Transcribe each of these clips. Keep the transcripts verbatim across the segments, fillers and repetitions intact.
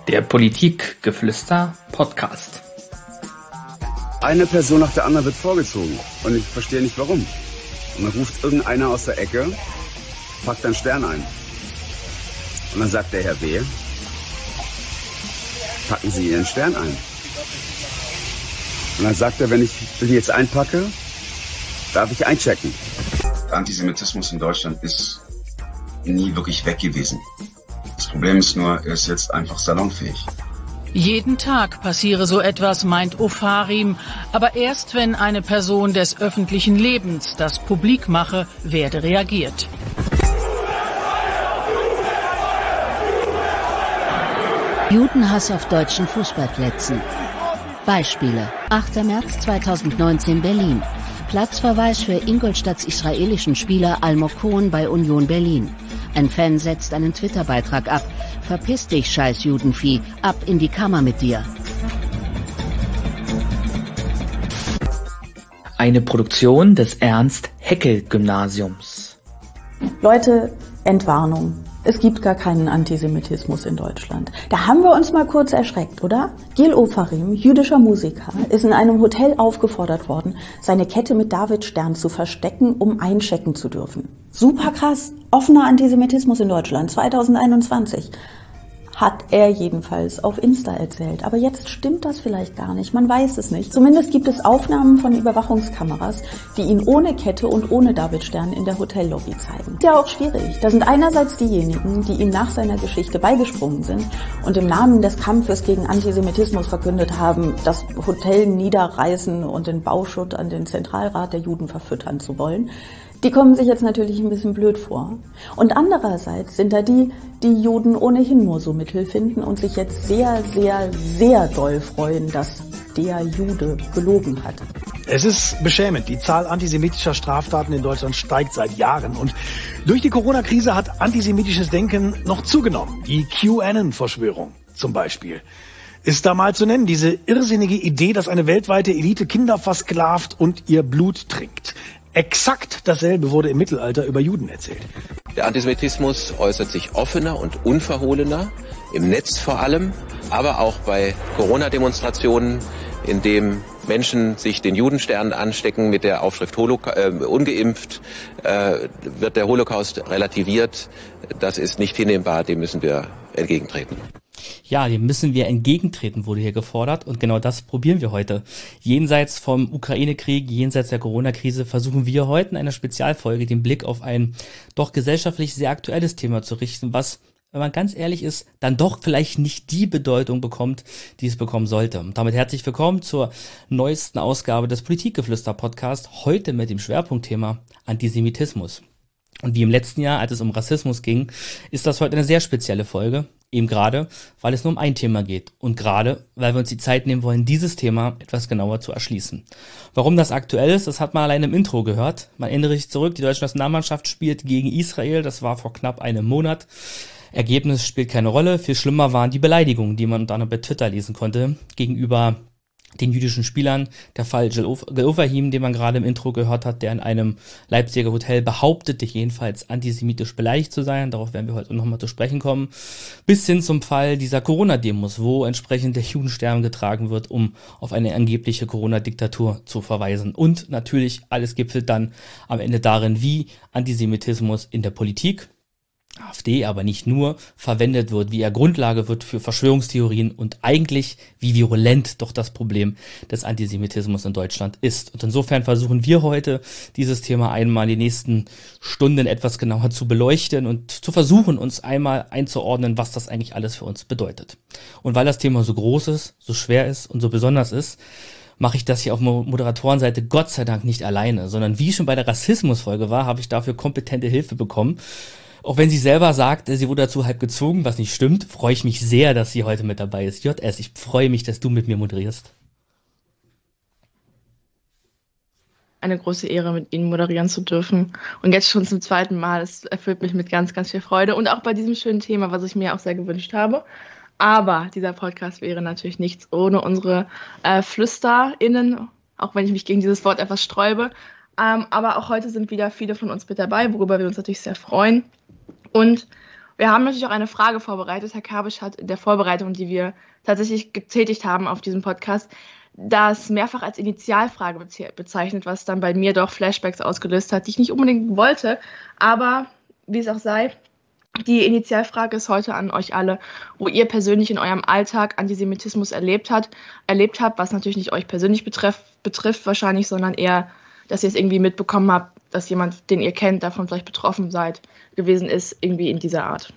Der Politikgeflüster-Podcast. Eine Person nach der anderen wird vorgezogen und ich verstehe nicht warum. Und dann ruft irgendeiner aus der Ecke, packt einen Stern ein. Und dann sagt der Herr W., packen Sie Ihren Stern ein. Und dann sagt er, wenn ich den jetzt einpacke, darf ich einchecken. Der Antisemitismus in Deutschland ist nie wirklich weg gewesen. Das Problem ist nur, er ist jetzt einfach salonfähig. Jeden Tag passiere so etwas, meint Ofarim. Aber erst wenn eine Person des öffentlichen Lebens das publik mache, werde reagiert. Judenhass auf deutschen Fußballplätzen. Beispiele. achter März zweitausendneunzehn Berlin. Platzverweis für Ingolstadts israelischen Spieler Almog Cohen bei Union Berlin. Ein Fan setzt einen Twitter-Beitrag ab. Verpiss dich, scheiß Judenvieh. Ab in die Kammer mit dir. Eine Produktion des Ernst-Haeckel-Gymnasiums. Leute, Entwarnung. Es gibt gar keinen Antisemitismus in Deutschland. Da haben wir uns mal kurz erschreckt, oder? Gil Ofarim, jüdischer Musiker, ist in einem Hotel aufgefordert worden, seine Kette mit Davidstern zu verstecken, um einchecken zu dürfen. Super krass. Offener Antisemitismus in Deutschland zweitausendeinundzwanzig. Hat er jedenfalls auf Insta erzählt. Aber jetzt stimmt das vielleicht gar nicht. Man weiß es nicht. Zumindest gibt es Aufnahmen von Überwachungskameras, die ihn ohne Kette und ohne Davidstern in der Hotellobby zeigen. Ist ja auch schwierig. Da sind einerseits diejenigen, die ihm nach seiner Geschichte beigesprungen sind und im Namen des Kampfes gegen Antisemitismus verkündet haben, das Hotel niederreißen und den Bauschutt an den Zentralrat der Juden verfüttern zu wollen. Die kommen sich jetzt natürlich ein bisschen blöd vor. Und andererseits sind da die, die Juden ohnehin nur so Mittel finden und sich jetzt sehr, sehr, sehr doll freuen, dass der Jude gelogen hat. Es ist beschämend. Die Zahl antisemitischer Straftaten in Deutschland steigt seit Jahren. Und durch die Corona-Krise hat antisemitisches Denken noch zugenommen. Die QAnon-Verschwörung zum Beispiel ist da mal zu nennen. Diese irrsinnige Idee, dass eine weltweite Elite Kinder versklavt und ihr Blut trinkt. Exakt dasselbe wurde im Mittelalter über Juden erzählt. Der Antisemitismus äußert sich offener und unverhohlener, im Netz vor allem, aber auch bei Corona-Demonstrationen, in dem Menschen sich den Judenstern anstecken mit der Aufschrift Holoca- äh, ungeimpft, äh, wird der Holocaust relativiert. Das ist nicht hinnehmbar, dem müssen wir entgegentreten. Ja, dem müssen wir entgegentreten, wurde hier gefordert, und genau das probieren wir heute. Jenseits vom Ukraine-Krieg, jenseits der Corona-Krise versuchen wir heute in einer Spezialfolge den Blick auf ein doch gesellschaftlich sehr aktuelles Thema zu richten, was, wenn man ganz ehrlich ist, dann doch vielleicht nicht die Bedeutung bekommt, die es bekommen sollte. Und damit herzlich willkommen zur neuesten Ausgabe des Politikgeflüster-Podcasts, heute mit dem Schwerpunktthema Antisemitismus. Und wie im letzten Jahr, als es um Rassismus ging, ist das heute eine sehr spezielle Folge. Eben gerade, weil es nur um ein Thema geht und gerade, weil wir uns die Zeit nehmen wollen, dieses Thema etwas genauer zu erschließen. Warum das aktuell ist, das hat man allein im Intro gehört. Man erinnere sich zurück, die deutsche Nationalmannschaft spielt gegen Israel, das war vor knapp einem Monat. Ergebnis spielt keine Rolle, viel schlimmer waren die Beleidigungen, die man dann bei Twitter lesen konnte, gegenüber den jüdischen Spielern. Der Fall Gil Ofarim, den man gerade im Intro gehört hat, der in einem Leipziger Hotel behauptete, jedenfalls antisemitisch beleidigt zu sein. Darauf werden wir heute nochmal zu sprechen kommen. Bis hin zum Fall dieser Corona-Demos, wo entsprechend der Judenstern getragen wird, um auf eine angebliche Corona-Diktatur zu verweisen. Und natürlich, alles gipfelt dann am Ende darin, wie Antisemitismus in der Politik, AfD, aber nicht nur, verwendet wird, wie er Grundlage wird für Verschwörungstheorien und eigentlich, wie virulent doch das Problem des Antisemitismus in Deutschland ist. Und insofern versuchen wir heute, dieses Thema einmal in den nächsten Stunden etwas genauer zu beleuchten und zu versuchen, uns einmal einzuordnen, was das eigentlich alles für uns bedeutet. Und weil das Thema so groß ist, so schwer ist und so besonders ist, mache ich das hier auf Moderatorenseite Gott sei Dank nicht alleine, sondern wie schon bei der Rassismusfolge war, habe ich dafür kompetente Hilfe bekommen. Auch wenn sie selber sagt, sie wurde dazu halb gezwungen, was nicht stimmt, freue ich mich sehr, dass sie heute mit dabei ist. J S, ich freue mich, dass du mit mir moderierst. Eine große Ehre, mit Ihnen moderieren zu dürfen. Und jetzt schon zum zweiten Mal. Es erfüllt mich mit ganz, ganz viel Freude. Und auch bei diesem schönen Thema, was ich mir auch sehr gewünscht habe. Aber dieser Podcast wäre natürlich nichts ohne unsere äh, FlüsterInnen, auch wenn ich mich gegen dieses Wort etwas sträube. Ähm, aber auch heute sind wieder viele von uns mit dabei, worüber wir uns natürlich sehr freuen. Und Wir haben natürlich auch eine Frage vorbereitet. Herr Kabisch hat in der Vorbereitung, die wir tatsächlich getätigt haben auf diesem Podcast, das mehrfach als Initialfrage bezeichnet, was dann bei mir doch Flashbacks ausgelöst hat, die ich nicht unbedingt wollte. Aber wie es auch sei, die Initialfrage ist heute an euch alle, wo ihr persönlich in eurem Alltag Antisemitismus erlebt habt, erlebt habt, was natürlich nicht euch persönlich betreff, betrifft wahrscheinlich, sondern eher, dass ihr es irgendwie mitbekommen habt, dass jemand, den ihr kennt, davon vielleicht betroffen seid, gewesen ist, irgendwie in dieser Art.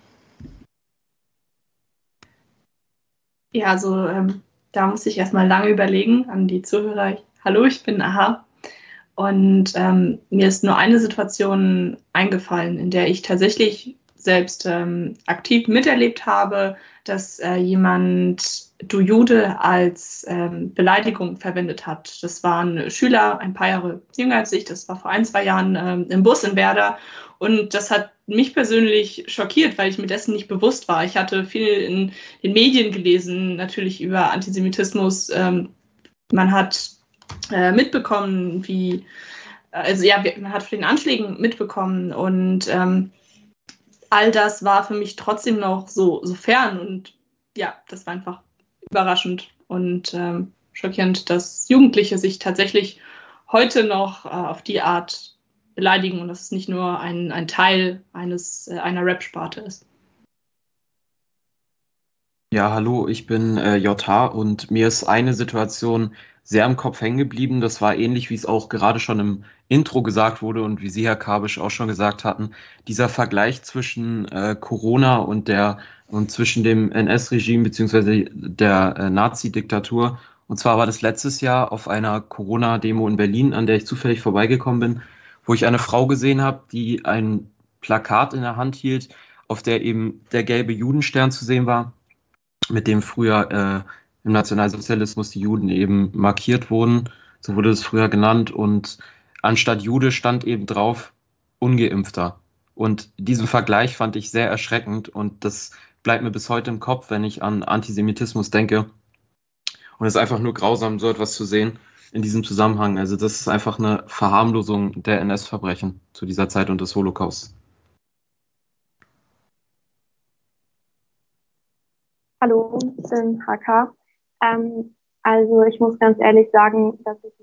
Ja, also ähm, da muss ich erstmal lange überlegen an die Zuhörer. Hallo, ich bin Aha. Und ähm, mir ist nur eine Situation eingefallen, in der ich tatsächlich selbst ähm, aktiv miterlebt habe, dass äh, jemand Du Jude als ähm, Beleidigung verwendet hat. Das waren Schüler, ein paar Jahre jünger als ich, das war vor ein, zwei Jahren ähm, im Bus in Werder. Und das hat mich persönlich schockiert, weil ich mir dessen nicht bewusst war. Ich hatte viel in den Medien gelesen, natürlich über Antisemitismus. Ähm, man hat äh, mitbekommen, wie, also ja, man hat von den Anschlägen mitbekommen und ähm, all das war für mich trotzdem noch so, so fern und ja, das war einfach überraschend und ähm, schockierend, dass Jugendliche sich tatsächlich heute noch äh, auf die Art beleidigen und dass es nicht nur ein, ein Teil eines, äh, einer Rap-Sparte ist. Ja, hallo, ich bin äh, J H und mir ist eine Situation sehr im Kopf hängen geblieben. Das war ähnlich, wie es auch gerade schon im Intro gesagt wurde und wie Sie, Herr Kabisch, auch schon gesagt hatten. Dieser Vergleich zwischen äh, Corona und der und zwischen dem N S-Regime beziehungsweise der äh, Nazi-Diktatur. Und zwar war das letztes Jahr auf einer Corona-Demo in Berlin, an der ich zufällig vorbeigekommen bin, wo ich eine Frau gesehen habe, die ein Plakat in der Hand hielt, auf der eben der gelbe Judenstern zu sehen war, mit dem früher äh, im Nationalsozialismus die Juden eben markiert wurden, so wurde es früher genannt, und anstatt Jude stand eben drauf Ungeimpfter. Und diesen Vergleich fand ich sehr erschreckend und das bleibt mir bis heute im Kopf, wenn ich an Antisemitismus denke. Und es ist einfach nur grausam, so etwas zu sehen in diesem Zusammenhang. Also das ist einfach eine Verharmlosung der N S-Verbrechen zu dieser Zeit und des Holocaust. Hallo, ich bin H K. Ähm, also ich muss ganz ehrlich sagen, dass ich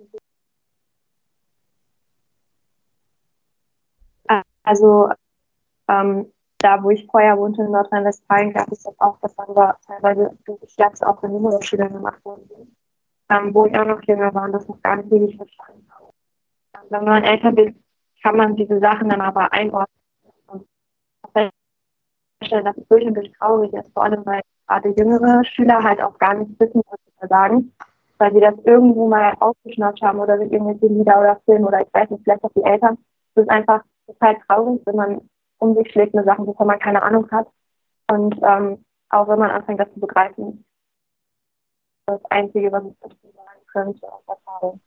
also ähm, da, wo ich vorher wohnte in Nordrhein-Westfalen, gab es das auch, dass dann da teilweise Scherze auch von jüngeren Schülern gemacht wurden, ähm, wo ich auch noch jünger war und das noch gar nicht wirklich verstanden habe. Ähm, wenn man älter wird, kann man diese Sachen dann aber einordnen und feststellen, dass es durch und durch traurig ist, vor allem weil gerade jüngere Schüler halt auch gar nicht wissen, was sie da sagen, weil sie das irgendwo mal aufgeschnappt haben oder durch irgendwelche Lieder oder Filme oder ich weiß nicht, vielleicht auch die Eltern. Es ist einfach total traurig, wenn man um sich schlägt mit Sachen, wovon man keine Ahnung hat. Und ähm, auch wenn man anfängt, das zu begreifen, das Einzige, was ich dazu sagen könnte, aus Erfahrung.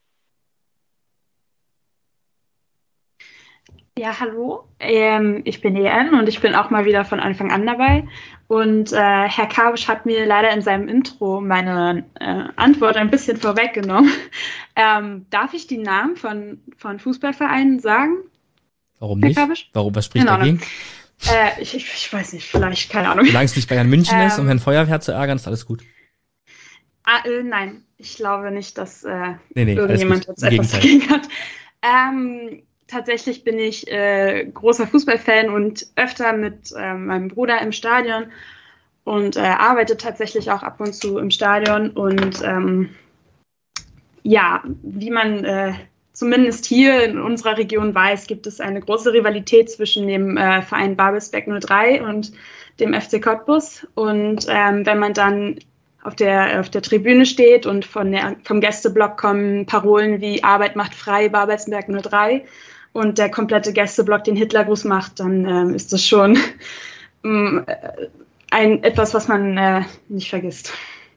Ja, hallo, ähm, ich bin E N und ich bin auch mal wieder von Anfang an dabei. Und äh, Herr Kabisch hat mir leider in seinem Intro meine äh, Antwort ein bisschen vorweggenommen. Ähm, darf ich die Namen von, von Fußballvereinen sagen? Warum nicht? Warum, was spricht genau, dagegen? Äh, ich, ich, ich weiß nicht, vielleicht, keine Ahnung. Solange es nicht Bayern München ähm, ist, um Herrn Feuerwehr zu ärgern, ist alles gut. Ah, äh, nein, ich glaube nicht, dass äh, nee, nee, irgendjemand jetzt etwas dagegen hat. Ähm, tatsächlich bin ich äh, großer Fußballfan und öfter mit äh, meinem Bruder im Stadion und äh, arbeite tatsächlich auch ab und zu im Stadion. Und ähm, ja, wie man äh, zumindest hier in unserer Region weiß, gibt es eine große Rivalität zwischen dem äh, Verein Babelsberg null drei und dem F C Cottbus. Und ähm, wenn man dann auf der, auf der Tribüne steht und von der, vom Gästeblock kommen Parolen wie Arbeit macht frei, Babelsberg null drei und der komplette Gästeblock den Hitlergruß macht, dann ähm, ist das schon ähm, ein, etwas, was man äh, nicht vergisst.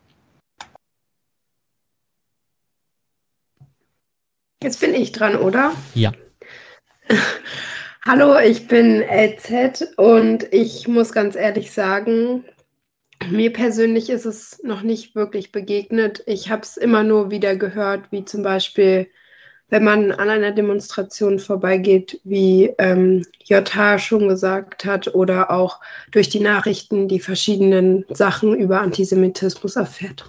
Jetzt bin ich dran, oder? Ja. Hallo, ich bin L Z und ich muss ganz ehrlich sagen, mir persönlich ist es noch nicht wirklich begegnet. Ich habe es immer nur wieder gehört, wie zum Beispiel wenn man an einer Demonstration vorbeigeht, wie ähm, J H schon gesagt hat, oder auch durch die Nachrichten die verschiedenen Sachen über Antisemitismus erfährt.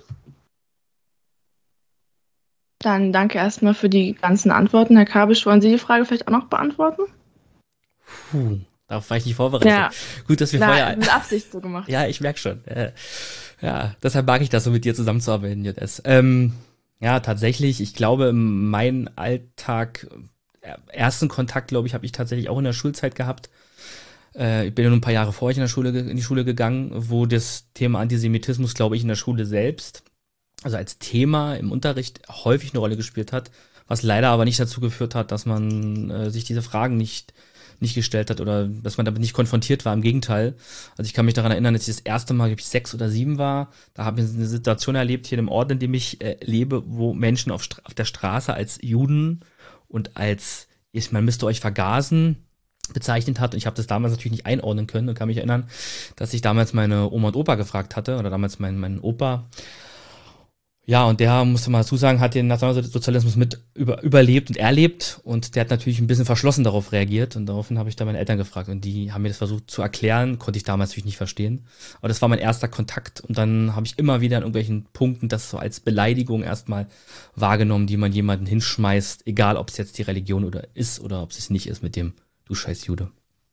Dann danke erstmal für die ganzen Antworten. Herr Kabisch, wollen Sie die Frage vielleicht auch noch beantworten? Puh, darauf war ich nicht vorbereitet. Ja. Gut, dass wir Na, vorher... mit Absicht so gemacht. Ja, ich merke schon. Äh, ja, deshalb mag ich das so, mit dir zusammenzuarbeiten, J S. Ähm, ja, tatsächlich, ich glaube, mein Alltag, äh, ersten Kontakt, glaube ich, habe ich tatsächlich auch in der Schulzeit gehabt. Äh, ich bin ja nur ein paar Jahre vor ich in, der Schule, in die Schule gegangen, wo das Thema Antisemitismus, glaube ich, in der Schule selbst, also als Thema im Unterricht häufig eine Rolle gespielt hat, was leider aber nicht dazu geführt hat, dass man äh, sich diese Fragen nicht nicht gestellt hat oder dass man damit nicht konfrontiert war, im Gegenteil. Also ich kann mich daran erinnern, als ich das erste Mal, glaube ich, sechs oder sieben war, da habe ich eine Situation erlebt hier in dem Ort, in dem ich äh, lebe, wo Menschen auf, Stra- auf der Straße als Juden und als, ich, man müsste euch vergasen, bezeichnet hat. Und ich habe das damals natürlich nicht einordnen können und kann mich erinnern, dass ich damals meine Oma und Opa gefragt hatte oder damals mein, mein Opa. Ja, und der, musste man dazu sagen, hat den Nationalsozialismus mit über, überlebt und erlebt und der hat natürlich ein bisschen verschlossen darauf reagiert und daraufhin habe ich dann meine Eltern gefragt und die haben mir das versucht zu erklären, konnte ich damals natürlich nicht verstehen, aber das war mein erster Kontakt und dann habe ich immer wieder an irgendwelchen Punkten das so als Beleidigung erstmal wahrgenommen, die man jemanden hinschmeißt, egal ob es jetzt die Religion oder ist oder ob es nicht ist mit dem du scheiß Jude.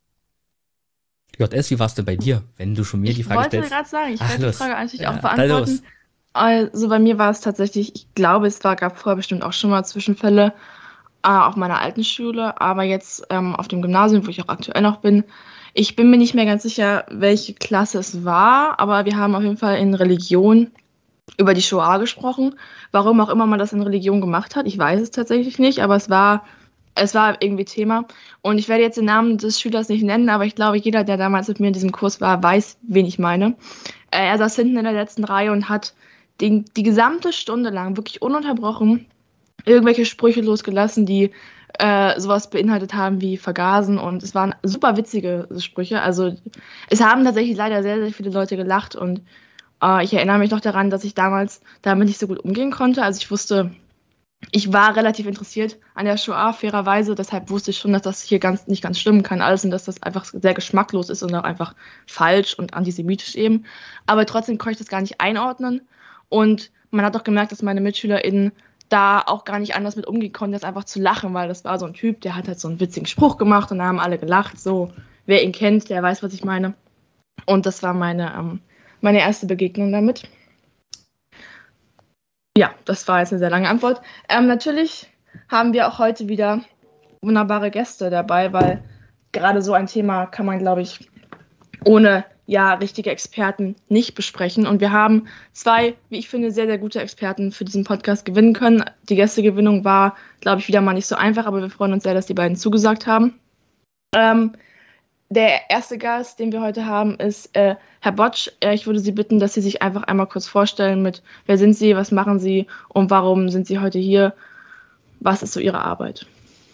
J S, wie war's denn bei dir, wenn du schon mir die Frage stellst? Ich wollte gerade sagen, ich Ach, werde los. die Frage eigentlich Ja, auch beantworten. Also bei mir war es tatsächlich, ich glaube, es war, gab vorher bestimmt auch schon mal Zwischenfälle äh, auf meiner alten Schule, aber jetzt ähm, auf dem Gymnasium, wo ich auch aktuell noch bin. Ich bin mir nicht mehr ganz sicher, welche Klasse es war, aber wir haben auf jeden Fall in Religion über die Shoah gesprochen. Warum auch immer man das in Religion gemacht hat, ich weiß es tatsächlich nicht, aber es war, es war irgendwie Thema. Und ich werde jetzt den Namen des Schülers nicht nennen, aber ich glaube, jeder, der damals mit mir in diesem Kurs war, weiß, wen ich meine. Äh, er saß hinten in der letzten Reihe und hat Die, die gesamte Stunde lang, wirklich ununterbrochen, irgendwelche Sprüche losgelassen, die äh, sowas beinhaltet haben wie vergasen und es waren super witzige Sprüche. Also es haben tatsächlich leider sehr, sehr viele Leute gelacht und äh, ich erinnere mich noch daran, dass ich damals damit nicht so gut umgehen konnte. Also ich wusste, ich war relativ interessiert an der Shoah, fairerweise, deshalb wusste ich schon, dass das hier ganz nicht ganz stimmen kann alles und dass das einfach sehr geschmacklos ist und auch einfach falsch und antisemitisch eben. Aber trotzdem konnte ich das gar nicht einordnen. Und man hat auch gemerkt, dass meine MitschülerInnen da auch gar nicht anders mit umgehen konnten, als einfach zu lachen, weil das war so ein Typ, der hat halt so einen witzigen Spruch gemacht und da haben alle gelacht. So, wer ihn kennt, der weiß, was ich meine. Und das war meine, ähm, meine erste Begegnung damit. Ja, das war jetzt eine sehr lange Antwort. Ähm, natürlich haben wir auch heute wieder wunderbare Gäste dabei, weil gerade so ein Thema kann man, glaube ich, ohne ja richtige Experten nicht besprechen. Und wir haben zwei, wie ich finde, sehr, sehr gute Experten für diesen Podcast gewinnen können. Die Gästegewinnung war, glaube ich, wieder mal nicht so einfach, aber wir freuen uns sehr, dass die beiden zugesagt haben. Ähm, der erste Gast, den wir heute haben, ist äh, Herr Botsch. Äh, ich würde Sie bitten, dass Sie sich einfach einmal kurz vorstellen mit, wer sind Sie, was machen Sie und warum sind Sie heute hier? Was ist so Ihre Arbeit?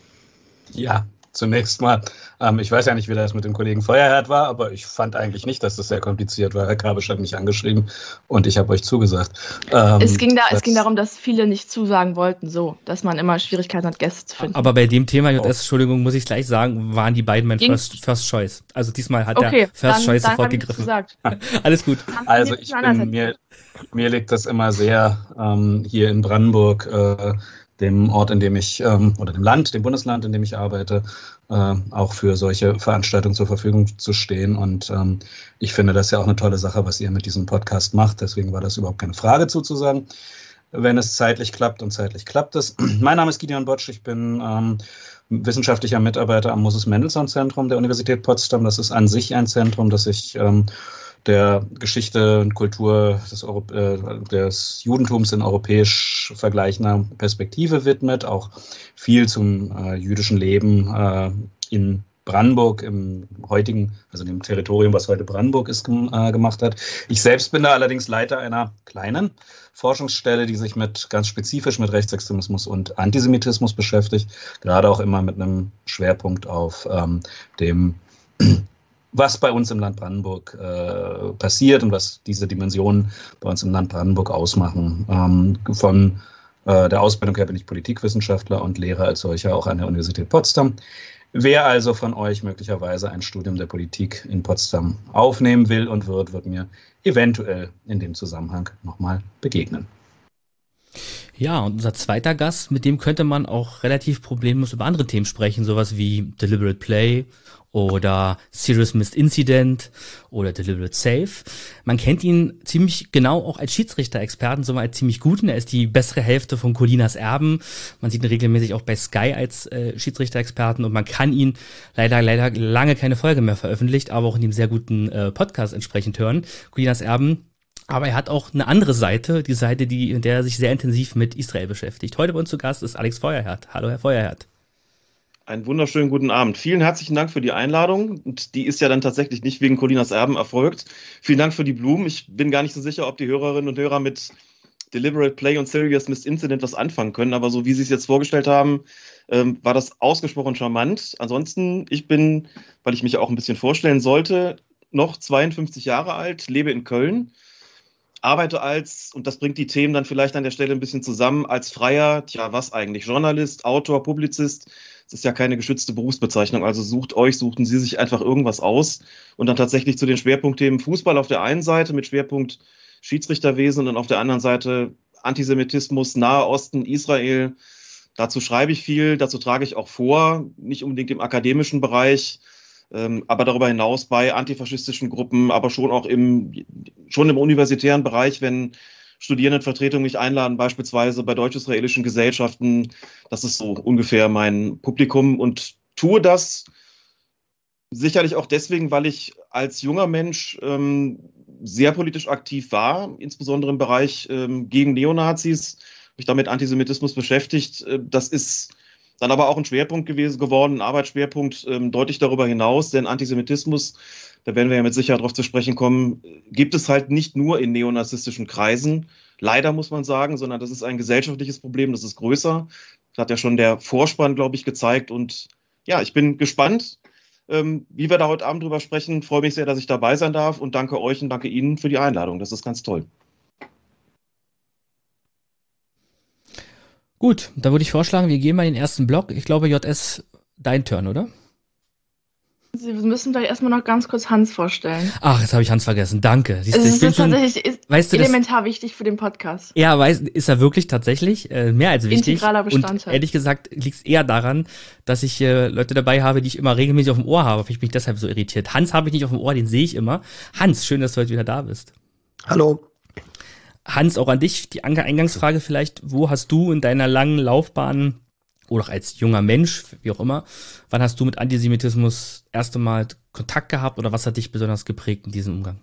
Ja, zunächst mal, ähm, ich weiß ja nicht, wie das mit dem Kollegen Feuerherd war, aber ich fand eigentlich nicht, dass das sehr kompliziert war. Herr Kabisch hat mich angeschrieben und ich habe euch zugesagt. Ähm, es, ging da, es ging darum, dass viele nicht zusagen wollten, so, dass man immer Schwierigkeiten hat, Gäste zu finden. Aber bei dem Thema, J S, oh. Entschuldigung, muss ich gleich sagen, waren die beiden mein First, First Choice. Also diesmal hat okay, der First dann, Choice dann sofort gegriffen. Gesagt. Alles gut. Also ich bin, mir, mir liegt das immer sehr ähm, hier in Brandenburg, äh, dem Ort, in dem ich, ähm, oder dem Land, dem Bundesland, in dem ich arbeite, äh, auch für solche Veranstaltungen zur Verfügung zu stehen. Und ähm, ich finde das ja auch eine tolle Sache, was ihr mit diesem Podcast macht. Deswegen war das überhaupt keine Frage zuzusagen, wenn es zeitlich klappt, und zeitlich klappt es. Mein Name ist Gideon Botsch, ich bin ähm, wissenschaftlicher Mitarbeiter am Moses-Mendelssohn-Zentrum der Universität Potsdam. Das ist an sich ein Zentrum, das sich ähm, der Geschichte und Kultur des, Europ- äh, des Judentums in europäisch vergleichender Perspektive widmet, auch viel zum äh, jüdischen Leben äh, in Brandenburg, im heutigen, also dem Territorium, was heute Brandenburg ist, äh, gemacht hat. Ich selbst bin da allerdings Leiter einer kleinen Forschungsstelle, die sich mit ganz spezifisch mit Rechtsextremismus und Antisemitismus beschäftigt, gerade auch immer mit einem Schwerpunkt auf ähm, dem was bei uns im Land Brandenburg äh, passiert und was diese Dimensionen bei uns im Land Brandenburg ausmachen. Ähm, von Äh, der Ausbildung her bin ich Politikwissenschaftler und lehre als solcher auch an der Universität Potsdam. Wer also von euch möglicherweise ein Studium der Politik in Potsdam aufnehmen will und wird, wird mir eventuell in dem Zusammenhang nochmal begegnen. Ja, und unser zweiter Gast, mit dem könnte man auch relativ problemlos über andere Themen sprechen, sowas wie Deliberate Play oder Serious Missed Incident oder Deliberate Save. Man kennt ihn ziemlich genau auch als Schiedsrichter-Experten, so als ziemlich guten. Er ist die bessere Hälfte von Colinas Erben. Man sieht ihn regelmäßig auch bei Sky als äh, Schiedsrichter-Experten und man kann ihn leider, leider lange keine Folge mehr veröffentlicht, aber auch in dem sehr guten äh, Podcast entsprechend hören. Colinas Erben. Aber er hat auch eine andere Seite, die Seite, die, in der er sich sehr intensiv mit Israel beschäftigt. Heute bei uns zu Gast ist Alex Feuerherd. Hallo, Herr Feuerherd. Einen wunderschönen guten Abend. Vielen herzlichen Dank für die Einladung. Und die ist ja dann tatsächlich nicht wegen Colinas Erben erfolgt. Vielen Dank für die Blumen. Ich bin gar nicht so sicher, ob die Hörerinnen und Hörer mit Deliberate Play und Serious Missed Incident was anfangen können. Aber so wie Sie es jetzt vorgestellt haben, ähm, war das ausgesprochen charmant. Ansonsten, ich bin, weil ich mich auch ein bisschen vorstellen sollte, noch zweiundfünfzig Jahre alt, lebe in Köln. Arbeite als, und das bringt die Themen dann vielleicht an der Stelle ein bisschen zusammen, als freier, tja, was eigentlich, Journalist, Autor, Publizist. Das ist ja keine geschützte Berufsbezeichnung, also sucht euch, suchten Sie sich einfach irgendwas aus und dann tatsächlich zu den Schwerpunktthemen Fußball auf der einen Seite mit Schwerpunkt Schiedsrichterwesen und auf der anderen Seite Antisemitismus, Nahe Osten, Israel. Dazu schreibe ich viel, dazu trage ich auch vor, nicht unbedingt im akademischen Bereich, aber darüber hinaus bei antifaschistischen Gruppen, aber schon auch im, schon im universitären Bereich, wenn Studierendenvertretungen mich einladen, beispielsweise bei deutsch-israelischen Gesellschaften. Das ist so ungefähr mein Publikum und tue das sicherlich auch deswegen, weil ich als junger Mensch ähm, sehr politisch aktiv war, insbesondere im Bereich ähm, gegen Neonazis, mich damit Antisemitismus beschäftigt. Das ist dann aber auch ein Schwerpunkt gewesen geworden, ein Arbeitsschwerpunkt ähm, deutlich darüber hinaus, denn Antisemitismus, da werden wir ja mit Sicherheit darauf zu sprechen kommen, gibt es halt nicht nur in neonazistischen Kreisen, leider muss man sagen, sondern das ist ein gesellschaftliches Problem, das ist größer. Das hat ja schon der Vorspann, glaube ich, gezeigt. Und ja, ich bin gespannt, ähm, wie wir da heute Abend drüber sprechen. Freue mich sehr, dass ich dabei sein darf und danke euch und danke Ihnen für die Einladung. Das ist ganz toll. Gut, dann würde ich vorschlagen, wir gehen mal in den ersten Block. Ich glaube, J S, dein Turn, oder? Sie müssen gleich erstmal noch ganz kurz Hans vorstellen. Ach, jetzt habe ich Hans vergessen. Danke. Siehst du, Es ich ist bin das schon, tatsächlich ist weißt du, das, elementar wichtig für den Podcast. ja, weiß, ist er wirklich tatsächlich äh, mehr als wichtig. Integraler Bestandteil. Und ehrlich gesagt liegt es eher daran, dass ich äh, Leute dabei habe, die ich immer regelmäßig auf dem Ohr habe. Vielleicht bin ich deshalb so irritiert. Hans habe ich nicht auf dem Ohr, den sehe ich immer. Hans, schön, dass du heute wieder da bist. Hallo. Hans, auch an dich die Eingangsfrage vielleicht. Wo hast du in deiner langen Laufbahn oder auch als junger Mensch, wie auch immer, wann hast du mit Antisemitismus erste Mal Kontakt gehabt oder was hat dich besonders geprägt in diesem Umgang?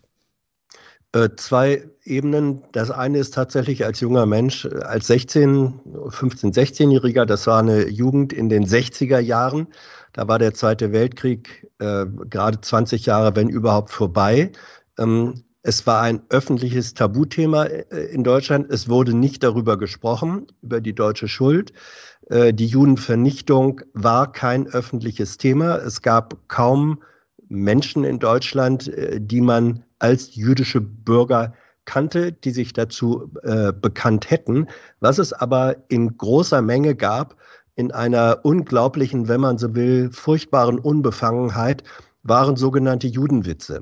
Äh, zwei Ebenen. Das eine ist tatsächlich als junger Mensch, als sechzehn, fünfzehn-, sechzehnjähriger, das war eine Jugend in den sechziger Jahren. Da war der Zweite Weltkrieg äh, gerade zwanzig Jahre, wenn überhaupt, vorbei. Ähm, Es war ein öffentliches Tabuthema in Deutschland. Es wurde nicht darüber gesprochen, über die deutsche Schuld. Die Judenvernichtung war kein öffentliches Thema. Es gab kaum Menschen in Deutschland, die man als jüdische Bürger kannte, die sich dazu äh, bekannt hätten. Was es aber in großer Menge gab, in einer unglaublichen, wenn man so will, furchtbaren Unbefangenheit, waren sogenannte Judenwitze.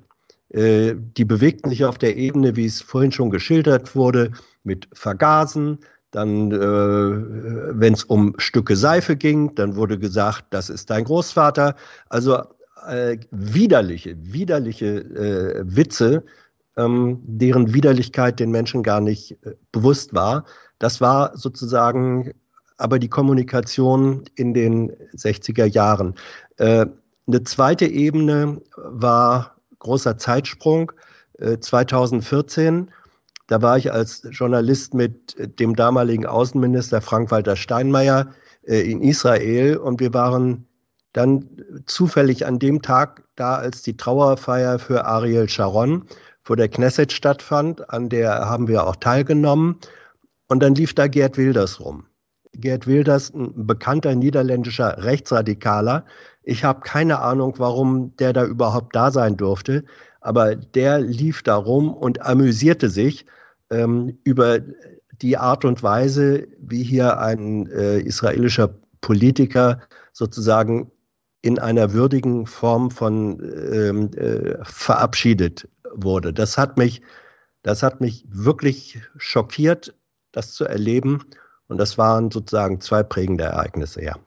Die bewegten sich auf der Ebene, wie es vorhin schon geschildert wurde, mit Vergasen. Dann, äh, wenn es um Stücke Seife ging, dann wurde gesagt, das ist dein Großvater. Also äh, widerliche, widerliche äh, Witze, ähm, deren Widerlichkeit den Menschen gar nicht äh, bewusst war. Das war sozusagen aber die Kommunikation in den sechziger Jahren. Äh, eine zweite Ebene war großer Zeitsprung, äh, zweitausendvierzehn, da war ich als Journalist mit dem damaligen Außenminister Frank-Walter Steinmeier äh, in Israel und wir waren dann zufällig an dem Tag da, als die Trauerfeier für Ariel Sharon vor der Knesset stattfand, an der haben wir auch teilgenommen und dann lief da Geert Wilders rum. Geert Wilders, ein bekannter niederländischer Rechtsradikaler. Ich habe keine Ahnung, warum der da überhaupt da sein durfte, aber der lief da rum und amüsierte sich ähm, über die Art und Weise, wie hier ein äh, israelischer Politiker sozusagen in einer würdigen Form von ähm, äh, verabschiedet wurde. Das hat mich, das hat mich wirklich schockiert, das zu erleben. Und das waren sozusagen zwei prägende Ereignisse, ja.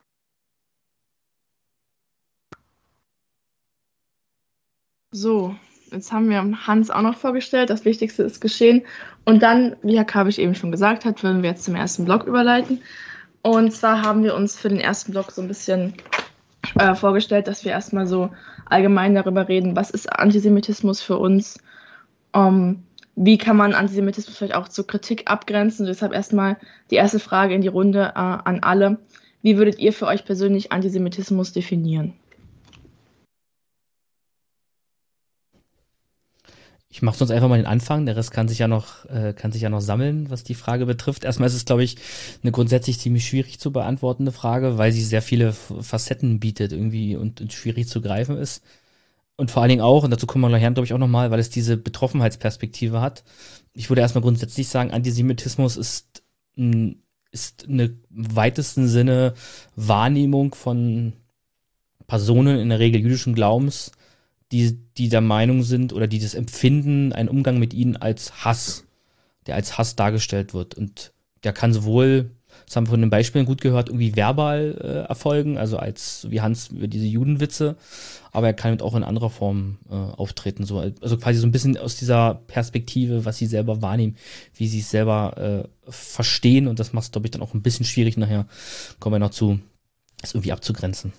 So, jetzt haben wir Hans auch noch vorgestellt. Das Wichtigste ist geschehen. Und dann, wie Herr Kabisch eben schon gesagt hat, würden wir jetzt zum ersten Block überleiten. Und zwar haben wir uns für den ersten Block so ein bisschen äh, vorgestellt, dass wir erstmal so allgemein darüber reden, was ist Antisemitismus für uns, um, wie kann man Antisemitismus vielleicht auch zur Kritik abgrenzen. Deshalb erstmal die erste Frage in die Runde äh, an alle. Wie würdet ihr für euch persönlich Antisemitismus definieren? Ich mache sonst einfach mal den Anfang, der Rest kann sich ja noch äh, kann sich ja noch sammeln, was die Frage betrifft. Erstmal ist es, glaube ich, eine grundsätzlich ziemlich schwierig zu beantwortende Frage, weil sie sehr viele Facetten bietet irgendwie und, und schwierig zu greifen ist. Und vor allen Dingen auch, und dazu kommen wir nachher, glaube ich, auch nochmal, weil es diese Betroffenheitsperspektive hat. Ich würde erstmal grundsätzlich sagen, Antisemitismus ist, ist eine im weitesten Sinne Wahrnehmung von Personen, in der Regel jüdischen Glaubens, die, die der Meinung sind oder die das empfinden, einen Umgang mit ihnen als Hass, der als Hass dargestellt wird. Und der kann sowohl, das haben wir von den Beispielen gut gehört, irgendwie verbal äh, erfolgen, also als, wie Hans über diese Judenwitze, aber er kann auch in anderer Form äh, auftreten. So, also quasi so ein bisschen aus dieser Perspektive, was sie selber wahrnehmen, wie sie es selber äh, verstehen. Und das macht es, glaube ich, dann auch ein bisschen schwierig nachher, kommen wir noch zu, es irgendwie abzugrenzen.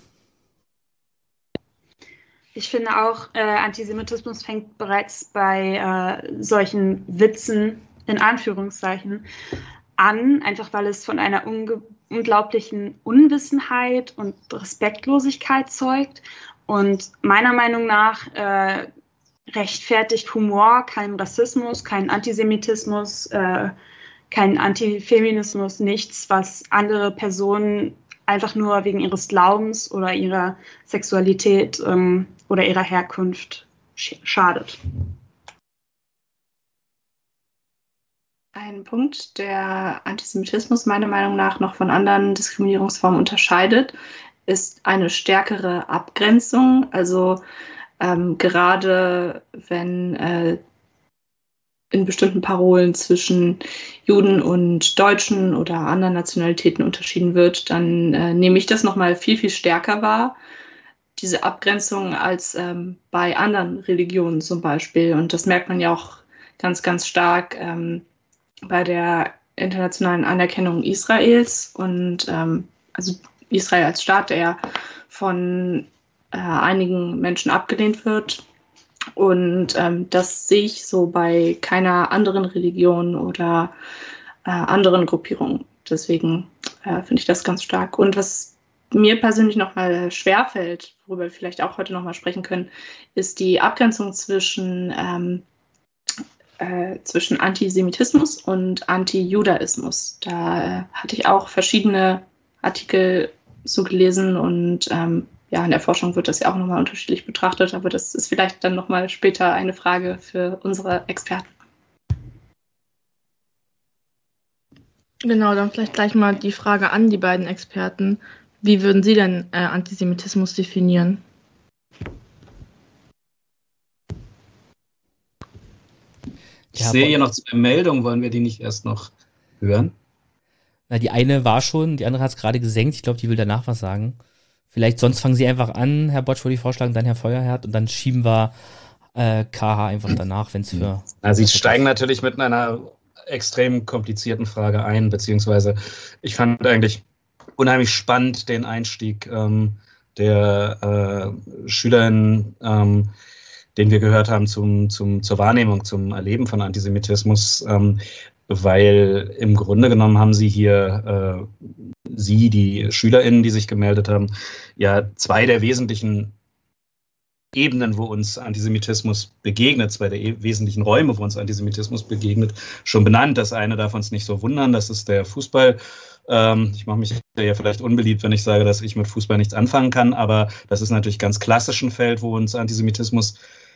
Ich finde auch, äh, Antisemitismus fängt bereits bei äh, solchen Witzen, in Anführungszeichen, an, einfach weil es von einer unge- unglaublichen Unwissenheit und Respektlosigkeit zeugt. Und meiner Meinung nach äh, rechtfertigt Humor keinen Rassismus, keinen Antisemitismus, äh, keinen Antifeminismus, nichts, was andere Personen einfach nur wegen ihres Glaubens oder ihrer Sexualität ähm, oder ihrer Herkunft sch- schadet. Ein Punkt, der Antisemitismus meiner Meinung nach noch von anderen Diskriminierungsformen unterscheidet, ist eine stärkere Abgrenzung. Also ähm, gerade wenn äh, in bestimmten Parolen zwischen Juden und Deutschen oder anderen Nationalitäten unterschieden wird, dann äh, nehme ich das nochmal viel, viel stärker wahr, diese Abgrenzung, als ähm, bei anderen Religionen zum Beispiel. Und das merkt man ja auch ganz, ganz stark ähm, bei der internationalen Anerkennung Israels und ähm, also Israel als Staat, der von äh, einigen Menschen abgelehnt wird. Und ähm, das sehe ich so bei keiner anderen Religion oder äh, anderen Gruppierungen. Deswegen äh, finde ich das ganz stark. Und was mir persönlich nochmal schwerfällt, worüber wir vielleicht auch heute nochmal sprechen können, ist die Abgrenzung zwischen, ähm, äh, zwischen Antisemitismus und Antijudaismus. Da äh, hatte ich auch verschiedene Artikel so gelesen und ähm, ja, in der Forschung wird das ja auch nochmal unterschiedlich betrachtet, aber das ist vielleicht dann nochmal später eine Frage für unsere Experten. Genau, dann vielleicht gleich mal die Frage an die beiden Experten. Wie würden Sie denn äh, Antisemitismus definieren? Ich ja, sehe hier noch zwei Meldungen, wollen wir die nicht erst noch hören? Na, die eine war schon, die andere hat es gerade gesenkt. Ich glaube, die will danach was sagen. Vielleicht sonst fangen Sie einfach an, Herr Botsch, würde ich vorschlagen, dann Herr Feuerherd und dann schieben wir äh, K H einfach danach, wenn es für... Na, Sie steigen natürlich mit einer extrem komplizierten Frage ein, beziehungsweise ich fand eigentlich unheimlich spannend den Einstieg ähm, der äh, Schülerinnen, ähm, den wir gehört haben zum, zum, zur Wahrnehmung, zum Erleben von Antisemitismus, ähm, weil im Grunde genommen haben Sie hier, äh, Sie, die SchülerInnen, die sich gemeldet haben, ja zwei der wesentlichen Ebenen, wo uns Antisemitismus begegnet, zwei der e- wesentlichen Räume, wo uns Antisemitismus begegnet, schon benannt. Das eine darf uns nicht so wundern, das ist der Fußball. Ähm, ich mache mich ja vielleicht unbeliebt, wenn ich sage, dass ich mit Fußball nichts anfangen kann, aber das ist natürlich ganz klassisch ein Feld, wo uns Antisemitismus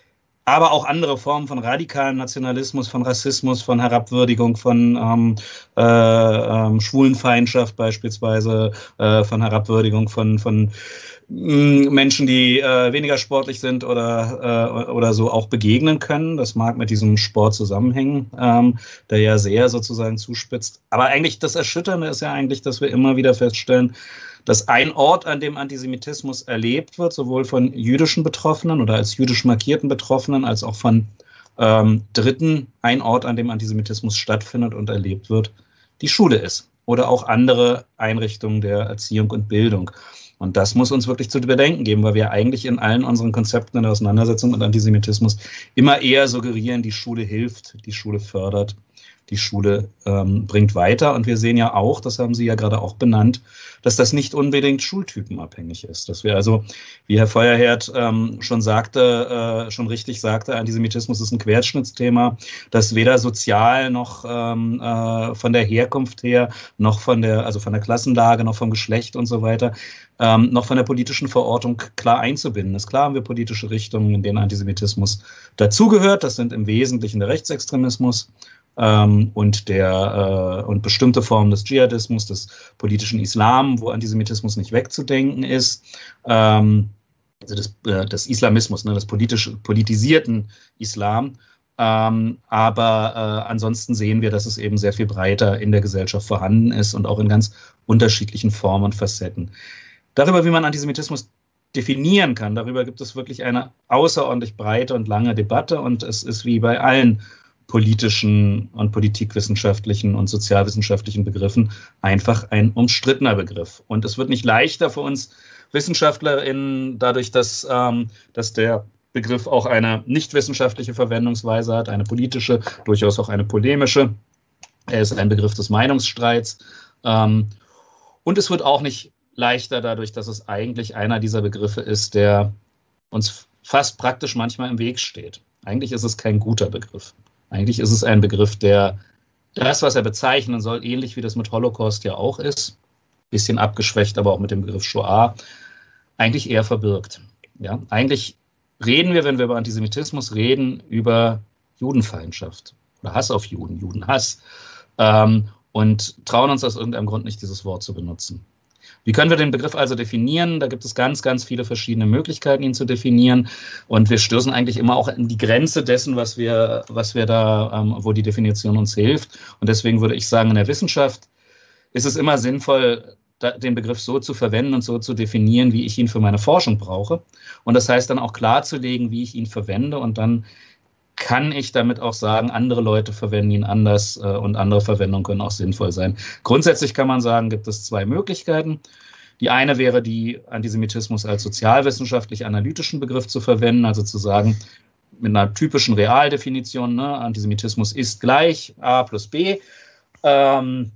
aber auch andere Formen von radikalen Nationalismus, von Rassismus, von Herabwürdigung, von ähm, äh, ähm, Schwulenfeindschaft beispielsweise, äh, von Herabwürdigung von, von Menschen, die äh, weniger sportlich sind oder, äh, oder so auch begegnen können. Das mag mit diesem Sport zusammenhängen, ähm, der ja sehr sozusagen zuspitzt. Aber eigentlich das Erschütternde ist ja eigentlich, dass wir immer wieder feststellen, dass ein Ort, an dem Antisemitismus erlebt wird, sowohl von jüdischen Betroffenen oder als jüdisch markierten Betroffenen, als auch von ähm, Dritten, ein Ort, an dem Antisemitismus stattfindet und erlebt wird, die Schule ist oder auch andere Einrichtungen der Erziehung und Bildung. Und das muss uns wirklich zu bedenken geben, weil wir eigentlich in allen unseren Konzepten in der Auseinandersetzung mit Antisemitismus immer eher suggerieren, die Schule hilft, die Schule fördert, die Schule ähm, bringt weiter. Und wir sehen ja auch, das haben Sie ja gerade auch benannt, dass das nicht unbedingt schultypenabhängig ist. Dass wir also, wie Herr Feuerherd ähm, schon sagte, äh, schon richtig sagte, Antisemitismus ist ein Querschnittsthema, das weder sozial noch ähm, äh, von der Herkunft her, noch von der, also von der Klassenlage, noch vom Geschlecht und so weiter, ähm, noch von der politischen Verortung klar einzubinden ist. Klar haben wir politische Richtungen, in denen Antisemitismus dazugehört. Das sind im Wesentlichen der Rechtsextremismus ähm, und der äh, und bestimmte Formen des Dschihadismus, des politischen Islam, wo Antisemitismus nicht wegzudenken ist, ähm, also des, äh, des Islamismus, ne, des politisch politisierten Islam. Ähm, aber äh, ansonsten sehen wir, dass es eben sehr viel breiter in der Gesellschaft vorhanden ist und auch in ganz unterschiedlichen Formen und Facetten. Darüber, wie man Antisemitismus definieren kann, darüber gibt es wirklich eine außerordentlich breite und lange Debatte, und es ist wie bei allen politischen und politikwissenschaftlichen und sozialwissenschaftlichen Begriffen einfach ein umstrittener Begriff. Und es wird nicht leichter für uns WissenschaftlerInnen dadurch, dass, ähm, dass der Begriff auch eine nicht wissenschaftliche Verwendungsweise hat, eine politische, durchaus auch eine polemische. Er ist ein Begriff des Meinungsstreits. Ähm, und es wird auch nicht leichter dadurch, dass es eigentlich einer dieser Begriffe ist, der uns fast praktisch manchmal im Weg steht. Eigentlich ist es kein guter Begriff. Eigentlich ist es ein Begriff, der das, was er bezeichnen soll, ähnlich wie das mit Holocaust ja auch ist, bisschen abgeschwächt, aber auch mit dem Begriff Shoah, eigentlich eher verbirgt. Ja, eigentlich reden wir, wenn wir über Antisemitismus reden, über Judenfeindschaft oder Hass auf Juden, Judenhass, ähm, und trauen uns aus irgendeinem Grund nicht, dieses Wort zu benutzen. Wie können wir den Begriff also definieren? Da gibt es ganz, ganz viele verschiedene Möglichkeiten, ihn zu definieren. Und wir stoßen eigentlich immer auch an die Grenze dessen, was wir, was wir da, ähm, wo die Definition uns hilft. Und deswegen würde ich sagen, in der Wissenschaft ist es immer sinnvoll, da, den Begriff so zu verwenden und so zu definieren, wie ich ihn für meine Forschung brauche. Und das heißt dann auch klarzulegen, wie ich ihn verwende. Und dann kann ich damit auch sagen, andere Leute verwenden ihn anders äh, und andere Verwendungen können auch sinnvoll sein. Grundsätzlich kann man sagen, gibt es zwei Möglichkeiten. Die eine wäre, die Antisemitismus als sozialwissenschaftlich-analytischen Begriff zu verwenden, also zu sagen, mit einer typischen Realdefinition, ne, Antisemitismus ist gleich A plus B, ähm,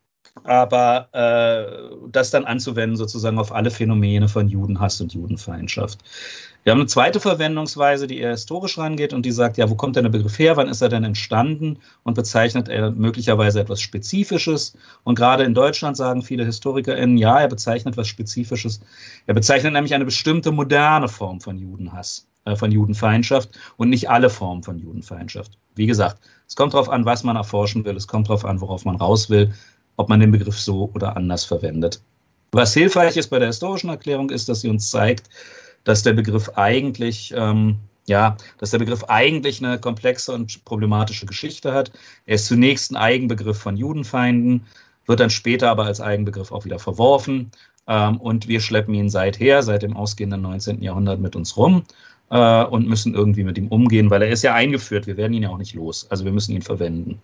aber äh, das dann anzuwenden sozusagen auf alle Phänomene von Judenhass und Judenfeindschaft. Wir haben eine zweite Verwendungsweise, die eher historisch rangeht und die sagt, ja, wo kommt denn der Begriff her, wann ist er denn entstanden, und bezeichnet er möglicherweise etwas Spezifisches. Und gerade in Deutschland sagen viele HistorikerInnen, ja, er bezeichnet etwas Spezifisches. Er bezeichnet nämlich eine bestimmte moderne Form von Judenhass, äh, von Judenfeindschaft und nicht alle Formen von Judenfeindschaft. Wie gesagt, es kommt darauf an, was man erforschen will, es kommt darauf an, worauf man raus will, ob man den Begriff so oder anders verwendet. Was hilfreich ist bei der historischen Erklärung ist, dass sie uns zeigt, dass der Begriff eigentlich, ähm, ja, dass der Begriff eigentlich eine komplexe und problematische Geschichte hat. Er ist zunächst ein Eigenbegriff von Judenfeinden, wird dann später aber als Eigenbegriff auch wieder verworfen. Ähm, und wir schleppen ihn seither, seit dem ausgehenden neunzehnten Jahrhundert mit uns rum äh, und müssen irgendwie mit ihm umgehen, weil er ist ja eingeführt. Wir werden ihn ja auch nicht los. Also wir müssen ihn verwenden.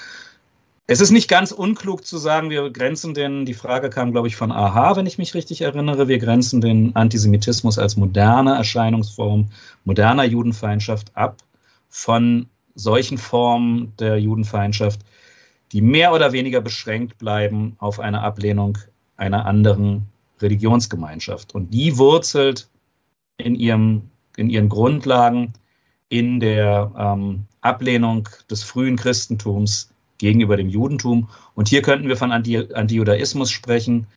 Es ist nicht ganz unklug zu sagen, wir grenzen den, die Frage kam, glaube ich, von A H, wenn ich mich richtig erinnere, wir grenzen den Antisemitismus als moderne Erscheinungsform, moderner Judenfeindschaft ab von solchen Formen der Judenfeindschaft, die mehr oder weniger beschränkt bleiben auf eine Ablehnung einer anderen Religionsgemeinschaft. Und die wurzelt in, ihrem, in ihren Grundlagen in der ähm, Ablehnung des frühen Christentums gegenüber dem Judentum. Und hier könnten wir von Anti- Antijudaismus sprechen,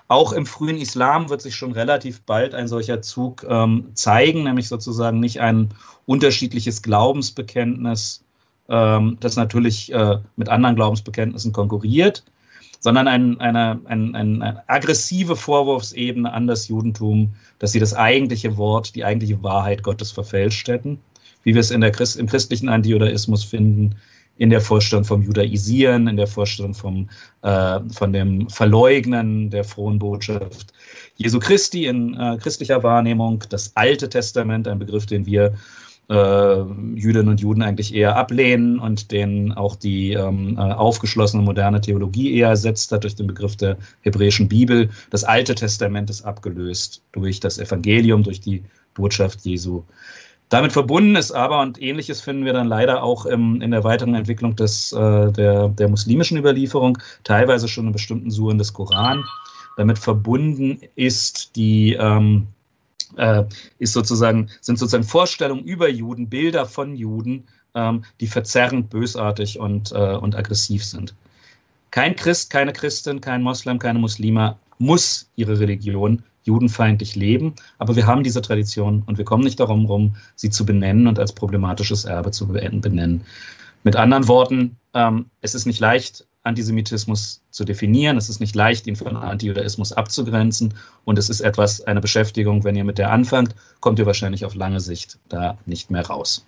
Auch im frühen Islam wird sich schon relativ bald ein solcher Zug ähm, zeigen, nämlich sozusagen nicht ein unterschiedliches Glaubensbekenntnis, ähm, das natürlich äh, mit anderen Glaubensbekenntnissen konkurriert, sondern ein, eine, ein, ein, eine aggressive Vorwurfsebene an das Judentum, dass sie das eigentliche Wort, die eigentliche Wahrheit Gottes verfälscht hätten, wie wir es in der Christ, im christlichen Antijudaismus finden, in der Vorstellung vom Judaisieren, in der Vorstellung vom, äh, von dem Verleugnen der frohen Botschaft Jesu Christi in äh, christlicher Wahrnehmung. Das Alte Testament, ein Begriff, den wir äh, Jüdinnen und Juden eigentlich eher ablehnen und den auch die ähm, äh, aufgeschlossene moderne Theologie eher ersetzt hat durch den Begriff der hebräischen Bibel. Das Alte Testament ist abgelöst durch das Evangelium, durch die Botschaft Jesu. Damit verbunden ist aber, und Ähnliches finden wir dann leider auch im, in der weiteren Entwicklung des, äh, der, der muslimischen Überlieferung, teilweise schon in bestimmten Suren des Koran. Damit verbunden ist die, ähm, äh, ist sozusagen, sind sozusagen Vorstellungen über Juden, Bilder von Juden, ähm, die verzerrend, bösartig und, äh, und aggressiv sind. Kein Christ, keine Christin, kein Moslem, keine Muslima muss ihre Religion judenfeindlich leben, aber wir haben diese Tradition und wir kommen nicht darum herum, sie zu benennen und als problematisches Erbe zu benennen. Mit anderen Worten, ähm, es ist nicht leicht, Antisemitismus zu definieren, es ist nicht leicht, ihn von Antijudaismus abzugrenzen und es ist etwas, eine Beschäftigung, wenn ihr mit der anfangt, kommt ihr wahrscheinlich auf lange Sicht da nicht mehr raus.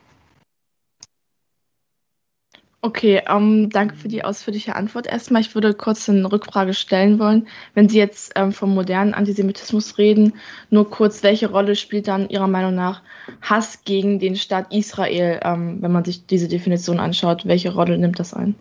Okay, ähm, danke für die ausführliche Antwort erstmal. Ich würde kurz eine Rückfrage stellen wollen. Wenn Sie jetzt ähm, vom modernen Antisemitismus reden, nur kurz, welche Rolle spielt dann Ihrer Meinung nach Hass gegen den Staat Israel, ähm, wenn man sich diese Definition anschaut? Welche Rolle nimmt das ein?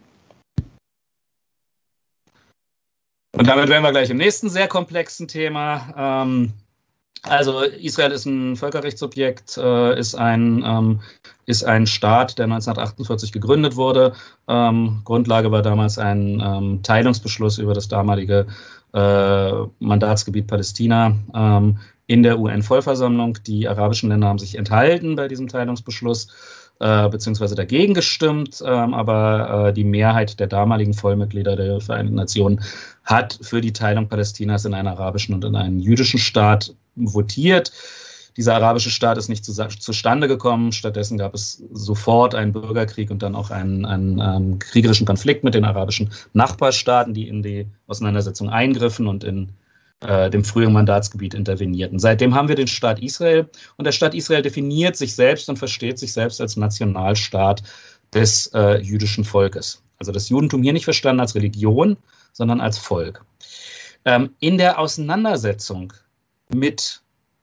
Und damit wären wir gleich im nächsten sehr komplexen Thema. Ähm, Also Israel ist ein Völkerrechtsobjekt, äh, ist, ein, ähm, ist ein Staat, der neunzehnhundertachtundvierzig gegründet wurde. Ähm, Grundlage war damals ein ähm, Teilungsbeschluss über das damalige äh, Mandatsgebiet Palästina ähm, in der U N-Vollversammlung. Die arabischen Länder haben sich enthalten bei diesem Teilungsbeschluss, äh, beziehungsweise dagegen gestimmt, äh, aber äh, die Mehrheit der damaligen Vollmitglieder der Vereinten Nationen hat für die Teilung Palästinas in einen arabischen und in einen jüdischen Staat votiert. Dieser arabische Staat ist nicht zu, zustande gekommen. Stattdessen gab es sofort einen Bürgerkrieg und dann auch einen, einen, einen kriegerischen Konflikt mit den arabischen Nachbarstaaten, die in die Auseinandersetzung eingriffen und in äh, dem früheren Mandatsgebiet intervenierten. Seitdem haben wir den Staat Israel und der Staat Israel definiert sich selbst und versteht sich selbst als Nationalstaat des äh, jüdischen Volkes. Also das Judentum hier nicht verstanden als Religion, sondern als Volk. Ähm, in der Auseinandersetzung mit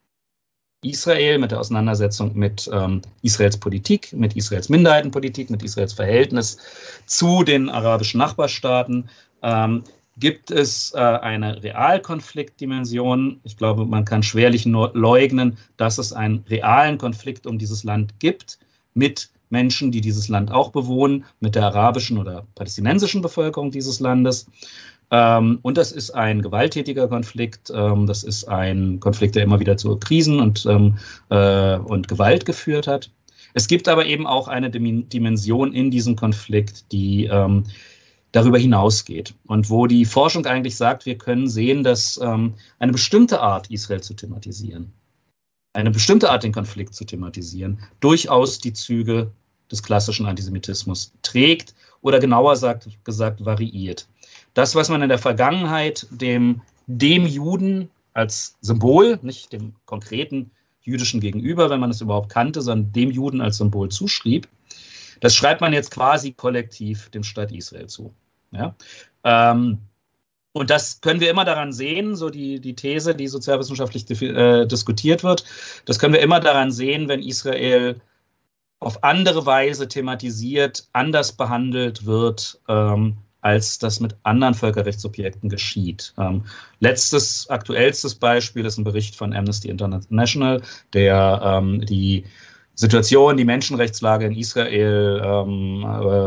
Israel, mit der Auseinandersetzung mit ähm, Israels Politik, mit Israels Minderheitenpolitik, mit Israels Verhältnis zu den arabischen Nachbarstaaten, ähm, gibt es äh, eine Realkonfliktdimension. Ich glaube, man kann schwerlich leugnen, dass es einen realen Konflikt um dieses Land gibt, mit Menschen, die dieses Land auch bewohnen, mit der arabischen oder palästinensischen Bevölkerung dieses Landes. Ähm, und das ist ein gewalttätiger Konflikt, ähm, das ist ein Konflikt, der immer wieder zu Krisen und, ähm, äh, und Gewalt geführt hat. Es gibt aber eben auch eine Dimension in diesem Konflikt, die ähm, darüber hinausgeht und wo die Forschung eigentlich sagt, wir können sehen, dass ähm, eine bestimmte Art, Israel zu thematisieren, eine bestimmte Art, den Konflikt zu thematisieren, durchaus die Züge des klassischen Antisemitismus trägt oder genauer sagt, gesagt variiert. Das, was man in der Vergangenheit dem, dem Juden als Symbol, nicht dem konkreten jüdischen Gegenüber, wenn man es überhaupt kannte, sondern dem Juden als Symbol zuschrieb, das schreibt man jetzt quasi kollektiv dem Staat Israel zu. Ja? Ähm, und das können wir immer daran sehen, so die, die These, die sozialwissenschaftlich äh, diskutiert wird, das können wir immer daran sehen, wenn Israel auf andere Weise thematisiert, anders behandelt wird, ähm, als das mit anderen Völkerrechtsobjekten geschieht. Ähm, letztes, aktuellstes Beispiel ist ein Bericht von Amnesty International, der ähm, die Situation, die Menschenrechtslage in Israel ähm,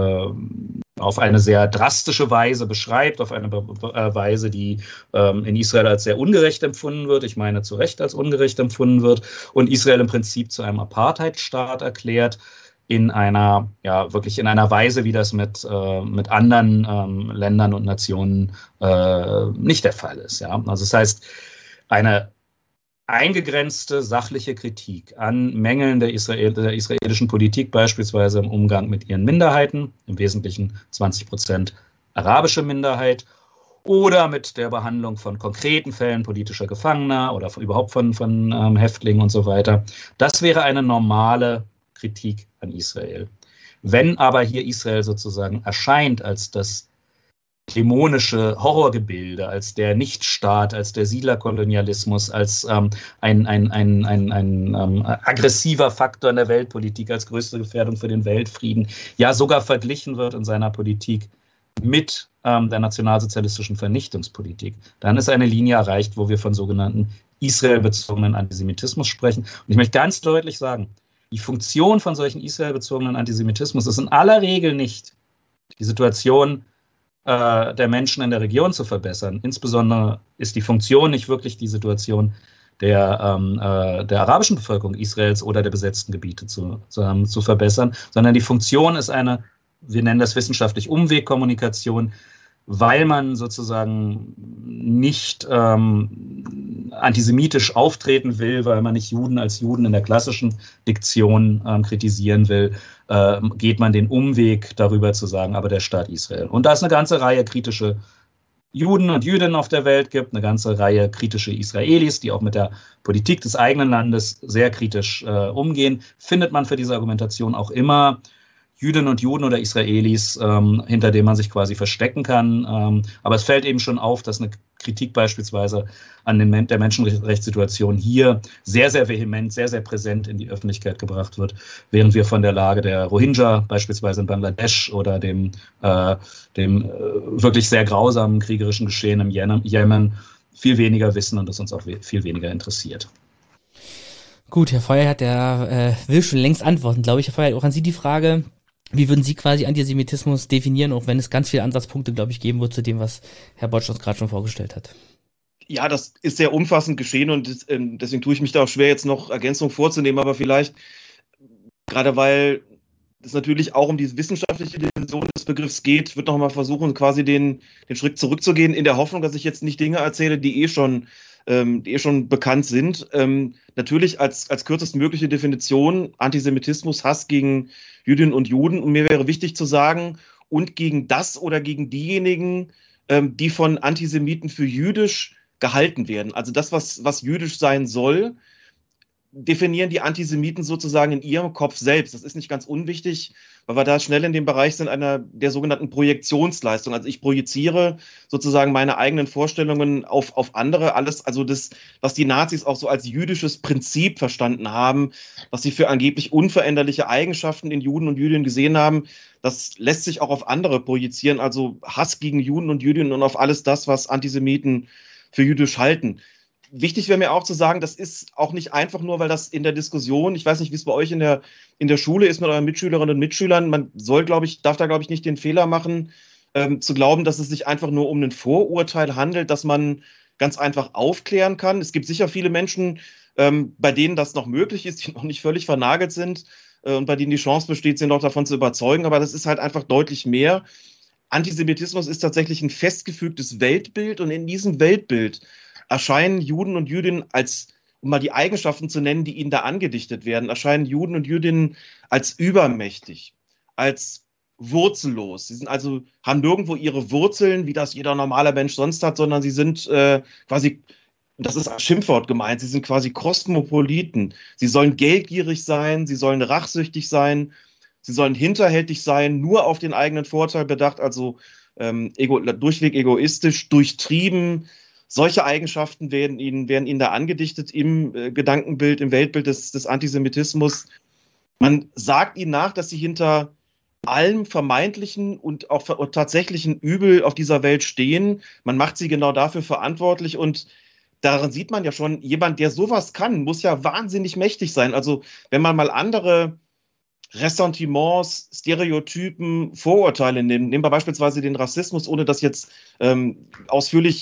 äh, auf eine sehr drastische Weise beschreibt, auf eine äh, Weise, die ähm, in Israel als sehr ungerecht empfunden wird, ich meine zu Recht als ungerecht empfunden wird und Israel im Prinzip zu einem Apartheidstaat erklärt. in einer, ja, wirklich in einer Weise, wie das mit, äh, mit anderen ähm, Ländern und Nationen äh, nicht der Fall ist. Ja? Also das heißt, eine eingegrenzte sachliche Kritik an Mängeln der, Israel, der israelischen Politik, beispielsweise im Umgang mit ihren Minderheiten, im Wesentlichen zwanzig Prozent arabische Minderheit, oder mit der Behandlung von konkreten Fällen politischer Gefangener oder von, überhaupt von, von ähm, Häftlingen und so weiter. Das wäre eine normale Kritik an Israel. Wenn aber hier Israel sozusagen erscheint als das dämonische Horrorgebilde, als der Nichtstaat, als der Siedlerkolonialismus, als ähm, ein, ein, ein, ein, ein ähm, aggressiver Faktor in der Weltpolitik, als größte Gefährdung für den Weltfrieden, ja sogar verglichen wird in seiner Politik mit ähm, der nationalsozialistischen Vernichtungspolitik, dann ist eine Linie erreicht, wo wir von sogenannten israelbezogenen Antisemitismus sprechen. Und ich möchte ganz deutlich sagen, die Funktion von solchen israelbezogenen Antisemitismus ist in aller Regel nicht, die Situation äh, der Menschen in der Region zu verbessern. Insbesondere ist die Funktion nicht wirklich die Situation der, ähm, äh, der arabischen Bevölkerung Israels oder der besetzten Gebiete zu, zu, ähm, zu verbessern, sondern die Funktion ist eine, wir nennen das wissenschaftlich Umwegkommunikation, weil man sozusagen nicht ähm, antisemitisch auftreten will, weil man nicht Juden als Juden in der klassischen Diktion ähm, kritisieren will, äh, geht man den Umweg darüber zu sagen, aber der Staat Israel. Und da es eine ganze Reihe kritische Juden und Jüdinnen auf der Welt gibt, eine ganze Reihe kritische Israelis, die auch mit der Politik des eigenen Landes sehr kritisch äh, umgehen, findet man für diese Argumentation auch immer Jüdinnen und Juden oder Israelis, ähm, hinter denen man sich quasi verstecken kann. Ähm, aber es fällt eben schon auf, dass eine Kritik beispielsweise an den, der Menschenrechtssituation hier sehr, sehr vehement, sehr, sehr präsent in die Öffentlichkeit gebracht wird, während wir von der Lage der Rohingya beispielsweise in Bangladesch oder dem, äh, dem äh, wirklich sehr grausamen kriegerischen Geschehen im Jemen viel weniger wissen und das uns auch we- viel weniger interessiert. Gut, Herr Feuer, der äh, will schon längst antworten, glaube ich. Herr Feuer, auch an Sie die Frage, wie würden Sie quasi Antisemitismus definieren, auch wenn es ganz viele Ansatzpunkte, glaube ich, geben wird zu dem, was Herr Botsch uns gerade schon vorgestellt hat? Ja, das ist sehr umfassend geschehen und ähm, deswegen tue ich mich da auch schwer, jetzt noch Ergänzungen vorzunehmen, aber vielleicht, gerade weil es natürlich auch um die wissenschaftliche Dimension des Begriffs geht, wird noch mal versuchen, quasi den, den Schritt zurückzugehen, in der Hoffnung, dass ich jetzt nicht Dinge erzähle, die eh schon ähm, die eh schon bekannt sind. Ähm, natürlich als, als kürzestmögliche Definition Antisemitismus, Hass gegen Jüdinnen und Juden. Und mir wäre wichtig zu sagen, und gegen das oder gegen diejenigen, ähm, die von Antisemiten für jüdisch gehalten werden. Also das, was, was jüdisch sein soll, definieren die Antisemiten sozusagen in ihrem Kopf selbst. Das ist nicht ganz unwichtig, weil wir da schnell in dem Bereich sind einer der sogenannten Projektionsleistung. Also ich projiziere sozusagen meine eigenen Vorstellungen auf, auf andere. Alles, also das, was die Nazis auch so als jüdisches Prinzip verstanden haben, was sie für angeblich unveränderliche Eigenschaften in Juden und Jüdinnen gesehen haben, das lässt sich auch auf andere projizieren. Also Hass gegen Juden und Jüdinnen und auf alles das, was Antisemiten für jüdisch halten. Wichtig wäre mir auch zu sagen, das ist auch nicht einfach nur, weil das in der Diskussion, ich weiß nicht, wie es bei euch in der, in der Schule ist mit euren Mitschülerinnen und Mitschülern, man soll, glaube ich, darf da, glaube ich, nicht den Fehler machen, ähm, zu glauben, dass es sich einfach nur um ein Vorurteil handelt, das man ganz einfach aufklären kann. Es gibt sicher viele Menschen, ähm, bei denen das noch möglich ist, die noch nicht völlig vernagelt sind äh, und bei denen die Chance besteht, sie noch davon zu überzeugen, aber das ist halt einfach deutlich mehr. Antisemitismus ist tatsächlich ein festgefügtes Weltbild und in diesem Weltbild erscheinen Juden und Jüdinnen als, um mal die Eigenschaften zu nennen, die ihnen da angedichtet werden, erscheinen Juden und Jüdinnen als übermächtig, als wurzellos. Sie sind also, haben nirgendwo ihre Wurzeln, wie das jeder normale Mensch sonst hat, sondern sie sind äh, quasi, das ist ein Schimpfwort gemeint, sie sind quasi Kosmopoliten. Sie sollen geldgierig sein, sie sollen rachsüchtig sein, sie sollen hinterhältig sein, nur auf den eigenen Vorteil bedacht, also ähm, ego, durchweg egoistisch, durchtrieben. Solche Eigenschaften werden ihnen, werden ihnen da angedichtet im äh, Gedankenbild, im Weltbild des, des Antisemitismus. Man sagt ihnen nach, dass sie hinter allem vermeintlichen und auch ver- tatsächlichen Übel auf dieser Welt stehen. Man macht sie genau dafür verantwortlich und daran sieht man ja schon, jemand, der sowas kann, muss ja wahnsinnig mächtig sein. Also wenn man mal andere Ressentiments, Stereotypen, Vorurteile nimmt, nehmen wir beispielsweise den Rassismus, ohne das jetzt ähm, ausführlich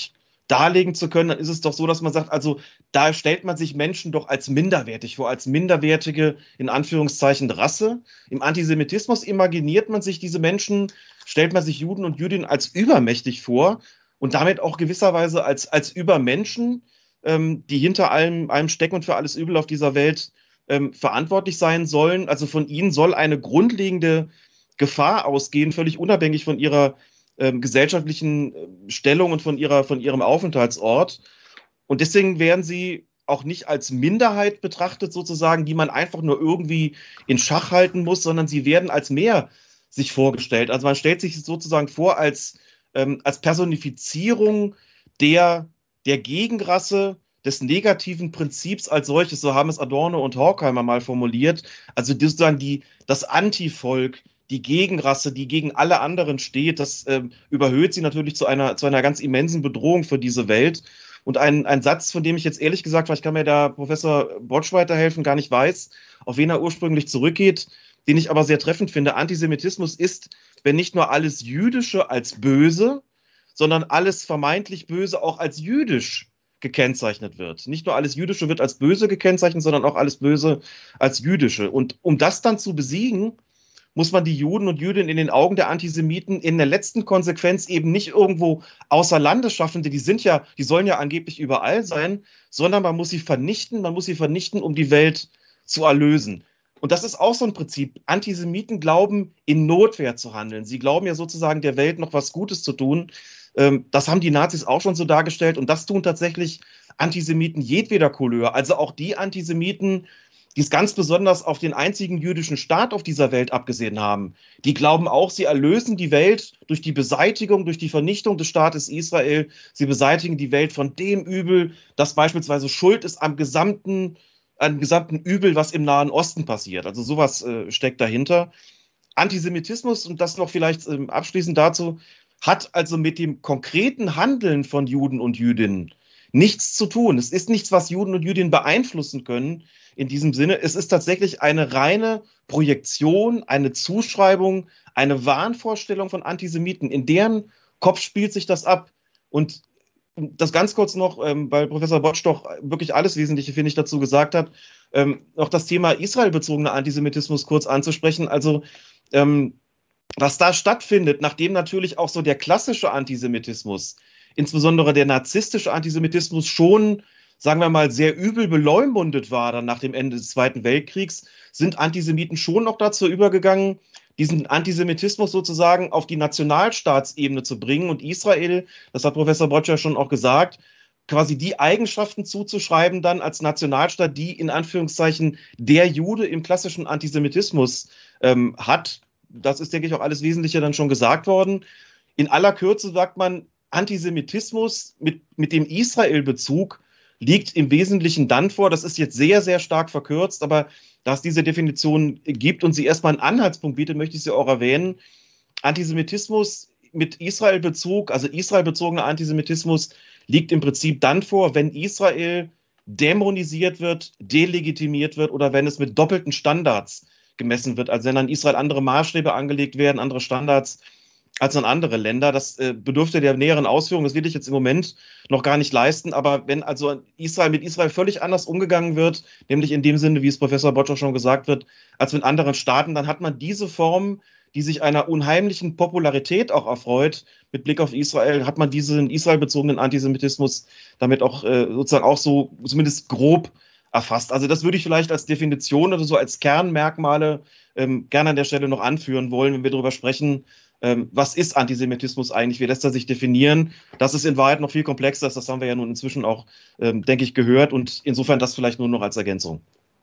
darlegen zu können, dann ist es doch so, dass man sagt, also da stellt man sich Menschen doch als minderwertig vor, als minderwertige, in Anführungszeichen, Rasse. Im Antisemitismus imaginiert man sich diese Menschen, stellt man sich Juden und Jüdinnen als übermächtig vor und damit auch gewisserweise als, als Übermenschen, ähm, die hinter allem, allem stecken und für alles Übel auf dieser Welt ähm, verantwortlich sein sollen. Also von ihnen soll eine grundlegende Gefahr ausgehen, völlig unabhängig von ihrer ähm, gesellschaftlichen Stellung und von, ihrer, von ihrem Aufenthaltsort. Und deswegen werden sie auch nicht als Minderheit betrachtet, sozusagen, die man einfach nur irgendwie in Schach halten muss, sondern sie werden als mehr sich vorgestellt. Also man stellt sich sozusagen vor als, ähm, als Personifizierung der, der Gegenrasse, des negativen Prinzips als solches, so haben es Adorno und Horkheimer mal formuliert. Also sozusagen die, das Antivolk, die Gegenrasse, die gegen alle anderen steht, das äh, überhöht sie natürlich zu einer, zu einer ganz immensen Bedrohung für diese Welt. Und ein, ein Satz, von dem ich jetzt ehrlich gesagt, vielleicht kann mir der Professor Botsch weiterhelfen, gar nicht weiß, auf wen er ursprünglich zurückgeht, den ich aber sehr treffend finde. Antisemitismus ist, wenn nicht nur alles Jüdische als böse, sondern alles vermeintlich Böse auch als jüdisch gekennzeichnet wird. Nicht nur alles Jüdische wird als böse gekennzeichnet, sondern auch alles Böse als Jüdische. Und um das dann zu besiegen, muss man die Juden und Jüdinnen in den Augen der Antisemiten in der letzten Konsequenz eben nicht irgendwo außer Landes schaffen, die sind ja, die sollen ja angeblich überall sein, sondern man muss sie vernichten, man muss sie vernichten, um die Welt zu erlösen. Und das ist auch so ein Prinzip. Antisemiten glauben, in Notwehr zu handeln. Sie glauben ja sozusagen, der Welt noch was Gutes zu tun. Das haben die Nazis auch schon so dargestellt. Und das tun tatsächlich Antisemiten jedweder Couleur. Also auch die Antisemiten, die es ganz besonders auf den einzigen jüdischen Staat auf dieser Welt abgesehen haben. Die glauben auch, sie erlösen die Welt durch die Beseitigung, durch die Vernichtung des Staates Israel. Sie beseitigen die Welt von dem Übel, das beispielsweise schuld ist am gesamten, am gesamten Übel, was im Nahen Osten passiert. Also sowas äh, steckt dahinter. Antisemitismus, und das noch vielleicht äh, abschließend dazu, hat also mit dem konkreten Handeln von Juden und Jüdinnen nichts zu tun. Es ist nichts, was Juden und Jüdinnen beeinflussen können. In diesem Sinne, es ist tatsächlich eine reine Projektion, eine Zuschreibung, eine Wahnvorstellung von Antisemiten. In deren Kopf spielt sich das ab. Und das ganz kurz noch, ähm, weil Professor Botsch doch wirklich alles Wesentliche, finde ich, dazu gesagt hat, ähm, noch das Thema israelbezogener Antisemitismus kurz anzusprechen. Also ähm, was da stattfindet, nachdem natürlich auch so der klassische Antisemitismus, insbesondere der narzisstische Antisemitismus schon, sagen wir mal, sehr übel beleumundet war dann nach dem Ende des Zweiten Weltkriegs, sind Antisemiten schon noch dazu übergegangen, diesen Antisemitismus sozusagen auf die Nationalstaatsebene zu bringen und Israel, das hat Professor Botsch ja schon auch gesagt, quasi die Eigenschaften zuzuschreiben dann als Nationalstaat, die in Anführungszeichen der Jude im klassischen Antisemitismus ähm, hat. Das ist, denke ich, auch alles Wesentliche dann schon gesagt worden. In aller Kürze sagt man, Antisemitismus mit, mit dem Israel-Bezug liegt im Wesentlichen dann vor, das ist jetzt sehr, sehr stark verkürzt, aber da es diese Definition gibt und sie erstmal einen Anhaltspunkt bietet, möchte ich sie auch erwähnen. Antisemitismus mit Israel-Bezug, also israelbezogener Antisemitismus, liegt im Prinzip dann vor, wenn Israel dämonisiert wird, delegitimiert wird oder wenn es mit doppelten Standards gemessen wird, also wenn an Israel andere Maßstäbe angelegt werden, andere Standards als an andere Länder. Das äh, bedürfte der näheren Ausführung, das will ich jetzt im Moment noch gar nicht leisten, aber wenn also Israel mit Israel völlig anders umgegangen wird, nämlich in dem Sinne, wie es Professor Botsch auch schon gesagt wird, als mit anderen Staaten, dann hat man diese Form, die sich einer unheimlichen Popularität auch erfreut, mit Blick auf Israel, hat man diesen israelbezogenen Antisemitismus damit auch äh, sozusagen auch so zumindest grob erfasst. Also das würde ich vielleicht als Definition oder so als Kernmerkmale ähm, gerne an der Stelle noch anführen wollen, wenn wir darüber sprechen, ähm, was ist Antisemitismus eigentlich, wie lässt er sich definieren. Das ist in Wahrheit noch viel komplexer, das haben wir ja nun inzwischen auch, ähm, denke ich, gehört und insofern das vielleicht nur noch als Ergänzung.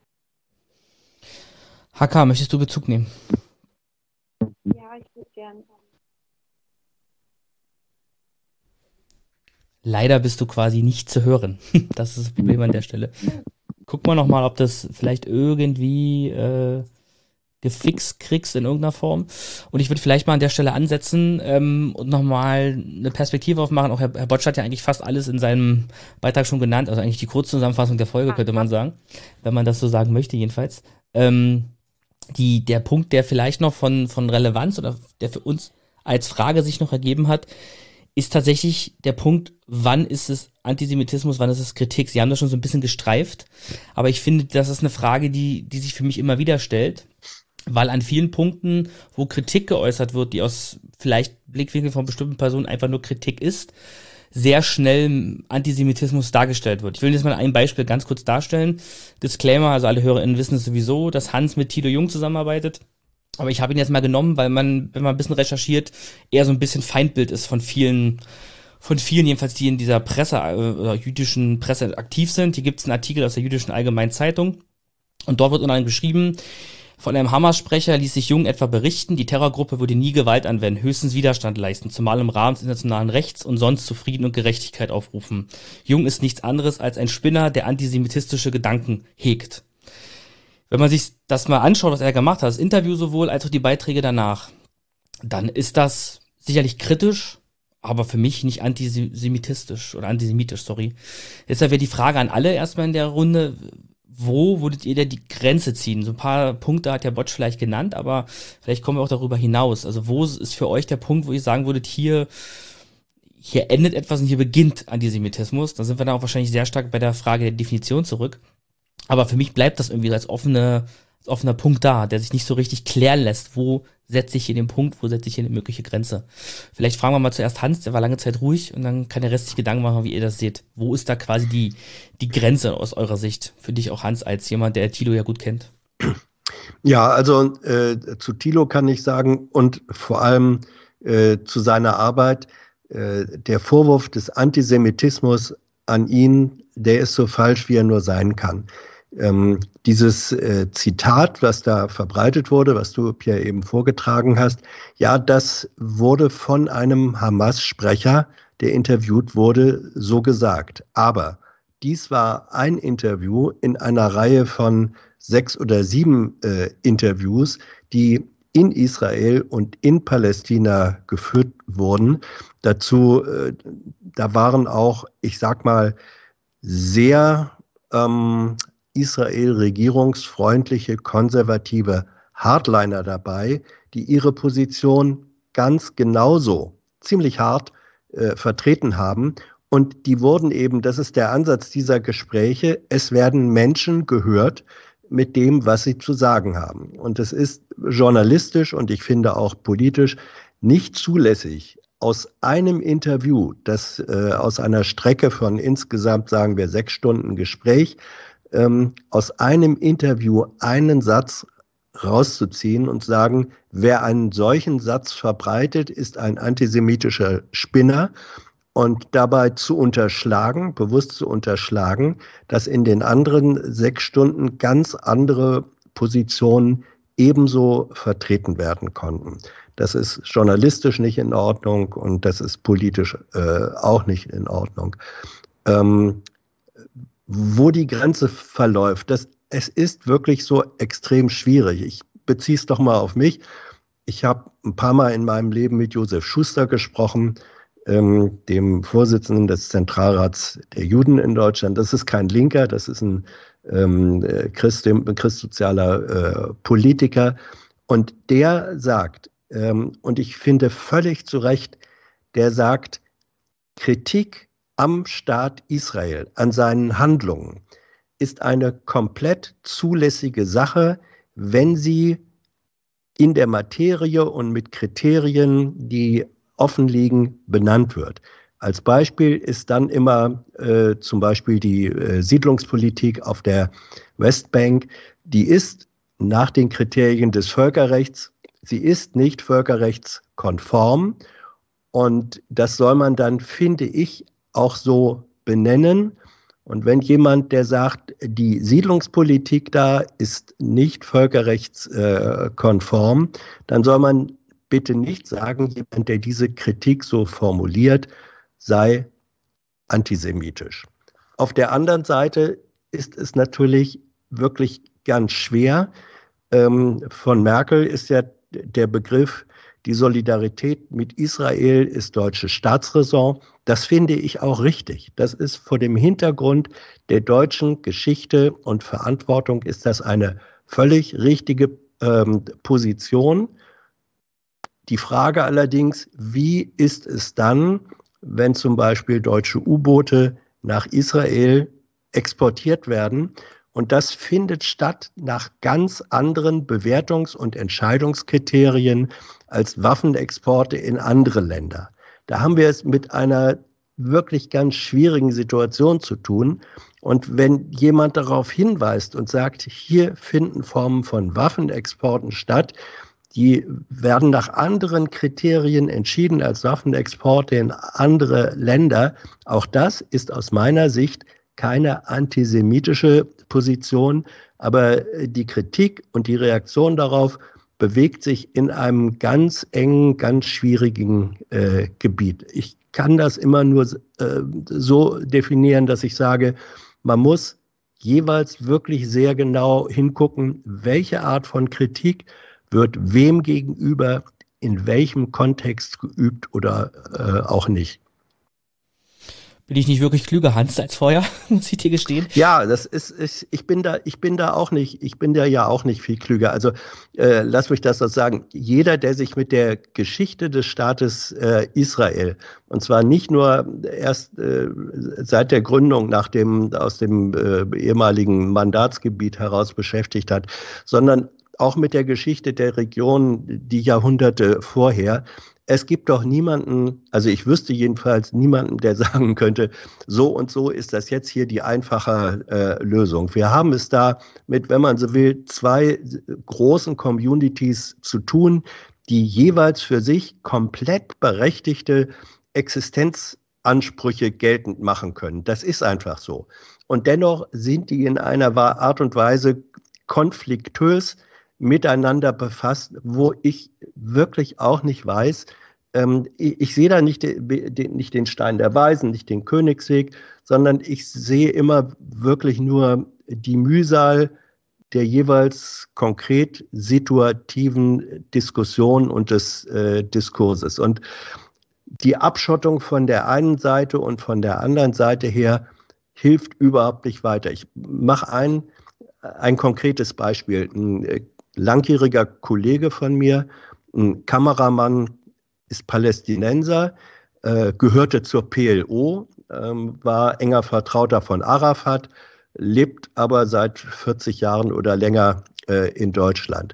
Haka, möchtest du Bezug nehmen? Ja, ich würde gerne. Leider bist du quasi nicht zu hören. Das ist das Problem an der Stelle. Guck mal nochmal, ob das vielleicht irgendwie äh, gefixt kriegst in irgendeiner Form. Und ich würde vielleicht mal an der Stelle ansetzen ähm, und nochmal eine Perspektive aufmachen. Auch Herr, Herr Botsch hat ja eigentlich fast alles in seinem Beitrag schon genannt. Also eigentlich die Kurzzusammenfassung der Folge, könnte man sagen. Wenn man das so sagen möchte, jedenfalls. Ähm, die, der Punkt, der vielleicht noch von, von Relevanz oder der für uns als Frage sich noch ergeben hat, ist tatsächlich der Punkt, wann ist es Antisemitismus, wann ist es Kritik? Sie haben das schon so ein bisschen gestreift, aber ich finde, das ist eine Frage, die, die sich für mich immer wieder stellt, weil an vielen Punkten, wo Kritik geäußert wird, die aus vielleicht Blickwinkel von bestimmten Personen einfach nur Kritik ist, sehr schnell Antisemitismus dargestellt wird. Ich will jetzt mal ein Beispiel ganz kurz darstellen. Disclaimer, also alle HörerInnen wissen es sowieso, dass Hans mit Thilo Jung zusammenarbeitet. Aber ich habe ihn jetzt mal genommen, weil man, wenn man ein bisschen recherchiert, eher so ein bisschen Feindbild ist von vielen, von vielen jedenfalls, die in dieser Presse äh, oder jüdischen Presse aktiv sind. Hier gibt es einen Artikel aus der Jüdischen Allgemeinen Zeitung und dort wird unter anderem geschrieben, von einem Hamas-Sprecher ließ sich Jung etwa berichten, die Terrorgruppe würde nie Gewalt anwenden, höchstens Widerstand leisten, zumal im Rahmen des internationalen Rechts und sonst zu Frieden und Gerechtigkeit aufrufen. Jung ist nichts anderes als ein Spinner, der antisemitistische Gedanken hegt. Wenn man sich das mal anschaut, was er gemacht hat, das Interview sowohl als auch die Beiträge danach, dann ist das sicherlich kritisch, aber für mich nicht antisemitistisch oder antisemitisch, sorry. Deshalb wäre die Frage an alle erstmal in der Runde, wo würdet ihr denn die Grenze ziehen? So ein paar Punkte hat der Botsch vielleicht genannt, aber vielleicht kommen wir auch darüber hinaus. Also wo ist für euch der Punkt, wo ihr sagen würdet, hier, hier endet etwas und hier beginnt Antisemitismus? Da sind wir dann auch wahrscheinlich sehr stark bei der Frage der Definition zurück. Aber für mich bleibt das irgendwie als, offene, als offener Punkt da, der sich nicht so richtig klären lässt. Wo setze ich hier den Punkt, wo setze ich hier eine mögliche Grenze? Vielleicht fragen wir mal zuerst Hans, der war lange Zeit ruhig und dann kann der Rest sich Gedanken machen, wie ihr das seht. Wo ist da quasi die, die Grenze aus eurer Sicht? Für dich auch, Hans, als jemand, der Thilo ja gut kennt. Ja, also äh, zu Thilo kann ich sagen und vor allem äh, zu seiner Arbeit, äh, der Vorwurf des Antisemitismus an ihn, der ist so falsch, wie er nur sein kann. Ähm, dieses äh, Zitat, was da verbreitet wurde, was du, Pierre, eben vorgetragen hast, ja, das wurde von einem Hamas-Sprecher, der interviewt wurde, so gesagt. Aber dies war ein Interview in einer Reihe von sechs oder sieben äh, Interviews, die in Israel und in Palästina geführt wurden. Dazu, äh, da waren auch, ich sag mal, sehr ähm, Israel-regierungsfreundliche, konservative Hardliner dabei, die ihre Position ganz genauso, ziemlich hart äh, vertreten haben. Und die wurden eben, das ist der Ansatz dieser Gespräche, es werden Menschen gehört mit dem, was sie zu sagen haben. Und es ist journalistisch und ich finde auch politisch nicht zulässig, aus einem Interview, das äh, aus einer Strecke von insgesamt, sagen wir, sechs Stunden Gespräch, ähm, aus einem Interview einen Satz rauszuziehen und sagen, wer einen solchen Satz verbreitet, ist ein antisemitischer Spinner. Und dabei zu unterschlagen, bewusst zu unterschlagen, dass in den anderen sechs Stunden ganz andere Positionen ebenso vertreten werden konnten. Das ist journalistisch nicht in Ordnung und das ist politisch äh, auch nicht in Ordnung. Ähm, wo die Grenze verläuft, das, es ist wirklich so extrem schwierig. Ich beziehe es doch mal auf mich. Ich habe ein paar Mal in meinem Leben mit Josef Schuster gesprochen, ähm, dem Vorsitzenden des Zentralrats der Juden in Deutschland. Das ist kein Linker, das ist ein ähm, Christ, christsozialer äh, Politiker. Und der sagt, ähm, und ich finde völlig zu Recht, der sagt, Kritik am Staat Israel, an seinen Handlungen, ist eine komplett zulässige Sache, wenn sie in der Materie und mit Kriterien, die offen liegen, benannt wird. Als Beispiel ist dann immer äh, zum Beispiel die äh, Siedlungspolitik auf der Westbank, die ist nach den Kriterien des Völkerrechts, sie ist nicht völkerrechtskonform und das soll man dann, finde ich, auch so benennen. Und wenn jemand, der sagt, die Siedlungspolitik da ist nicht völkerrechtskonform, dann soll man bitte nicht sagen, jemand, der diese Kritik so formuliert, sei antisemitisch. Auf der anderen Seite ist es natürlich wirklich ganz schwer. Ähm, von Merkel ist ja der Begriff, die Solidarität mit Israel ist deutsche Staatsräson. Das finde ich auch richtig. Das ist vor dem Hintergrund der deutschen Geschichte und Verantwortung ist das eine völlig richtige ähm, Position. Die Frage allerdings, wie ist es dann wenn zum Beispiel deutsche U-Boote nach Israel exportiert werden. Und das findet statt nach ganz anderen Bewertungs- und Entscheidungskriterien als Waffenexporte in andere Länder. Da haben wir es mit einer wirklich ganz schwierigen Situation zu tun. Und wenn jemand darauf hinweist und sagt, hier finden Formen von Waffenexporten statt, die werden nach anderen Kriterien entschieden als Waffenexporte in andere Länder, auch das ist aus meiner Sicht keine antisemitische Position, aber die Kritik und die Reaktion darauf bewegt sich in einem ganz engen, ganz schwierigen äh, Gebiet. Ich kann das immer nur äh, so definieren, dass ich sage, man muss jeweils wirklich sehr genau hingucken, welche Art von Kritik wird wem gegenüber in welchem Kontext geübt oder äh, auch nicht. Bin ich nicht wirklich klüger, Hans, als vorher, muss ich dir gestehen? Ja, das ist, ist ich bin da, ich bin da auch nicht, ich bin da ja auch nicht viel klüger. Also äh, lass mich das so sagen. Jeder, der sich mit der Geschichte des Staates äh, Israel, und zwar nicht nur erst äh, seit der Gründung nach dem aus dem äh, ehemaligen Mandatsgebiet heraus beschäftigt hat, sondern auch mit der Geschichte der Region die Jahrhunderte vorher. Es gibt doch niemanden, also ich wüsste jedenfalls niemanden, der sagen könnte, so und so ist das jetzt hier die einfache äh, Lösung. Wir haben es da mit, wenn man so will, zwei großen Communities zu tun, die jeweils für sich komplett berechtigte Existenzansprüche geltend machen können. Das ist einfach so. Und dennoch sind die in einer Art und Weise konfliktös miteinander befasst, wo ich wirklich auch nicht weiß, ähm, ich, ich sehe da nicht, de, de, nicht den Stein der Weisen, nicht den Königsweg, sondern ich sehe immer wirklich nur die Mühsal der jeweils konkret situativen Diskussion und des äh, Diskurses. Und die Abschottung von der einen Seite und von der anderen Seite her hilft überhaupt nicht weiter. Ich mache ein, ein konkretes Beispiel. Ein langjähriger Kollege von mir, ein Kameramann, ist Palästinenser, äh, gehörte zur P L O, ähm, war enger Vertrauter von Arafat, lebt aber seit vierzig Jahren oder länger äh, in Deutschland.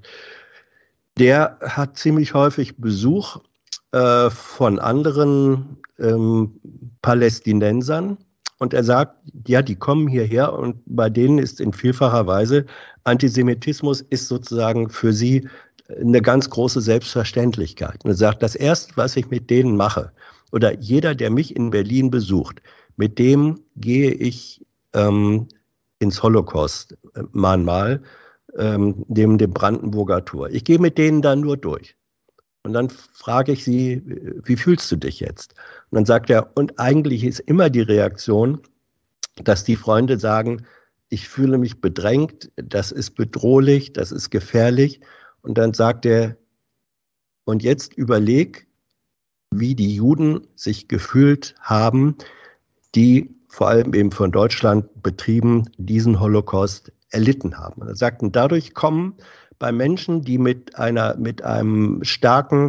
Der hat ziemlich häufig Besuch äh, von anderen ähm, Palästinensern. Und er sagt, ja, die kommen hierher und bei denen ist in vielfacher Weise Antisemitismus ist sozusagen für sie eine ganz große Selbstverständlichkeit. Und er sagt, das Erste, was ich mit denen mache, oder jeder, der mich in Berlin besucht, mit dem gehe ich ähm, ins Holocaust-Mahnmal, ähm, dem, dem Brandenburger Tor. Ich gehe mit denen da nur durch. Und dann frage ich sie, wie fühlst du dich jetzt? Und dann sagt er, und eigentlich ist immer die Reaktion, dass die Freunde sagen, ich fühle mich bedrängt, das ist bedrohlich, das ist gefährlich. Und dann sagt er, und jetzt überleg, wie die Juden sich gefühlt haben, die vor allem eben von Deutschland betrieben diesen Holocaust erlitten haben. Und er sagt, und dadurch kommen bei Menschen, die mit einer, mit einem starken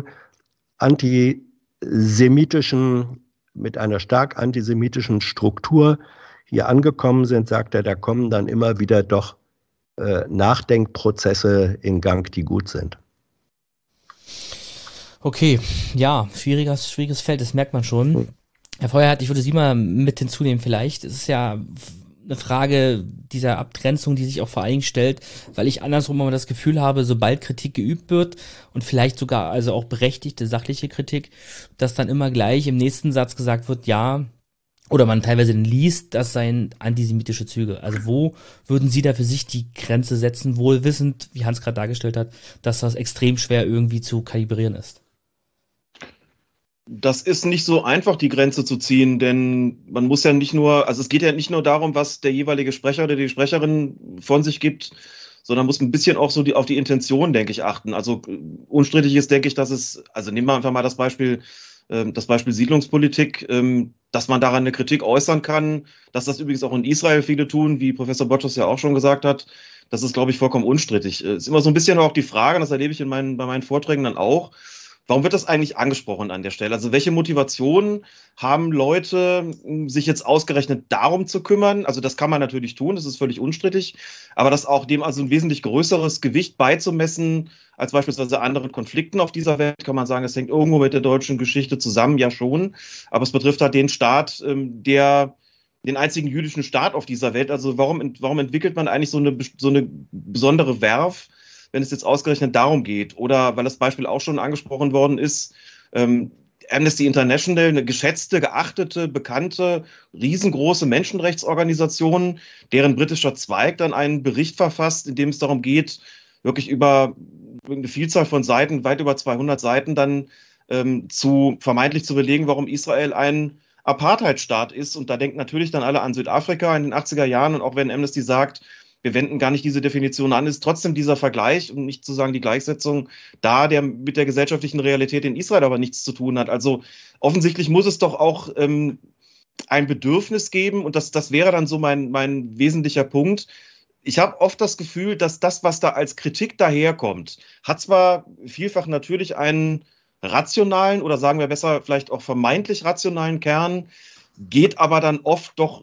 antisemitischen, mit einer stark antisemitischen Struktur hier angekommen sind, sagt er, da kommen dann immer wieder doch äh, Nachdenkprozesse in Gang, die gut sind. Okay, ja, schwieriges, schwieriges Feld, das merkt man schon. Hm. Herr Feuerhardt, ich würde Sie mal mit hinzunehmen vielleicht. Es ist ja eine Frage dieser Abgrenzung, die sich auch vor allen Dingen stellt, weil ich andersrum immer das Gefühl habe, sobald Kritik geübt wird und vielleicht sogar also auch berechtigte sachliche Kritik, dass dann immer gleich im nächsten Satz gesagt wird, ja, oder man teilweise liest, das seien antisemitische Züge. Also wo würden Sie da für sich die Grenze setzen, wohl wissend, wie Hans gerade dargestellt hat, dass das extrem schwer irgendwie zu kalibrieren ist? Das ist nicht so einfach, die Grenze zu ziehen, denn man muss ja nicht nur, also es geht ja nicht nur darum, was der jeweilige Sprecher oder die Sprecherin von sich gibt, sondern muss ein bisschen auch so die, auf die Intention, denke ich, achten. Also unstrittig ist, denke ich, dass es, also nehmen wir einfach mal das Beispiel, äh, das Beispiel Siedlungspolitik, ähm, dass man daran eine Kritik äußern kann, dass das übrigens auch in Israel viele tun, wie Professor Botschus ja auch schon gesagt hat. Das ist, glaube ich, vollkommen unstrittig. Es ist immer so ein bisschen auch die Frage, das erlebe ich in meinen, bei meinen Vorträgen dann auch, Warum wird das eigentlich angesprochen an der Stelle? Also welche Motivationen haben Leute, sich jetzt ausgerechnet darum zu kümmern? Also das kann man natürlich tun, das ist völlig unstrittig, aber das auch dem also ein wesentlich größeres Gewicht beizumessen als beispielsweise anderen Konflikten auf dieser Welt, kann man sagen, es hängt irgendwo mit der deutschen Geschichte zusammen, ja schon, aber es betrifft halt den Staat, der den einzigen jüdischen Staat auf dieser Welt. Also warum, warum entwickelt man eigentlich so eine, so eine besondere Werf, wenn es jetzt ausgerechnet darum geht? Oder weil das Beispiel auch schon angesprochen worden ist, ähm, Amnesty International, eine geschätzte, geachtete, bekannte, riesengroße Menschenrechtsorganisation, deren britischer Zweig dann einen Bericht verfasst, in dem es darum geht, wirklich über eine Vielzahl von Seiten, weit über zweihundert Seiten, dann ähm, zu vermeintlich zu belegen, warum Israel ein Apartheidstaat ist. Und da denken natürlich dann alle an Südafrika in den achtziger Jahren. Und auch wenn Amnesty sagt, wir wenden gar nicht diese Definition an, ist trotzdem dieser Vergleich, um nicht zu sagen die Gleichsetzung, da, der mit der gesellschaftlichen Realität in Israel aber nichts zu tun hat. Also offensichtlich muss es doch auch ähm, ein Bedürfnis geben, und das, das wäre dann so mein, mein wesentlicher Punkt. Ich habe oft das Gefühl, dass das, was da als Kritik daherkommt, hat zwar vielfach natürlich einen rationalen oder sagen wir besser vielleicht auch vermeintlich rationalen Kern, geht aber dann oft doch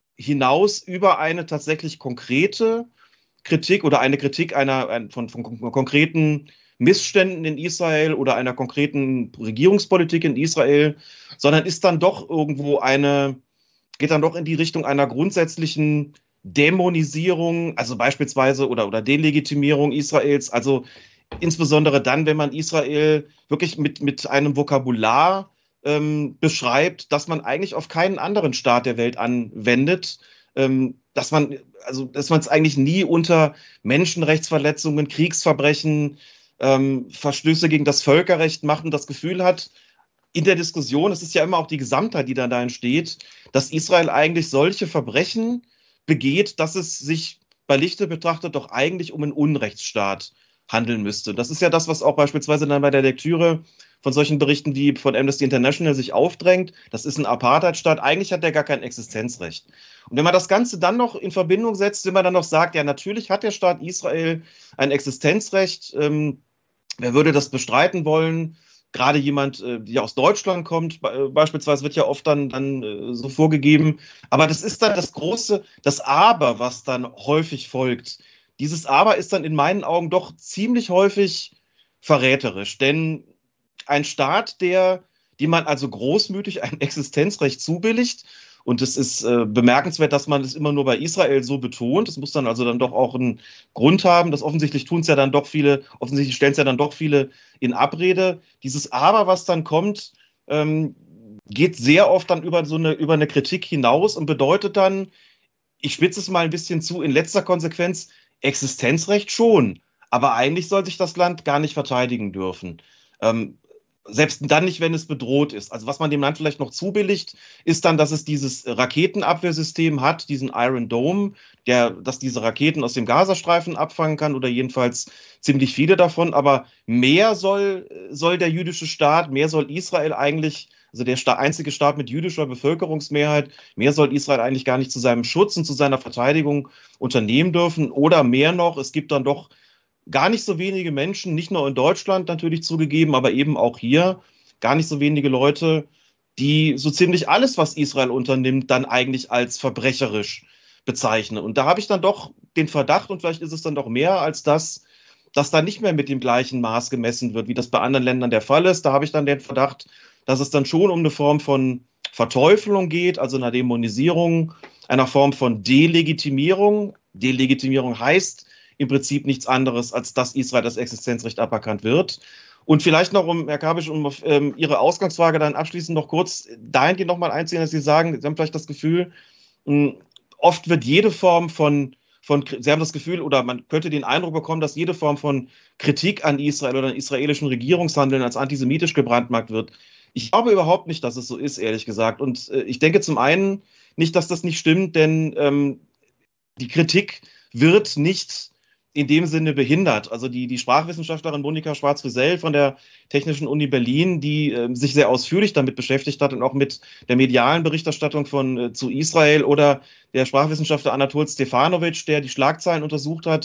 hinaus über eine tatsächlich konkrete Kritik oder eine Kritik einer ein, von, von konkreten Missständen in Israel oder einer konkreten Regierungspolitik in Israel, sondern ist dann doch irgendwo eine, geht dann doch in die Richtung einer grundsätzlichen Dämonisierung, also beispielsweise oder, oder Delegitimierung Israels, also insbesondere dann, wenn man Israel wirklich mit, mit einem Vokabular ähm, beschreibt, dass man eigentlich auf keinen anderen Staat der Welt anwendet, ähm, dass man also dass man es eigentlich nie unter Menschenrechtsverletzungen, Kriegsverbrechen, ähm, Verstöße gegen das Völkerrecht macht und das Gefühl hat, in der Diskussion, es ist ja immer auch die Gesamtheit, die dann da entsteht, dass Israel eigentlich solche Verbrechen begeht, dass es sich bei Lichte betrachtet doch eigentlich um einen Unrechtsstaat handeln müsste. Das ist ja das, was auch beispielsweise dann bei der Lektüre von solchen Berichten wie von Amnesty International sich aufdrängt. Das ist ein Apartheidstaat. Eigentlich hat der gar kein Existenzrecht. Und wenn man das Ganze dann noch in Verbindung setzt, wenn man dann noch sagt, ja, natürlich hat der Staat Israel ein Existenzrecht. Ähm, wer würde das bestreiten wollen? Gerade jemand, äh, der aus Deutschland kommt, be- beispielsweise, wird ja oft dann, dann äh, so vorgegeben. Aber das ist dann das große, das Aber, was dann häufig folgt. Dieses Aber ist dann in meinen Augen doch ziemlich häufig verräterisch, denn ein Staat, der, dem man also großmütig ein Existenzrecht zubilligt, und es ist äh, bemerkenswert, dass man es immer nur bei Israel so betont, es muss dann also dann doch auch einen Grund haben, das offensichtlich tun es ja dann doch viele, offensichtlich stellen es ja dann doch viele in Abrede. Dieses Aber, was dann kommt, ähm, geht sehr oft dann über so eine, über eine Kritik hinaus und bedeutet dann, ich spitze es mal ein bisschen zu, in letzter Konsequenz, Existenzrecht schon, aber eigentlich soll sich das Land gar nicht verteidigen dürfen. Ähm, selbst dann nicht, wenn es bedroht ist. Also was man dem Land vielleicht noch zubilligt, ist dann, dass es dieses Raketenabwehrsystem hat, diesen Iron Dome, der, dass diese Raketen aus dem Gazastreifen abfangen kann oder jedenfalls ziemlich viele davon. Aber mehr soll, soll der jüdische Staat, mehr soll Israel eigentlich, also der Sta- einzige Staat mit jüdischer Bevölkerungsmehrheit, mehr soll Israel eigentlich gar nicht zu seinem Schutz und zu seiner Verteidigung unternehmen dürfen. Oder mehr noch, es gibt dann doch gar nicht so wenige Menschen, nicht nur in Deutschland natürlich zugegeben, aber eben auch hier, gar nicht so wenige Leute, die so ziemlich alles, was Israel unternimmt, dann eigentlich als verbrecherisch bezeichnen. Und da habe ich dann doch den Verdacht, und vielleicht ist es dann doch mehr als das, dass da nicht mehr mit dem gleichen Maß gemessen wird, wie das bei anderen Ländern der Fall ist. Da habe ich dann den Verdacht, dass es dann schon um eine Form von Verteufelung geht, also einer Dämonisierung, einer Form von Delegitimierung. Delegitimierung heißt im Prinzip nichts anderes, als dass Israel das Existenzrecht aberkannt wird. Und vielleicht noch, um, Herr Kabisch, um auf ähm, Ihre Ausgangsfrage dann abschließend noch kurz dahingehend nochmal einzugehen, dass Sie sagen, Sie haben vielleicht das Gefühl, mh, oft wird jede Form von, von, Sie haben das Gefühl, oder man könnte den Eindruck bekommen, dass jede Form von Kritik an Israel oder an israelischen Regierungshandeln als antisemitisch gebrandmarkt wird. Ich glaube überhaupt nicht, dass es so ist, ehrlich gesagt. Und äh, ich denke zum einen nicht, dass das nicht stimmt, denn ähm, die Kritik wird nicht in dem Sinne behindert. Also die, die Sprachwissenschaftlerin Monika Schwarz-Frisell von der Technischen Uni Berlin, die äh, sich sehr ausführlich damit beschäftigt hat und auch mit der medialen Berichterstattung von äh, zu Israel, oder der Sprachwissenschaftler Anatol Stefanovic, der die Schlagzeilen untersucht hat,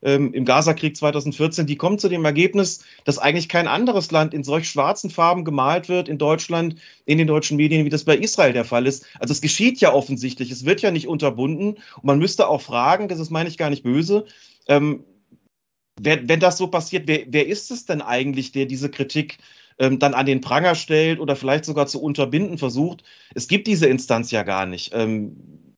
ähm, im Gaza-Krieg zweitausendvierzehn, die kommen zu dem Ergebnis, dass eigentlich kein anderes Land in solch schwarzen Farben gemalt wird in Deutschland, in den deutschen Medien, wie das bei Israel der Fall ist. Also es geschieht ja offensichtlich, es wird ja nicht unterbunden und man müsste auch fragen, das ist, meine ich, gar nicht böse, ähm, wer, wenn das so passiert, wer, wer ist es denn eigentlich, der diese Kritik ähm, dann an den Pranger stellt oder vielleicht sogar zu unterbinden versucht? Es gibt diese Instanz ja gar nicht. Ähm,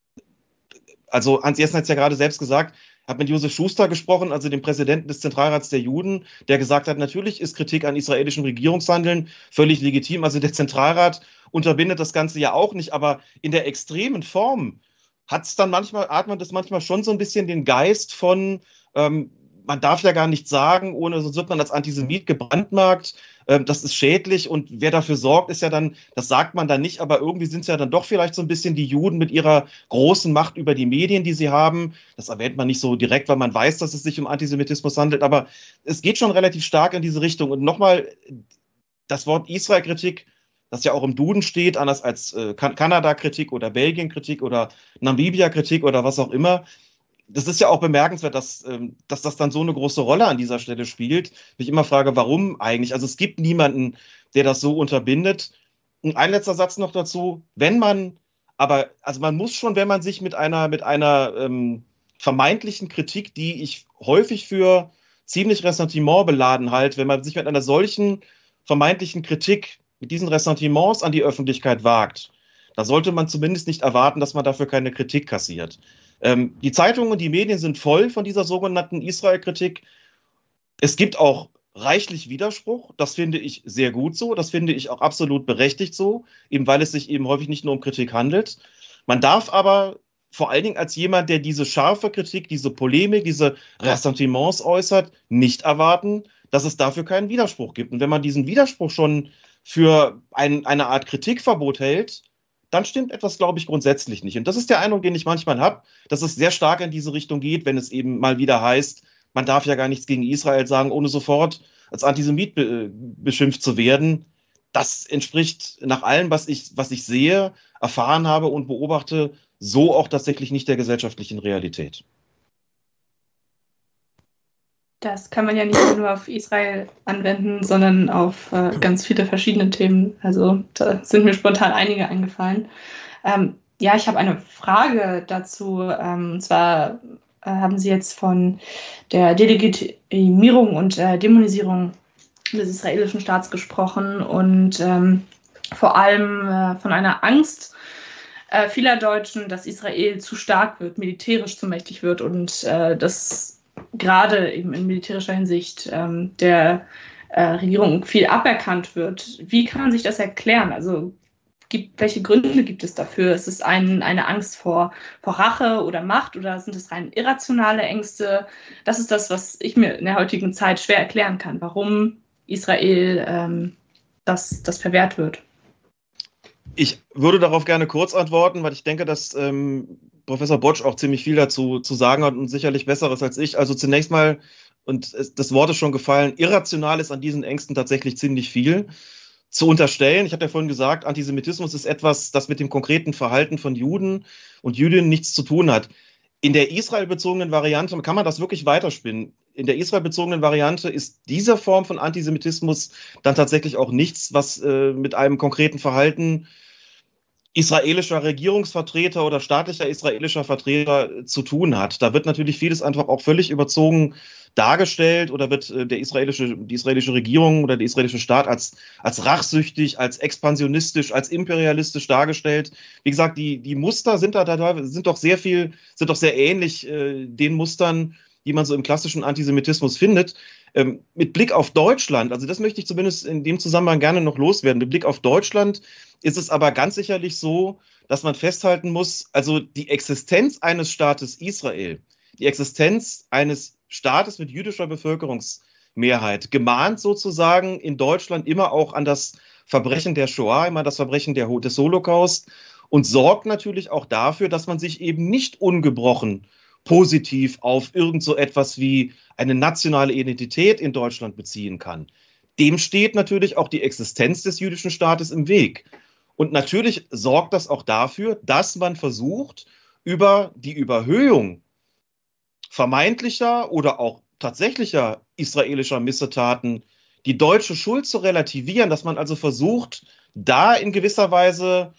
also Hans Jessen hat es ja gerade selbst gesagt, hat mit Josef Schuster gesprochen, also dem Präsidenten des Zentralrats der Juden, der gesagt hat, natürlich ist Kritik an israelischem Regierungshandeln völlig legitim. Also der Zentralrat unterbindet das Ganze ja auch nicht, aber in der extremen Form hat es dann manchmal, hat man das manchmal schon so ein bisschen den Geist von, ähm, man darf ja gar nichts sagen, ohne sonst wird man als Antisemit gebrandmarkt. Ähm, das ist schädlich und wer dafür sorgt, ist ja dann, das sagt man dann nicht, aber irgendwie sind es ja dann doch vielleicht so ein bisschen die Juden mit ihrer großen Macht über die Medien, die sie haben. Das erwähnt man nicht so direkt, weil man weiß, dass es sich um Antisemitismus handelt, aber es geht schon relativ stark in diese Richtung. Und nochmal, das Wort Israel-Kritik, das ja auch im Duden steht, anders als äh, kan- Kanada-Kritik oder Belgien-Kritik oder Namibia-Kritik oder was auch immer, das ist ja auch bemerkenswert, dass, ähm, dass das dann so eine große Rolle an dieser Stelle spielt. Ich immer frage, warum eigentlich? Also es gibt niemanden, der das so unterbindet. Und ein letzter Satz noch dazu. Wenn man, aber, also man muss schon, wenn man sich mit einer, mit einer ähm, vermeintlichen Kritik, die ich häufig für ziemlich Ressentiment beladen halte, wenn man sich mit einer solchen vermeintlichen Kritik, mit diesen Ressentiments an die Öffentlichkeit wagt, da sollte man zumindest nicht erwarten, dass man dafür keine Kritik kassiert. Ähm, die Zeitungen und die Medien sind voll von dieser sogenannten Israel-Kritik. Es gibt auch reichlich Widerspruch. Das finde ich sehr gut so. Das finde ich auch absolut berechtigt so, eben weil es sich eben häufig nicht nur um Kritik handelt. Man darf aber vor allen Dingen als jemand, der diese scharfe Kritik, diese Polemik, diese Ressentiments äußert, nicht erwarten, dass es dafür keinen Widerspruch gibt. Und wenn man diesen Widerspruch schon für ein, eine Art Kritikverbot hält, dann stimmt etwas, glaube ich, grundsätzlich nicht. Und das ist der Eindruck, den ich manchmal habe, dass es sehr stark in diese Richtung geht, wenn es eben mal wieder heißt, man darf ja gar nichts gegen Israel sagen, ohne sofort als Antisemit be- beschimpft zu werden. Das entspricht nach allem, was ich, was ich sehe, erfahren habe und beobachte, so auch tatsächlich nicht der gesellschaftlichen Realität. Das kann man ja nicht nur auf Israel anwenden, sondern auf äh, ganz viele verschiedene Themen. Also da sind mir spontan einige eingefallen. Ähm, ja, ich habe eine Frage dazu. Ähm, und zwar äh, haben Sie jetzt von der Delegitimierung und äh, Dämonisierung des israelischen Staats gesprochen und ähm, vor allem äh, von einer Angst äh, vieler Deutschen, dass Israel zu stark wird, militärisch zu mächtig wird und äh, das gerade eben in militärischer Hinsicht ähm, der äh, Regierung viel aberkannt wird. Wie kann man sich das erklären? Also gibt, welche Gründe gibt es dafür? Ist es ein, eine Angst vor, vor Rache oder Macht oder sind es rein irrationale Ängste? Das ist das, was ich mir in der heutigen Zeit schwer erklären kann, warum Israel ähm, das, das verwehrt wird. Ich würde darauf gerne kurz antworten, weil ich denke, dass ähm, Professor Botsch auch ziemlich viel dazu zu sagen hat und sicherlich Besseres als ich. Also zunächst mal, und es, das Wort ist schon gefallen, irrational ist an diesen Ängsten tatsächlich ziemlich viel zu unterstellen. Ich habe ja vorhin gesagt, Antisemitismus ist etwas, das mit dem konkreten Verhalten von Juden und Jüdinnen nichts zu tun hat. In der israelbezogenen Variante kann man das wirklich weiterspinnen. In der israelbezogenen Variante ist diese Form von Antisemitismus dann tatsächlich auch nichts, was äh, mit einem konkreten Verhalten israelischer Regierungsvertreter oder staatlicher israelischer Vertreter zu tun hat. Da wird natürlich vieles einfach auch völlig überzogen dargestellt oder wird äh, der israelische, die israelische Regierung oder der israelische Staat als, als rachsüchtig, als expansionistisch, als imperialistisch dargestellt. Wie gesagt, die, die Muster sind da, da sind doch sehr viel, sind doch sehr ähnlich äh, den Mustern, die man so im klassischen Antisemitismus findet. Ähm, mit Blick auf Deutschland, also das möchte ich zumindest in dem Zusammenhang gerne noch loswerden, mit Blick auf Deutschland ist es aber ganz sicherlich so, dass man festhalten muss, also die Existenz eines Staates Israel, die Existenz eines Staates mit jüdischer Bevölkerungsmehrheit gemahnt sozusagen in Deutschland immer auch an das Verbrechen der Shoah, immer das Verbrechen der, des Holocaust und sorgt natürlich auch dafür, dass man sich eben nicht ungebrochen positiv auf irgend so etwas wie eine nationale Identität in Deutschland beziehen kann. Dem steht natürlich auch die Existenz des jüdischen Staates im Weg. Und natürlich sorgt das auch dafür, dass man versucht, über die Überhöhung vermeintlicher oder auch tatsächlicher israelischer Missetaten die deutsche Schuld zu relativieren, dass man also versucht, da in gewisser Weise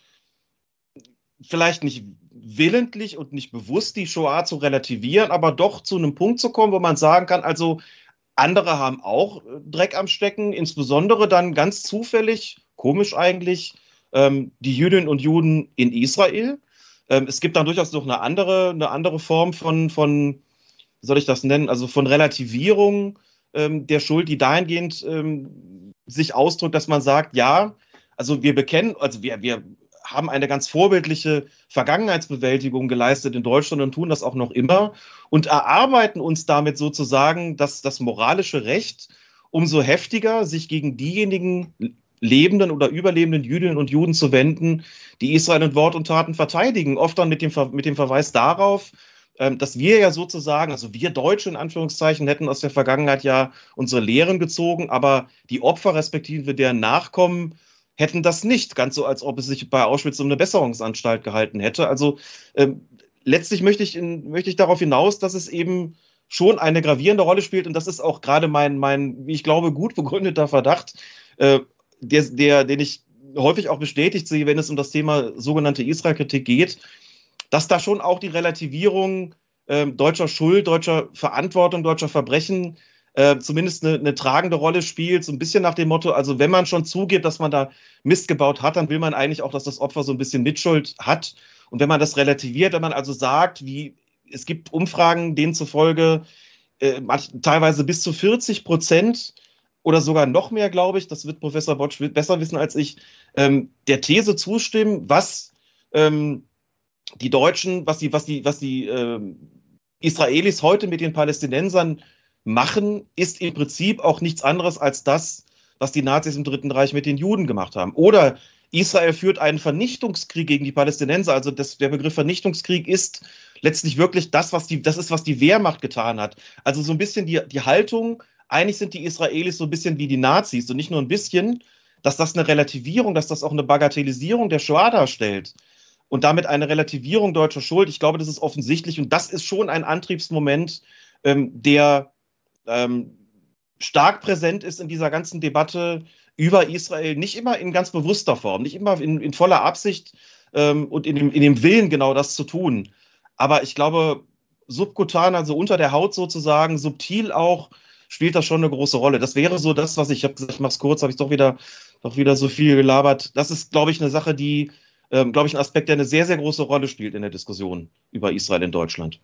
vielleicht nicht willentlich und nicht bewusst die Shoah zu relativieren, aber doch zu einem Punkt zu kommen, wo man sagen kann, also andere haben auch Dreck am Stecken, insbesondere dann ganz zufällig, komisch eigentlich, ähm, die Jüdinnen und Juden in Israel. Ähm, es gibt dann durchaus noch eine andere, eine andere Form von, von, wie soll ich das nennen, also von Relativierung ähm, der Schuld, die dahingehend ähm, sich ausdrückt, dass man sagt, ja, also wir bekennen, also wir, wir haben eine ganz vorbildliche Vergangenheitsbewältigung geleistet in Deutschland und tun das auch noch immer und erarbeiten uns damit sozusagen das, das moralische Recht, umso heftiger sich gegen diejenigen lebenden oder überlebenden Jüdinnen und Juden zu wenden, die Israel in Wort und Taten verteidigen. Oft dann mit dem, Ver- mit dem Verweis darauf, ähm, dass wir ja sozusagen, also wir Deutsche in Anführungszeichen, hätten aus der Vergangenheit ja unsere Lehren gezogen, aber die Opfer respektive deren Nachkommen hätten das nicht, ganz so, als ob es sich bei Auschwitz um eine Besserungsanstalt gehalten hätte. Also ähm, letztlich möchte ich, in, möchte ich darauf hinaus, dass es eben schon eine gravierende Rolle spielt und das ist auch gerade mein, mein, wie ich glaube, gut begründeter Verdacht, äh, der, der, den ich häufig auch bestätigt sehe, wenn es um das Thema sogenannte Israel-Kritik geht, dass da schon auch die Relativierung äh, deutscher Schuld, deutscher Verantwortung, deutscher Verbrechen Äh, zumindest eine, eine tragende Rolle spielt, so ein bisschen nach dem Motto, also wenn man schon zugibt, dass man da Mist gebaut hat, dann will man eigentlich auch, dass das Opfer so ein bisschen Mitschuld hat. Und wenn man das relativiert, wenn man also sagt, wie es gibt Umfragen, denen zufolge äh, teilweise bis zu vierzig Prozent oder sogar noch mehr, glaube ich, das wird Professor Botsch besser wissen als ich, ähm, der These zustimmen, was ähm, die Deutschen, was die, was die, was die ähm, Israelis heute mit den Palästinensern machen, ist im Prinzip auch nichts anderes als das, was die Nazis im Dritten Reich mit den Juden gemacht haben. Oder Israel führt einen Vernichtungskrieg gegen die Palästinenser. Also das, der Begriff Vernichtungskrieg ist letztlich wirklich das, was die, das ist, was die Wehrmacht getan hat. Also so ein bisschen die, die Haltung, eigentlich sind die Israelis so ein bisschen wie die Nazis und nicht nur ein bisschen, dass das eine Relativierung, dass das auch eine Bagatellisierung der Shoah darstellt und damit eine Relativierung deutscher Schuld. Ich glaube, das ist offensichtlich und das ist schon ein Antriebsmoment, ähm, der Ähm, stark präsent ist in dieser ganzen Debatte über Israel, nicht immer in ganz bewusster Form, nicht immer in, in voller Absicht ähm, und in dem, in dem Willen, genau das zu tun. Aber ich glaube, subkutan, also unter der Haut sozusagen, subtil auch, spielt das schon eine große Rolle. Das wäre so das, was ich, ich habe gesagt, ich mache es kurz, habe ich doch wieder, doch wieder so viel gelabert. Das ist, glaube ich, eine Sache, die, ähm, glaube ich, ein Aspekt, der eine sehr, sehr große Rolle spielt in der Diskussion über Israel in Deutschland.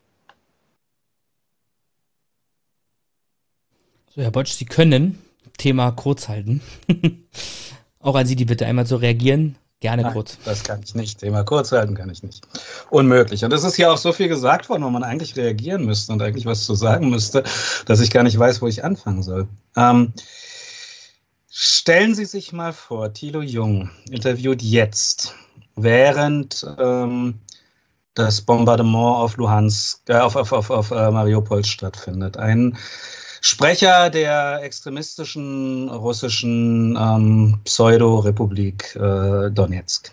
So, Herr Botsch, Sie können Thema kurz halten. Auch an Sie die Bitte einmal zu reagieren. Gerne Nein, kurz. Das kann ich nicht. Thema kurz halten kann ich nicht. Unmöglich. Und es ist ja auch so viel gesagt worden, wo man eigentlich reagieren müsste und eigentlich was zu sagen müsste, dass ich gar nicht weiß, wo ich anfangen soll. Ähm, stellen Sie sich mal vor, Thilo Jung interviewt jetzt, während ähm, das Bombardement auf Luhansk, äh, auf, auf, auf, auf äh, Mariupol stattfindet. Ein Sprecher der extremistischen russischen ähm, Pseudo-Republik äh, Donetsk.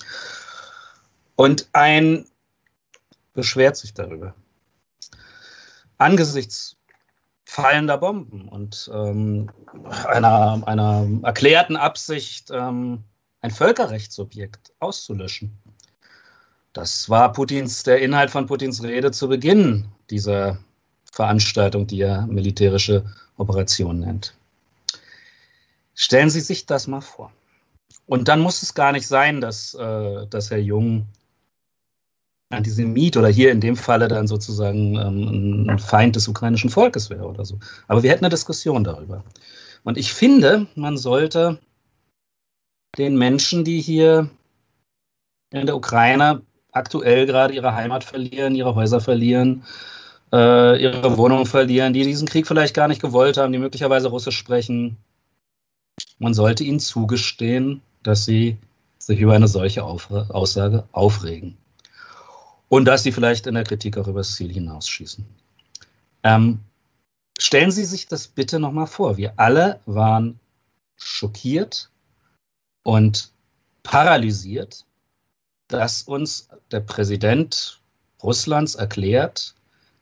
Und ein beschwert sich darüber. Angesichts fallender Bomben und ähm, einer, einer erklärten Absicht, ähm, ein Völkerrechtsobjekt auszulöschen. Das war Putins, der Inhalt von Putins Rede zu Beginn dieser Veranstaltung, die er militärische Operation nennt. Stellen Sie sich das mal vor. Und dann muss es gar nicht sein, dass, äh, dass Herr Jung Antisemit oder hier in dem Falle dann sozusagen ähm, ein Feind des ukrainischen Volkes wäre oder so. Aber wir hätten eine Diskussion darüber. Und ich finde, man sollte den Menschen, die hier in der Ukraine aktuell gerade ihre Heimat verlieren, ihre Häuser verlieren, ihre Wohnungen verlieren, die diesen Krieg vielleicht gar nicht gewollt haben, die möglicherweise Russisch sprechen. Man sollte ihnen zugestehen, dass sie sich über eine solche Auf- Aussage aufregen. Und dass sie vielleicht in der Kritik auch übers Ziel hinausschießen. Ähm, stellen Sie sich das bitte nochmal vor. Wir alle waren schockiert und paralysiert, dass uns der Präsident Russlands erklärt,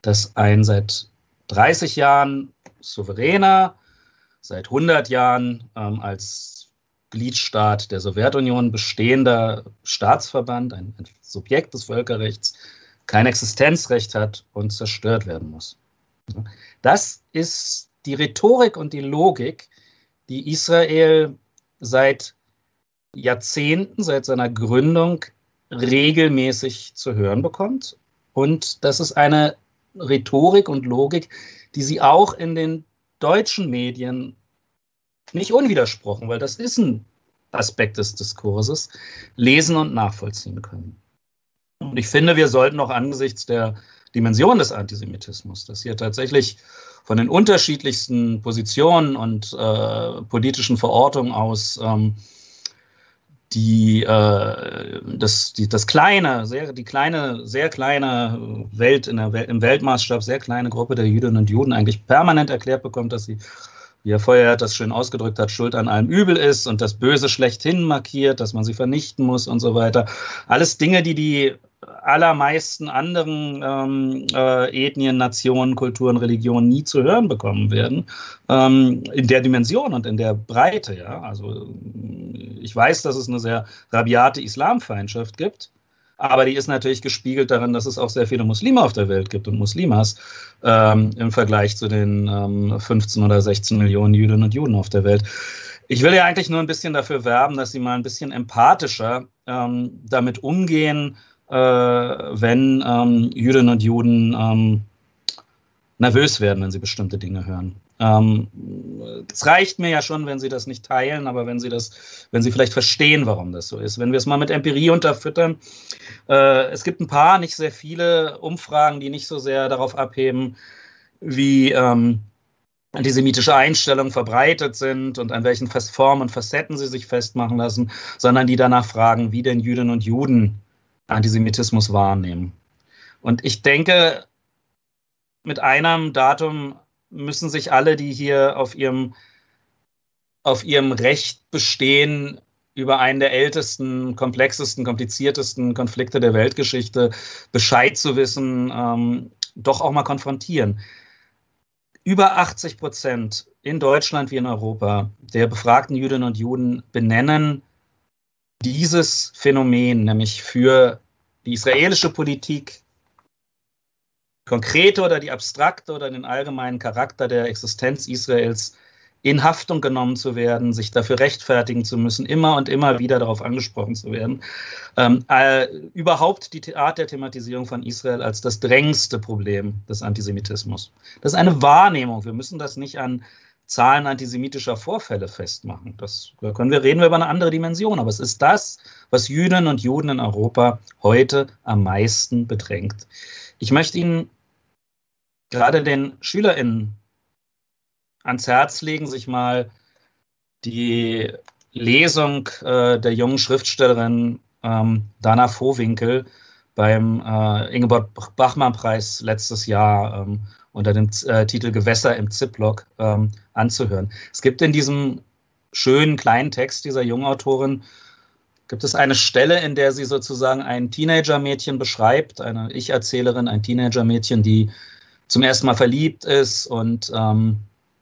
dass ein seit dreißig Jahren souveräner, seit hundert Jahren ähm, als Gliedstaat der Sowjetunion bestehender Staatsverband, ein, ein Subjekt des Völkerrechts, kein Existenzrecht hat und zerstört werden muss. Das ist die Rhetorik und die Logik, die Israel seit Jahrzehnten, seit seiner Gründung regelmäßig zu hören bekommt. Und das ist eine Rhetorik und Logik, die sie auch in den deutschen Medien nicht unwidersprochen, weil das ist ein Aspekt des Diskurses, lesen und nachvollziehen können. Und ich finde, wir sollten auch angesichts der Dimension des Antisemitismus, dass hier tatsächlich von den unterschiedlichsten Positionen und äh, politischen Verortungen aus ähm, die, äh, das, die, das kleine, sehr, die kleine, sehr kleine Welt, in der Welt, im Weltmaßstab sehr kleine Gruppe der Jüdinnen und Juden eigentlich permanent erklärt bekommt, dass sie, wie Herr Feuer das schön ausgedrückt hat, Schuld an allem Übel ist und das Böse schlechthin markiert, dass man sie vernichten muss und so weiter. Alles Dinge, die die allermeisten anderen ähm, äh, Ethnien, Nationen, Kulturen, Religionen nie zu hören bekommen werden, ähm, in der Dimension und in der Breite. Ja? Also ich weiß, dass es eine sehr rabiate Islamfeindschaft gibt, aber die ist natürlich gespiegelt darin, dass es auch sehr viele Muslime auf der Welt gibt und Muslimas ähm, im Vergleich zu den ähm, fünfzehn oder sechzehn Millionen Jüdinnen und Juden auf der Welt. Ich will ja eigentlich nur ein bisschen dafür werben, dass sie mal ein bisschen empathischer ähm, damit umgehen, äh, wenn ähm, Jüdinnen und Juden ähm, nervös werden, wenn sie bestimmte Dinge hören. Ähm, es reicht mir ja schon, wenn sie das nicht teilen, aber wenn sie das, wenn sie vielleicht verstehen, warum das so ist. Wenn wir es mal mit Empirie unterfüttern, äh, es gibt ein paar, nicht sehr viele Umfragen, die nicht so sehr darauf abheben, wie ähm, antisemitische Einstellungen verbreitet sind und an welchen Formen und Facetten sie sich festmachen lassen, sondern die danach fragen, wie denn Jüdinnen und Juden Antisemitismus wahrnehmen. Und ich denke, mit einem Datum müssen sich alle, die hier auf ihrem, auf ihrem Recht bestehen, über einen der ältesten, komplexesten, kompliziertesten Konflikte der Weltgeschichte Bescheid zu wissen, ähm, doch auch mal konfrontieren. Über achtzig Prozent in Deutschland wie in Europa der befragten Jüdinnen und Juden benennen dieses Phänomen, nämlich für die israelische Politik, konkrete oder die abstrakte oder den allgemeinen Charakter der Existenz Israels in Haftung genommen zu werden, sich dafür rechtfertigen zu müssen, immer und immer wieder darauf angesprochen zu werden. Ähm, äh, überhaupt die Art der Thematisierung von Israel als das drängendste Problem des Antisemitismus. Das ist eine Wahrnehmung. Wir müssen das nicht an Zahlen antisemitischer Vorfälle festmachen. Das, da können wir reden wir über eine andere Dimension, aber es ist das, was Jüdinnen und Juden in Europa heute am meisten bedrängt. Ich möchte Ihnen gerade den SchülerInnen ans Herz legen, sich mal die Lesung äh, der jungen Schriftstellerin ähm, Dana Vohwinkel beim äh, Ingeborg-Bachmann-Preis letztes Jahr ähm, unter dem äh, Titel Gewässer im Ziplock ähm, anzuhören. Es gibt in diesem schönen kleinen Text dieser jungen Autorin gibt es eine Stelle, in der sie sozusagen ein Teenager-Mädchen beschreibt, eine Ich-Erzählerin, ein Teenager-Mädchen, die zum ersten Mal verliebt ist und ähm,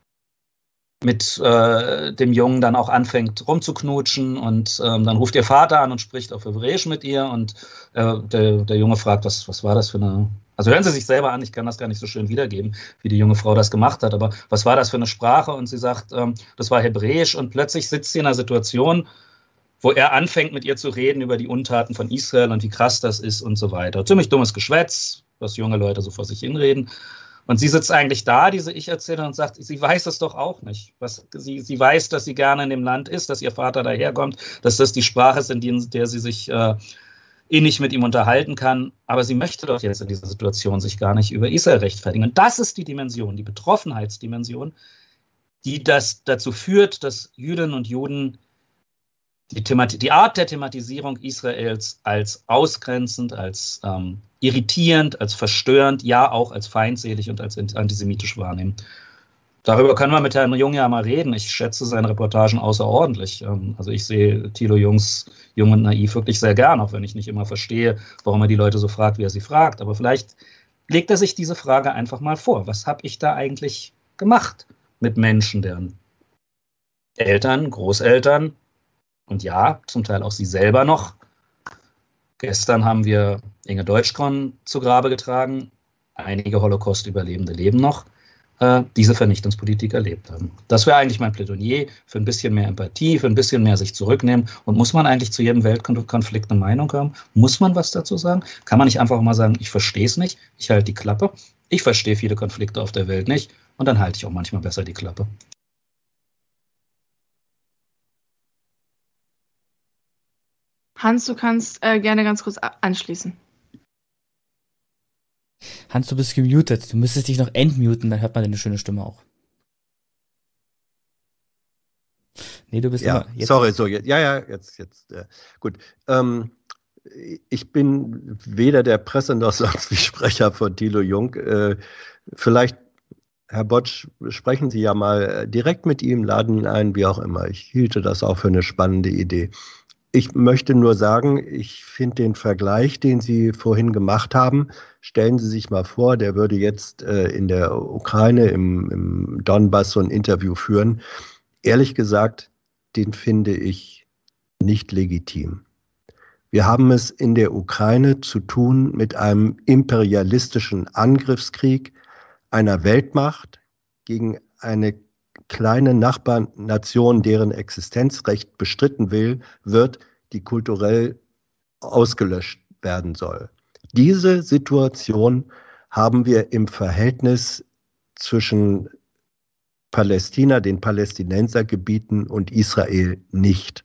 mit äh, dem Jungen dann auch anfängt rumzuknutschen und ähm, dann ruft ihr Vater an und spricht auf Hebräisch mit ihr und äh, der, der Junge fragt, was, was war das für eine, also hören Sie sich selber an, ich kann das gar nicht so schön wiedergeben, wie die junge Frau das gemacht hat, aber was war das für eine Sprache? Und sie sagt, ähm, das war Hebräisch und plötzlich sitzt sie in einer Situation, wo er anfängt mit ihr zu reden über die Untaten von Israel und wie krass das ist und so weiter. Ziemlich dummes Geschwätz, was junge Leute so vor sich hinreden. Und sie sitzt eigentlich da, diese Ich-Erzählerin, und sagt, sie weiß es doch auch nicht. Was, sie, sie weiß, dass sie gerne in dem Land ist, dass ihr Vater daherkommt, dass das die Sprache ist, in der sie sich äh, innig mit ihm unterhalten kann. Aber sie möchte doch jetzt in dieser Situation sich gar nicht über Israel rechtfertigen. Und das ist die Dimension, die Betroffenheitsdimension, die das dazu führt, dass Jüdinnen und Juden die, Themati- die Art der Thematisierung Israels als ausgrenzend, als ähm, irritierend, als verstörend, ja auch als feindselig und als antisemitisch wahrnehmen. Darüber können wir mit Herrn Jung ja mal reden. Ich schätze seine Reportagen außerordentlich. Also ich sehe Thilo Jungs Jung und Naiv wirklich sehr gern, auch wenn ich nicht immer verstehe, warum er die Leute so fragt, wie er sie fragt. Aber vielleicht legt er sich diese Frage einfach mal vor. Was habe ich da eigentlich gemacht mit Menschen, deren Eltern, Großeltern und ja, zum Teil auch sie selber noch. Gestern haben wir Inge Deutschkron zu Grabe getragen. Einige Holocaust-Überlebende leben noch, äh, diese Vernichtungspolitik erlebt haben. Das wäre eigentlich mein Plädoyer für ein bisschen mehr Empathie, für ein bisschen mehr sich zurücknehmen. Und muss man eigentlich zu jedem Weltkonflikt eine Meinung haben? Muss man was dazu sagen? Kann man nicht einfach mal sagen, ich verstehe es nicht, ich halte die Klappe. Ich verstehe viele Konflikte auf der Welt nicht und dann halte ich auch manchmal besser die Klappe. Hans, du kannst äh, gerne ganz kurz anschließen. Hans, du bist gemutet. Du müsstest dich noch entmuten, dann hört man deine schöne Stimme auch. Nee, du bist ja, immer... Jetzt. Sorry, so, jetzt, ja, ja, jetzt, jetzt, äh, gut. Ähm, ich bin weder der Presse noch sonst wie Sprecher von Thilo Jung. Äh, vielleicht, Herr Botsch, sprechen Sie ja mal direkt mit ihm, laden ihn ein, wie auch immer. Ich hielte das auch für eine spannende Idee. Ich möchte nur sagen, ich finde den Vergleich, den Sie vorhin gemacht haben, stellen Sie sich mal vor, der würde jetzt äh, in der Ukraine, im, im Donbass so ein Interview führen. Ehrlich gesagt, den finde ich nicht legitim. Wir haben es in der Ukraine zu tun mit einem imperialistischen Angriffskrieg einer Weltmacht gegen eine kleine Nachbarnation, deren Existenzrecht bestritten will, wird, die kulturell ausgelöscht werden soll. Diese Situation haben wir im Verhältnis zwischen Palästina, den Palästinensergebieten und Israel nicht.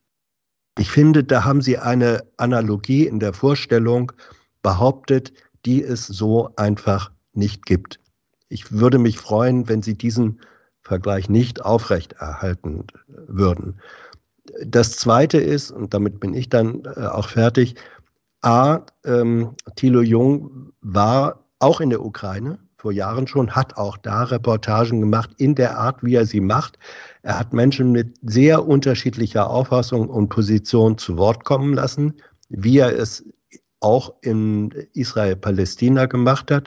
Ich finde, da haben Sie eine Analogie in der Vorstellung behauptet, die es so einfach nicht gibt. Ich würde mich freuen, wenn Sie diesen Vergleich nicht aufrechterhalten würden. Das Zweite ist, und damit bin ich dann äh, auch fertig, A, ähm, Thilo Jung war auch in der Ukraine vor Jahren schon, hat auch da Reportagen gemacht in der Art, wie er sie macht. Er hat Menschen mit sehr unterschiedlicher Auffassung und Position zu Wort kommen lassen, wie er es auch in Israel-Palästina gemacht hat.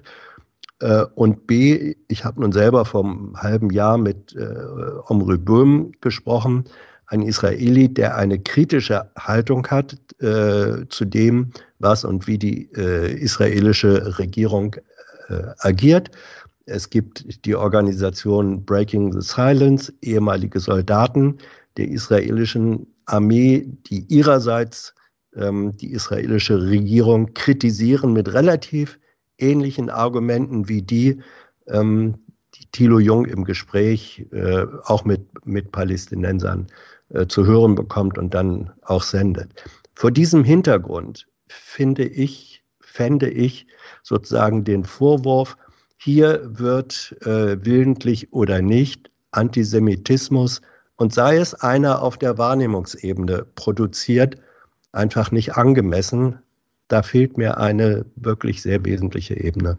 Und B, ich habe nun selber vor einem halben Jahr mit äh, Omri Böhm gesprochen, ein Israeli, der eine kritische Haltung hat äh, zu dem, was und wie die äh, israelische Regierung äh, agiert. Es gibt die Organisation Breaking the Silence, ehemalige Soldaten der israelischen Armee, die ihrerseits ähm, die israelische Regierung kritisieren mit relativ ähnlichen Argumenten wie die, ähm, die Thilo Jung im Gespräch äh, auch mit, mit Palästinensern äh, zu hören bekommt und dann auch sendet. Vor diesem Hintergrund finde ich, fände ich sozusagen den Vorwurf, hier wird äh, willentlich oder nicht Antisemitismus und sei es einer auf der Wahrnehmungsebene produziert, einfach nicht angemessen. Da fehlt mir eine wirklich sehr wesentliche Ebene.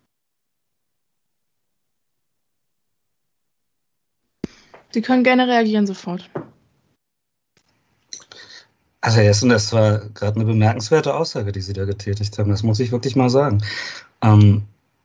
Sie können gerne reagieren sofort. Also Herr Hessen, das war gerade eine bemerkenswerte Aussage, die Sie da getätigt haben. Das muss ich wirklich mal sagen. Ähm,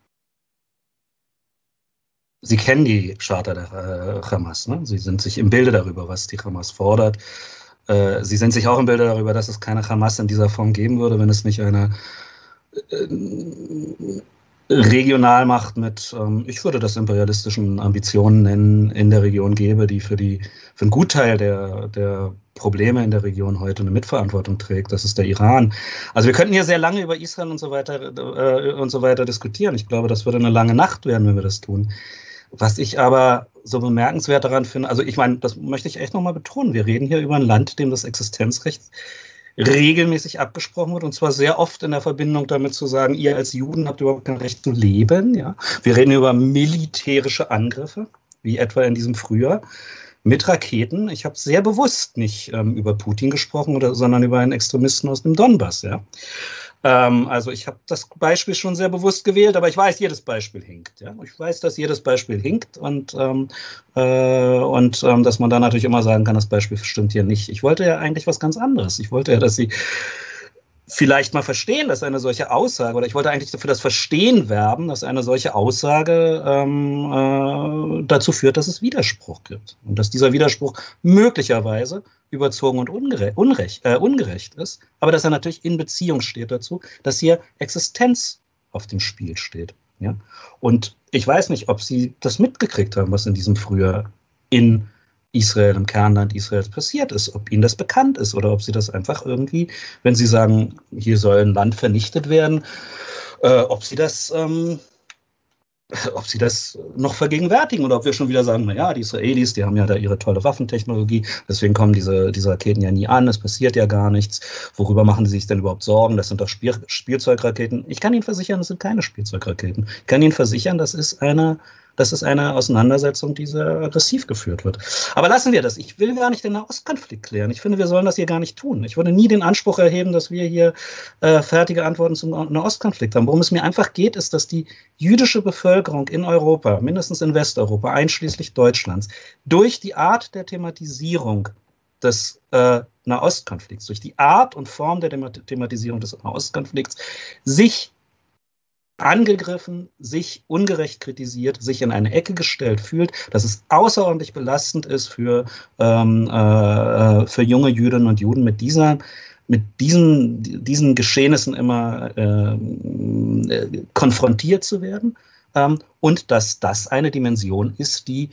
Sie kennen die Charta der äh, Hamas, ne? Sie sind sich im Bilde darüber, was die Hamas fordert. Äh, Sie sind sich auch im Bilde darüber, dass es keine Hamas in dieser Form geben würde, wenn es nicht eine äh, Regionalmacht mit, ähm, ich würde das imperialistischen Ambitionen nennen, in der Region gäbe, die für, die, für einen Gutteil der, der Probleme in der Region heute eine Mitverantwortung trägt. Das ist der Iran. Also wir könnten hier sehr lange über Israel und so weiter, äh, und so weiter diskutieren. Ich glaube, das würde eine lange Nacht werden, wenn wir das tun. Was ich aber so bemerkenswert daran finde, also ich meine, das möchte ich echt nochmal betonen, wir reden hier über ein Land, dem das Existenzrecht regelmäßig abgesprochen wird und zwar sehr oft in der Verbindung damit zu sagen, ihr als Juden habt überhaupt kein Recht zu leben. Ja? Wir reden über militärische Angriffe, wie etwa in diesem Frühjahr, mit Raketen. Ich habe sehr bewusst nicht ähm, über Putin gesprochen, oder, sondern über einen Extremisten aus dem Donbass. Ja? Ähm, also ich habe das Beispiel schon sehr bewusst gewählt, aber ich weiß, jedes Beispiel hinkt. Ja? Ich weiß, dass jedes Beispiel hinkt und, ähm, äh, und ähm, dass man da natürlich immer sagen kann, das Beispiel stimmt hier nicht. Ich wollte ja eigentlich was ganz anderes. Ich wollte ja, dass Sie vielleicht mal verstehen, dass eine solche Aussage, oder ich wollte eigentlich für das Verstehen werben, dass eine solche Aussage ähm, äh, dazu führt, dass es Widerspruch gibt. Und dass dieser Widerspruch möglicherweise überzogen und ungerecht, unrecht, äh, ungerecht ist, aber dass er natürlich in Beziehung steht dazu, dass hier Existenz auf dem Spiel steht. Ja? Und ich weiß nicht, ob Sie das mitgekriegt haben, was in diesem Frühjahr in Israel, im Kernland Israels passiert ist, ob Ihnen das bekannt ist oder ob Sie das einfach irgendwie, wenn Sie sagen, hier soll ein Land vernichtet werden, äh, ob Sie das, ähm, ob Sie das noch vergegenwärtigen oder ob wir schon wieder sagen, naja, die Israelis, die haben ja da ihre tolle Waffentechnologie, deswegen kommen diese, diese Raketen ja nie an, es passiert ja gar nichts. Worüber machen Sie sich denn überhaupt Sorgen? Das sind doch Spiel Spielzeugraketen. Ich kann Ihnen versichern, das sind keine Spielzeugraketen. Ich kann Ihnen versichern, das ist eine Das ist eine Auseinandersetzung, die sehr aggressiv geführt wird. Aber lassen wir das. Ich will gar nicht den Nahostkonflikt klären. Ich finde, wir sollen das hier gar nicht tun. Ich würde nie den Anspruch erheben, dass wir hier äh, fertige Antworten zum Nahostkonflikt haben. Worum es mir einfach geht, ist, dass die jüdische Bevölkerung in Europa, mindestens in Westeuropa, einschließlich Deutschlands, durch die Art der Thematisierung des äh, Nahostkonflikts, durch die Art und Form der Thematisierung des Nahostkonflikts, sich angegriffen, sich ungerecht kritisiert, sich in eine Ecke gestellt fühlt, dass es außerordentlich belastend ist für, ähm, äh, für junge Jüdinnen und Juden, mit dieser, mit diesen, diesen Geschehnissen immer äh, konfrontiert zu werden, ähm, und dass das eine Dimension ist, die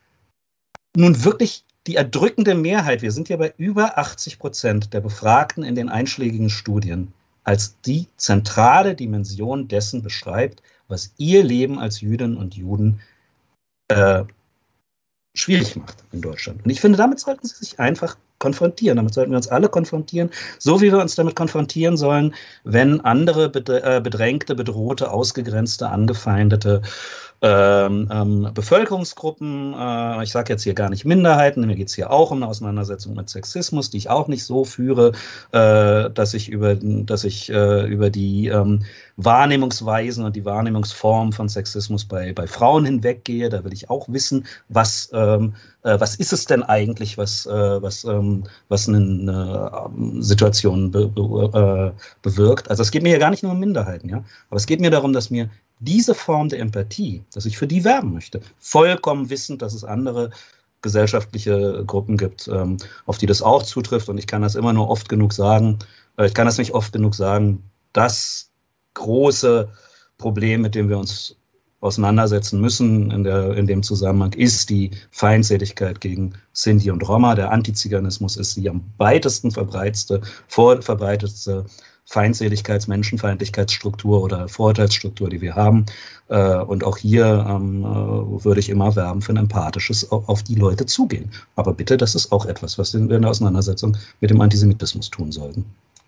nun wirklich die erdrückende Mehrheit, wir sind ja bei über achtzig Prozent der Befragten in den einschlägigen Studien, als die zentrale Dimension dessen beschreibt, was ihr Leben als Jüdinnen und Juden äh, schwierig macht in Deutschland. Und ich finde, damit sollten sie sich einfach konfrontieren. Damit sollten wir uns alle konfrontieren, so wie wir uns damit konfrontieren sollen, wenn andere bedrängte, bedrohte, ausgegrenzte, angefeindete ähm, ähm, Bevölkerungsgruppen, äh, ich sage jetzt hier gar nicht Minderheiten, mir geht es hier auch um eine Auseinandersetzung mit Sexismus, die ich auch nicht so führe, äh, dass ich über, dass ich, äh, über die ähm, Wahrnehmungsweisen und die Wahrnehmungsformen von Sexismus bei, bei Frauen hinweggehe. Da will ich auch wissen, was, ähm, äh, was ist es denn eigentlich, was, äh, was, ähm, was eine äh, Situation be, be, äh, bewirkt. Also es geht mir hier gar nicht nur um Minderheiten, ja, aber es geht mir darum, dass mir diese Form der Empathie, dass ich für die werben möchte, vollkommen wissend, dass es andere gesellschaftliche Gruppen gibt, ähm, auf die das auch zutrifft. Und ich kann das immer nur oft genug sagen, äh, ich kann das nicht oft genug sagen, das große Problem, mit dem wir uns auseinandersetzen müssen in, der, in dem Zusammenhang, ist die Feindseligkeit gegen Sinti und Roma. Der Antiziganismus ist die am weitesten verbreitete, verbreitetste Feindseligkeits-, Menschenfeindlichkeitsstruktur oder Vorurteilsstruktur, die wir haben. Und auch hier ähm, würde ich immer werben für ein empathisches auf die Leute zugehen. Aber bitte, das ist auch etwas, was wir in der Auseinandersetzung mit dem Antisemitismus tun sollten.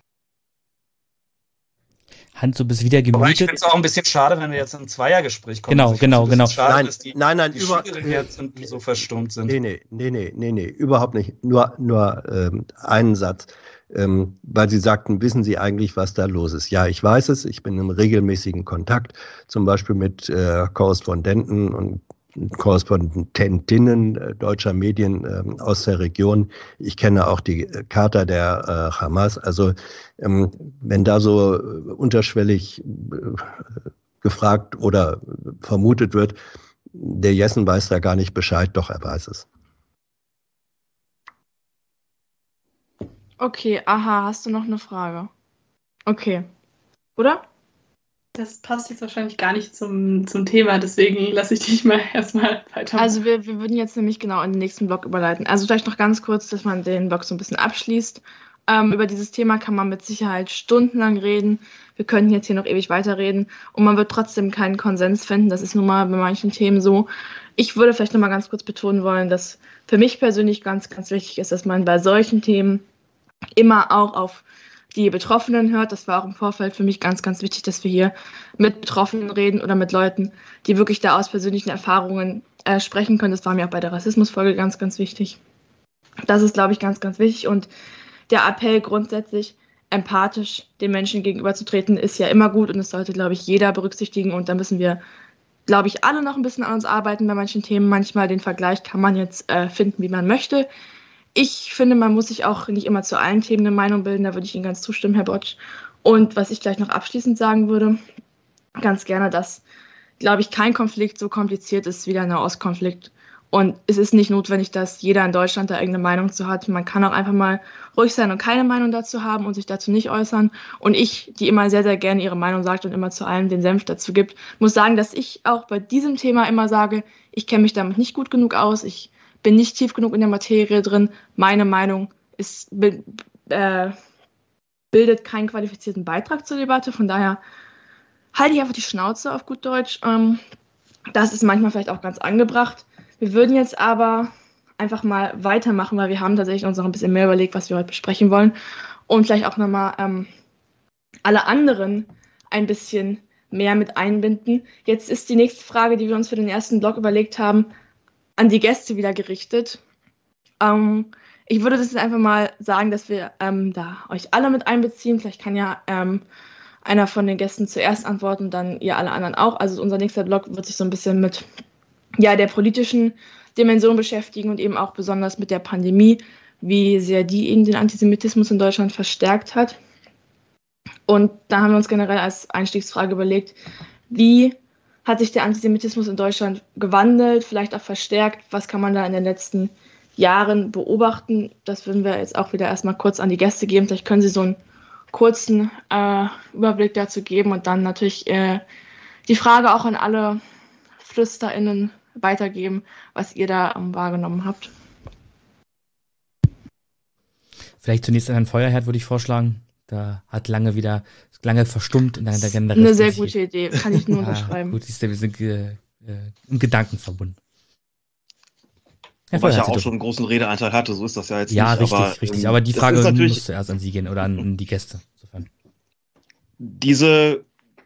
Hans, du bist wieder gemütet. Aber ich finde es auch ein bisschen schade, wenn wir jetzt in ein Zweiergespräch kommen. Genau, genau, genau. Schade, nein, dass die, nein, nein, die über, Schülerinnen jetzt so verstummt sind. Nee, nee, nee, nee, nee, nee, überhaupt nicht. Nur, nur ähm, einen Satz. Ähm, weil Sie sagten, wissen Sie eigentlich, was da los ist? Ja, ich weiß es. Ich bin im regelmäßigen Kontakt, zum Beispiel mit äh, Korrespondenten und Korrespondentinnen äh, deutscher Medien äh, aus der Region. Ich kenne auch die Charta der äh, Hamas. Also ähm, wenn da so äh, unterschwellig äh, gefragt oder vermutet wird, der Jessen weiß da gar nicht Bescheid, doch er weiß es. Okay, aha, hast du noch eine Frage? Okay. Oder? Das passt jetzt wahrscheinlich gar nicht zum, zum Thema, deswegen lasse ich dich mal erstmal weitermachen. Also wir, wir würden jetzt nämlich genau in den nächsten Block überleiten. Also vielleicht noch ganz kurz, dass man den Block so ein bisschen abschließt. Ähm, über dieses Thema kann man mit Sicherheit stundenlang reden. Wir könnten jetzt hier noch ewig weiterreden und man wird trotzdem keinen Konsens finden. Das ist nun mal bei manchen Themen so. Ich würde vielleicht noch mal ganz kurz betonen wollen, dass für mich persönlich ganz, ganz wichtig ist, dass man bei solchen Themen immer auch auf die Betroffenen hört. Das war auch im Vorfeld für mich ganz, ganz wichtig, dass wir hier mit Betroffenen reden oder mit Leuten, die wirklich da aus persönlichen Erfahrungen äh, sprechen können. Das war mir auch bei der Rassismusfolge ganz, ganz wichtig. Das ist, glaube ich, ganz, ganz wichtig. Und der Appell grundsätzlich, empathisch den Menschen gegenüberzutreten, ist ja immer gut und das sollte, glaube ich, jeder berücksichtigen. Und da müssen wir, glaube ich, alle noch ein bisschen an uns arbeiten bei manchen Themen. Manchmal den Vergleich kann man jetzt äh, finden, wie man möchte. Ich finde, man muss sich auch nicht immer zu allen Themen eine Meinung bilden, da würde ich Ihnen ganz zustimmen, Herr Botsch. Und was ich gleich noch abschließend sagen würde, ganz gerne, dass, glaube ich, kein Konflikt so kompliziert ist wie der Nahostkonflikt. Und es ist nicht notwendig, dass jeder in Deutschland da irgendeine Meinung zu hat. Man kann auch einfach mal ruhig sein und keine Meinung dazu haben und sich dazu nicht äußern. Und ich, die immer sehr, sehr gerne ihre Meinung sagt und immer zu allem den Senf dazu gibt, muss sagen, dass ich auch bei diesem Thema immer sage, ich kenne mich damit nicht gut genug aus, ich bin nicht tief genug in der Materie drin. Meine Meinung ist, äh, bildet keinen qualifizierten Beitrag zur Debatte. Von daher halte ich einfach die Schnauze auf gut Deutsch. Ähm, das ist manchmal vielleicht auch ganz angebracht. Wir würden jetzt aber einfach mal weitermachen, weil wir haben tatsächlich uns noch ein bisschen mehr überlegt, was wir heute besprechen wollen. Und vielleicht auch nochmal ähm, alle anderen ein bisschen mehr mit einbinden. Jetzt ist die nächste Frage, die wir uns für den ersten Block überlegt haben, an die Gäste wieder gerichtet. Ähm, ich würde das jetzt einfach mal sagen, dass wir ähm, da euch alle mit einbeziehen. Vielleicht kann ja ähm, einer von den Gästen zuerst antworten, dann ihr alle anderen auch. Also unser nächster Block wird sich so ein bisschen mit ja, der politischen Dimension beschäftigen und eben auch besonders mit der Pandemie, wie sehr die eben den Antisemitismus in Deutschland verstärkt hat. Und da haben wir uns generell als Einstiegsfrage überlegt, wie hat sich der Antisemitismus in Deutschland gewandelt, vielleicht auch verstärkt, was kann man da in den letzten Jahren beobachten. Das würden wir jetzt auch wieder erstmal kurz an die Gäste geben. Vielleicht können Sie so einen kurzen äh, Überblick dazu geben und dann natürlich äh, die Frage auch an alle FlüsterInnen weitergeben, was ihr da um, wahrgenommen habt. Vielleicht zunächst an Herrn Feuerherd würde ich vorschlagen. Da hat lange wieder, lange verstummt. Und dann der generell Eine sehr gute Idee, kann ich nur ja, unterschreiben. Gut, siehst du, wir sind äh, im Gedanken verbunden. Wobei ich ja auch schon einen großen Redeanteil hatte, so ist das ja jetzt ja, nicht. Richtig, aber, richtig, aber die Frage natürlich, muss zuerst an Sie gehen oder an, an die Gäste. Insofern. Diese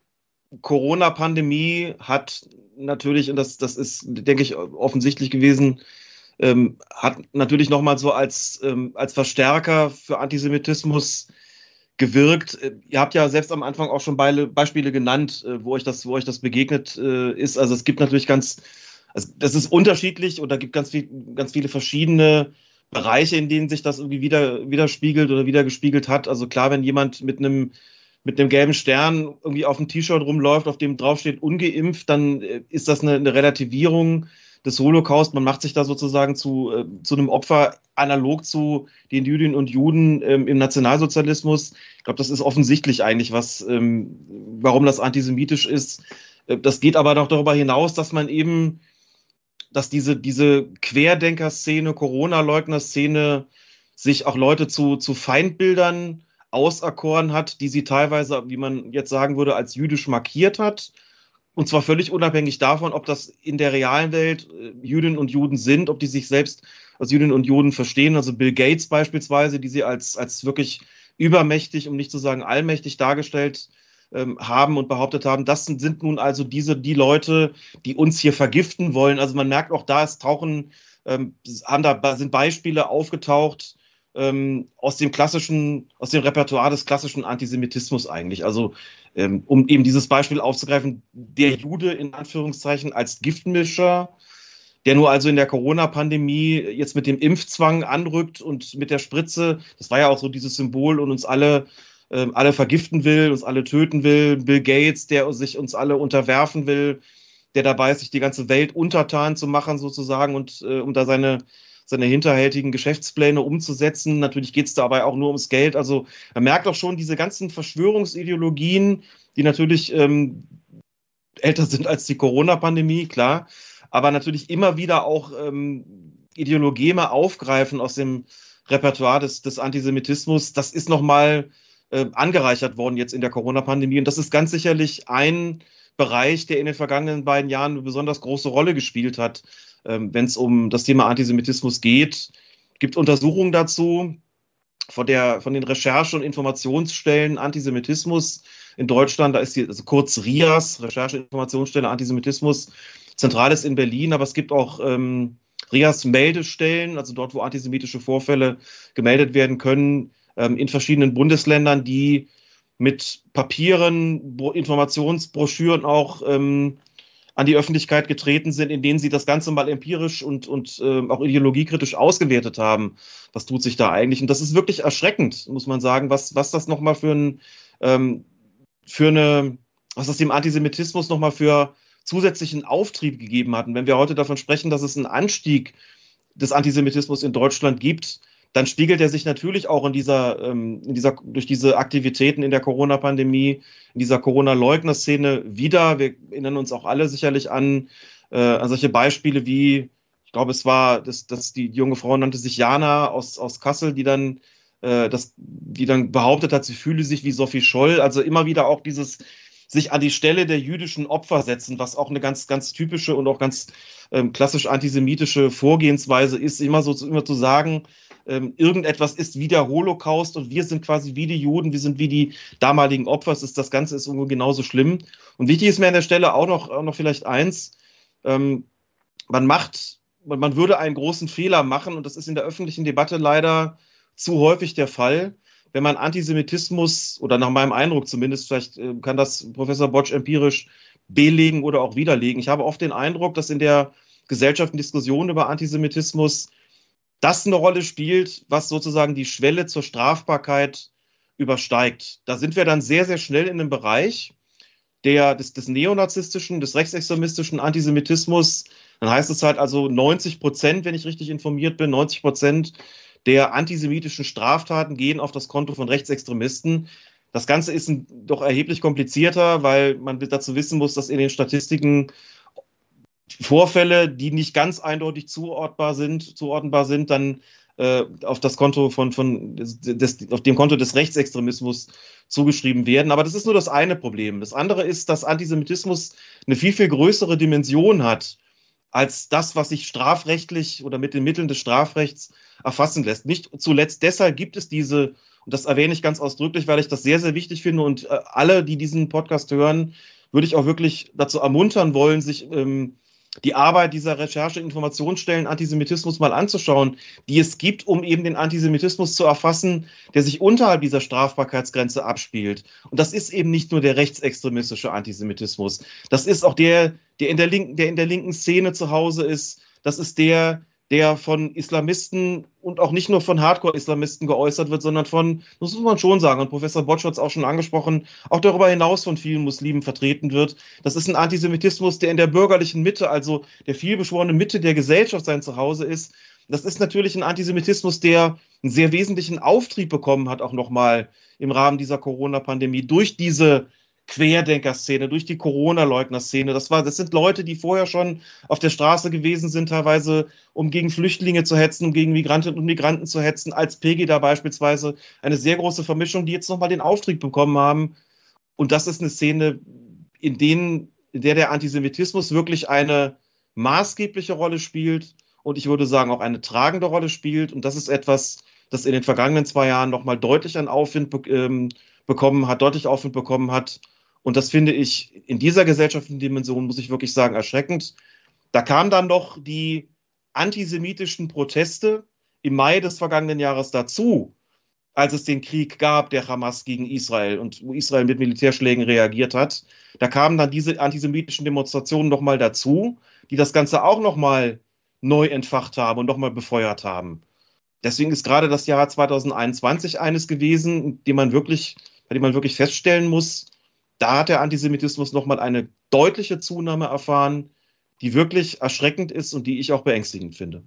Corona-Pandemie hat natürlich, und das, das ist, denke ich, offensichtlich gewesen, ähm, hat natürlich nochmal so als, ähm, als Verstärker für Antisemitismus gewirkt. Ihr habt ja selbst am Anfang auch schon Be- Beispiele genannt, äh, wo euch das, wo euch das begegnet äh, ist. Also es gibt natürlich ganz, also das ist unterschiedlich und da gibt ganz viel, ganz viele verschiedene Bereiche, in denen sich das irgendwie wieder, widerspiegelt oder wiedergespiegelt hat. Also klar, wenn jemand mit einem mit einem gelben Stern irgendwie auf dem T-Shirt rumläuft, auf dem draufsteht ungeimpft, dann ist das eine, eine Relativierung des Holocaust. Man macht sich da sozusagen zu, äh, zu einem Opfer analog zu den Jüdinnen und Juden ähm, im Nationalsozialismus. Ich glaube, das ist offensichtlich eigentlich, was, ähm, warum das antisemitisch ist. Äh, das geht aber noch darüber hinaus, dass man eben, dass diese, diese Querdenker-Szene, Corona-Leugner-Szene sich auch Leute zu, zu Feindbildern auserkoren hat, die sie teilweise, wie man jetzt sagen würde, als jüdisch markiert hat. Und zwar völlig unabhängig davon, ob das in der realen Welt äh, Jüdinnen und Juden sind, ob die sich selbst als Jüdinnen und Juden verstehen. Also Bill Gates beispielsweise, die sie als, als wirklich übermächtig, um nicht zu sagen allmächtig dargestellt ähm, haben und behauptet haben. Das sind, sind nun also diese, die Leute, die uns hier vergiften wollen. Also man merkt auch da, es tauchen, ähm, haben da sind Beispiele aufgetaucht, Ähm, aus dem klassischen, aus dem Repertoire des klassischen Antisemitismus eigentlich. Also ähm, um eben dieses Beispiel aufzugreifen, der Jude in Anführungszeichen als Giftmischer, der nur also in der Corona-Pandemie jetzt mit dem Impfzwang anrückt und mit der Spritze, das war ja auch so dieses Symbol und uns alle, ähm, alle vergiften will, uns alle töten will, Bill Gates, der sich uns alle unterwerfen will, der dabei ist, sich die ganze Welt untertan zu machen sozusagen und äh, um da seine seine hinterhältigen Geschäftspläne umzusetzen. Natürlich geht es dabei auch nur ums Geld. Also man merkt auch schon diese ganzen Verschwörungsideologien, die natürlich ähm, älter sind als die Corona-Pandemie, klar, aber natürlich immer wieder auch ähm, Ideologeme aufgreifen aus dem Repertoire des, des Antisemitismus. Das ist nochmal äh, angereichert worden jetzt in der Corona-Pandemie und das ist ganz sicherlich ein Bereich, der in den vergangenen beiden Jahren eine besonders große Rolle gespielt hat, wenn es um das Thema Antisemitismus geht. Es gibt Untersuchungen dazu von, der, von den Recherche- und Informationsstellen Antisemitismus in Deutschland. Da ist die, also kurz R I A S, Recherche- und Informationsstelle Antisemitismus, zentral ist in Berlin, aber es gibt auch ähm, R I A S-Meldestellen, also dort, wo antisemitische Vorfälle gemeldet werden können, ähm, in verschiedenen Bundesländern, die mit Papieren, Informationsbroschüren auch ähm, an die Öffentlichkeit getreten sind, in denen sie das Ganze mal empirisch und, und äh, auch ideologiekritisch ausgewertet haben. Was tut sich da eigentlich? Und das ist wirklich erschreckend, muss man sagen, was, was das nochmal für ein, ähm, für eine, was das dem Antisemitismus nochmal für zusätzlichen Auftrieb gegeben hat. Und wenn wir heute davon sprechen, dass es einen Anstieg des Antisemitismus in Deutschland gibt, dann spiegelt er sich natürlich auch in dieser, ähm, in dieser, durch diese Aktivitäten in der Corona-Pandemie, in dieser Corona-Leugner-Szene wieder. Wir erinnern uns auch alle sicherlich an, äh, an solche Beispiele wie, ich glaube, es war, dass, dass die junge Frau nannte sich Jana aus, aus Kassel, die dann, äh, das, die dann behauptet hat, sie fühle sich wie Sophie Scholl. Also immer wieder auch dieses sich an die Stelle der jüdischen Opfer setzen, was auch eine ganz, ganz typische und auch ganz ähm, klassisch antisemitische Vorgehensweise ist, immer so immer zu sagen, ähm, irgendetwas ist wie der Holocaust und wir sind quasi wie die Juden, wir sind wie die damaligen Opfer. Es ist, das Ganze ist irgendwo genauso schlimm. Und wichtig ist mir an der Stelle auch noch, auch noch vielleicht eins, ähm, man macht, man, man würde einen großen Fehler machen und das ist in der öffentlichen Debatte leider zu häufig der Fall, wenn man Antisemitismus, oder nach meinem Eindruck zumindest, vielleicht äh, kann das Professor Botsch empirisch belegen oder auch widerlegen. Ich habe oft den Eindruck, dass in der Gesellschaft in Diskussionen über Antisemitismus das eine Rolle spielt, was sozusagen die Schwelle zur Strafbarkeit übersteigt. Da sind wir dann sehr, sehr schnell in einem Bereich der, des, des neonazistischen, des rechtsextremistischen Antisemitismus. Dann heißt es halt also neunzig Prozent, wenn ich richtig informiert bin, neunzig Prozent der antisemitischen Straftaten gehen auf das Konto von Rechtsextremisten. Das Ganze ist ein, doch erheblich komplizierter, weil man dazu wissen muss, dass in den Statistiken Vorfälle, die nicht ganz eindeutig zuordnbar sind, zuordnenbar sind, dann äh, auf das Konto von, von des, des, auf dem Konto des Rechtsextremismus zugeschrieben werden. Aber das ist nur das eine Problem. Das andere ist, dass Antisemitismus eine viel, viel größere Dimension hat als das, was sich strafrechtlich oder mit den Mitteln des Strafrechts erfassen lässt. Nicht zuletzt deshalb gibt es diese, und das erwähne ich ganz ausdrücklich, weil ich das sehr, sehr wichtig finde und äh, alle, die diesen Podcast hören, würde ich auch wirklich dazu ermuntern wollen, sich ähm, die Arbeit dieser Recherche- und Informationsstellen Antisemitismus mal anzuschauen, die es gibt, um eben den Antisemitismus zu erfassen, der sich unterhalb dieser Strafbarkeitsgrenze abspielt. Und das ist eben nicht nur der rechtsextremistische Antisemitismus. Das ist auch der, der in der linken, der in der linken Szene zu Hause ist. Das ist der, der von Islamisten und auch nicht nur von Hardcore-Islamisten geäußert wird, sondern von, das muss man schon sagen, und Professor Botsch hat es auch schon angesprochen, auch darüber hinaus von vielen Muslimen vertreten wird. Das ist ein Antisemitismus, der in der bürgerlichen Mitte, also der vielbeschworenen Mitte der Gesellschaft sein Zuhause ist. Das ist natürlich ein Antisemitismus, der einen sehr wesentlichen Auftrieb bekommen hat, auch nochmal im Rahmen dieser Corona-Pandemie, durch diese Querdenker-Szene, durch die Corona-Leugner-Szene. Das war, das sind Leute, die vorher schon auf der Straße gewesen sind, teilweise um gegen Flüchtlinge zu hetzen, um gegen Migrantinnen und Migranten zu hetzen, als Pegida beispielsweise. Eine sehr große Vermischung, die jetzt nochmal den Auftrieb bekommen haben. Und das ist eine Szene, in, denen, in der der Antisemitismus wirklich eine maßgebliche Rolle spielt und ich würde sagen auch eine tragende Rolle spielt. Und das ist etwas, das in den vergangenen zwei Jahren nochmal deutlich an Aufwind be- ähm, bekommen hat, deutlich Aufwind bekommen hat. Und das finde ich in dieser gesellschaftlichen Dimension, muss ich wirklich sagen, erschreckend. Da kamen dann noch die antisemitischen Proteste im Mai des vergangenen Jahres dazu, als es den Krieg gab, der Hamas gegen Israel und wo Israel mit Militärschlägen reagiert hat. Da kamen dann diese antisemitischen Demonstrationen nochmal dazu, die das Ganze auch nochmal neu entfacht haben und nochmal befeuert haben. Deswegen ist gerade das Jahr zwanzig einundzwanzig eines gewesen, dem man wirklich, bei dem man wirklich feststellen muss, da hat der Antisemitismus nochmal eine deutliche Zunahme erfahren, die wirklich erschreckend ist und die ich auch beängstigend finde.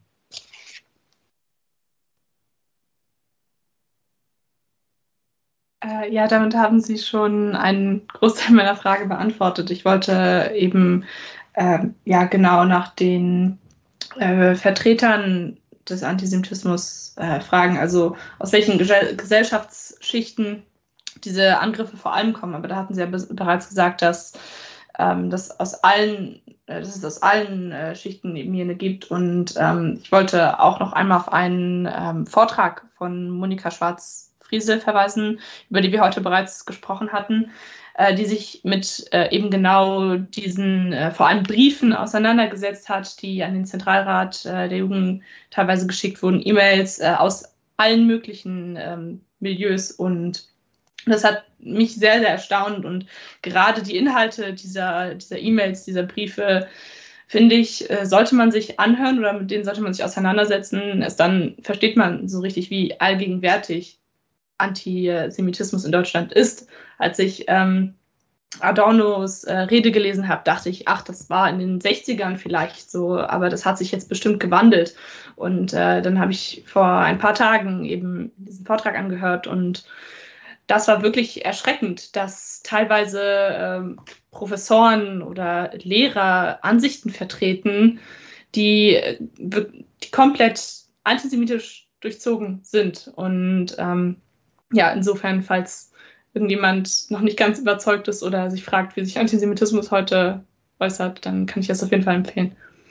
Äh, ja, damit haben Sie schon einen Großteil meiner Frage beantwortet. Ich wollte eben äh, ja genau nach den äh, Vertretern des Antisemitismus äh, fragen, also aus welchen Ge- Gesellschaftsschichten diese Angriffe vor allem kommen. Aber da hatten Sie ja be- bereits gesagt, dass, ähm, dass, aus allen, äh, dass es aus allen äh, Schichten eben jene gibt. Und ähm, ich wollte auch noch einmal auf einen ähm, Vortrag von Monika Schwarz-Friese verweisen, über die wir heute bereits gesprochen hatten, äh, die sich mit äh, eben genau diesen äh, vor allem Briefen auseinandergesetzt hat, die an den Zentralrat äh, der Jugend teilweise geschickt wurden, E-Mails äh, aus allen möglichen ähm, Milieus und Das hat mich sehr, sehr erstaunt und gerade die Inhalte dieser, dieser E-Mails, dieser Briefe, finde ich, sollte man sich anhören oder mit denen sollte man sich auseinandersetzen. Erst dann versteht man so richtig, wie allgegenwärtig Antisemitismus in Deutschland ist. Als ich ähm, Adornos äh, Rede gelesen habe, dachte ich, ach, das war in den sechzigern vielleicht so, aber das hat sich jetzt bestimmt gewandelt. Und äh, dann habe ich vor ein paar Tagen eben diesen Vortrag angehört und das war wirklich erschreckend, dass teilweise ähm, Professoren oder Lehrer Ansichten vertreten, die, die komplett antisemitisch durchzogen sind. Und ähm, ja, insofern, falls irgendjemand noch nicht ganz überzeugt ist oder sich fragt, wie sich Antisemitismus heute äußert, dann kann ich das auf jeden Fall empfehlen.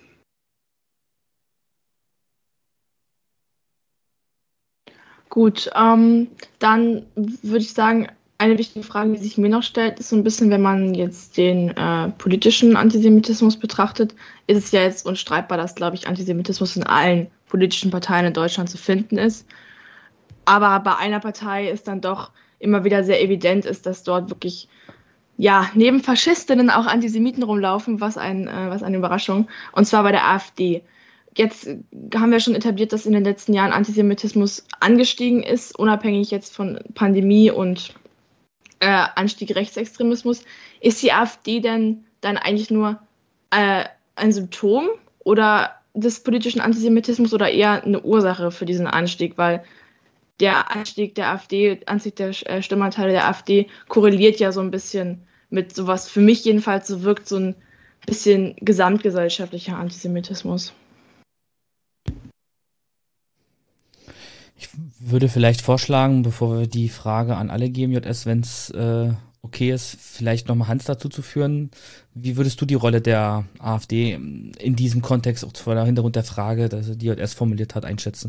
Gut, ähm, dann würde ich sagen, eine wichtige Frage, die sich mir noch stellt, ist so ein bisschen, wenn man jetzt den äh, politischen Antisemitismus betrachtet, ist es ja jetzt unstreitbar, dass, glaube ich, Antisemitismus in allen politischen Parteien in Deutschland zu finden ist. Aber bei einer Partei ist dann doch immer wieder sehr evident ist, dass dort wirklich, ja, neben Faschistinnen auch Antisemiten rumlaufen, was, ein, äh, was eine Überraschung, und zwar bei der AfD. Jetzt haben wir schon etabliert, dass in den letzten Jahren Antisemitismus angestiegen ist, unabhängig jetzt von Pandemie und äh, Anstieg Rechtsextremismus. Ist die AfD denn dann eigentlich nur äh, ein Symptom oder des politischen Antisemitismus oder eher eine Ursache für diesen Anstieg? Weil der Anstieg der AfD, Anstieg der Stimmanteile der AfD korreliert ja so ein bisschen mit sowas, für mich jedenfalls so wirkt so ein bisschen gesamtgesellschaftlicher Antisemitismus. Ich würde vielleicht vorschlagen, bevor wir die Frage an alle geben, J S, wenn es äh, okay ist, vielleicht nochmal Hans dazu zu führen. Wie würdest du die Rolle der AfD in diesem Kontext, auch vor der Hintergrund der Frage, dass die J S formuliert hat, einschätzen?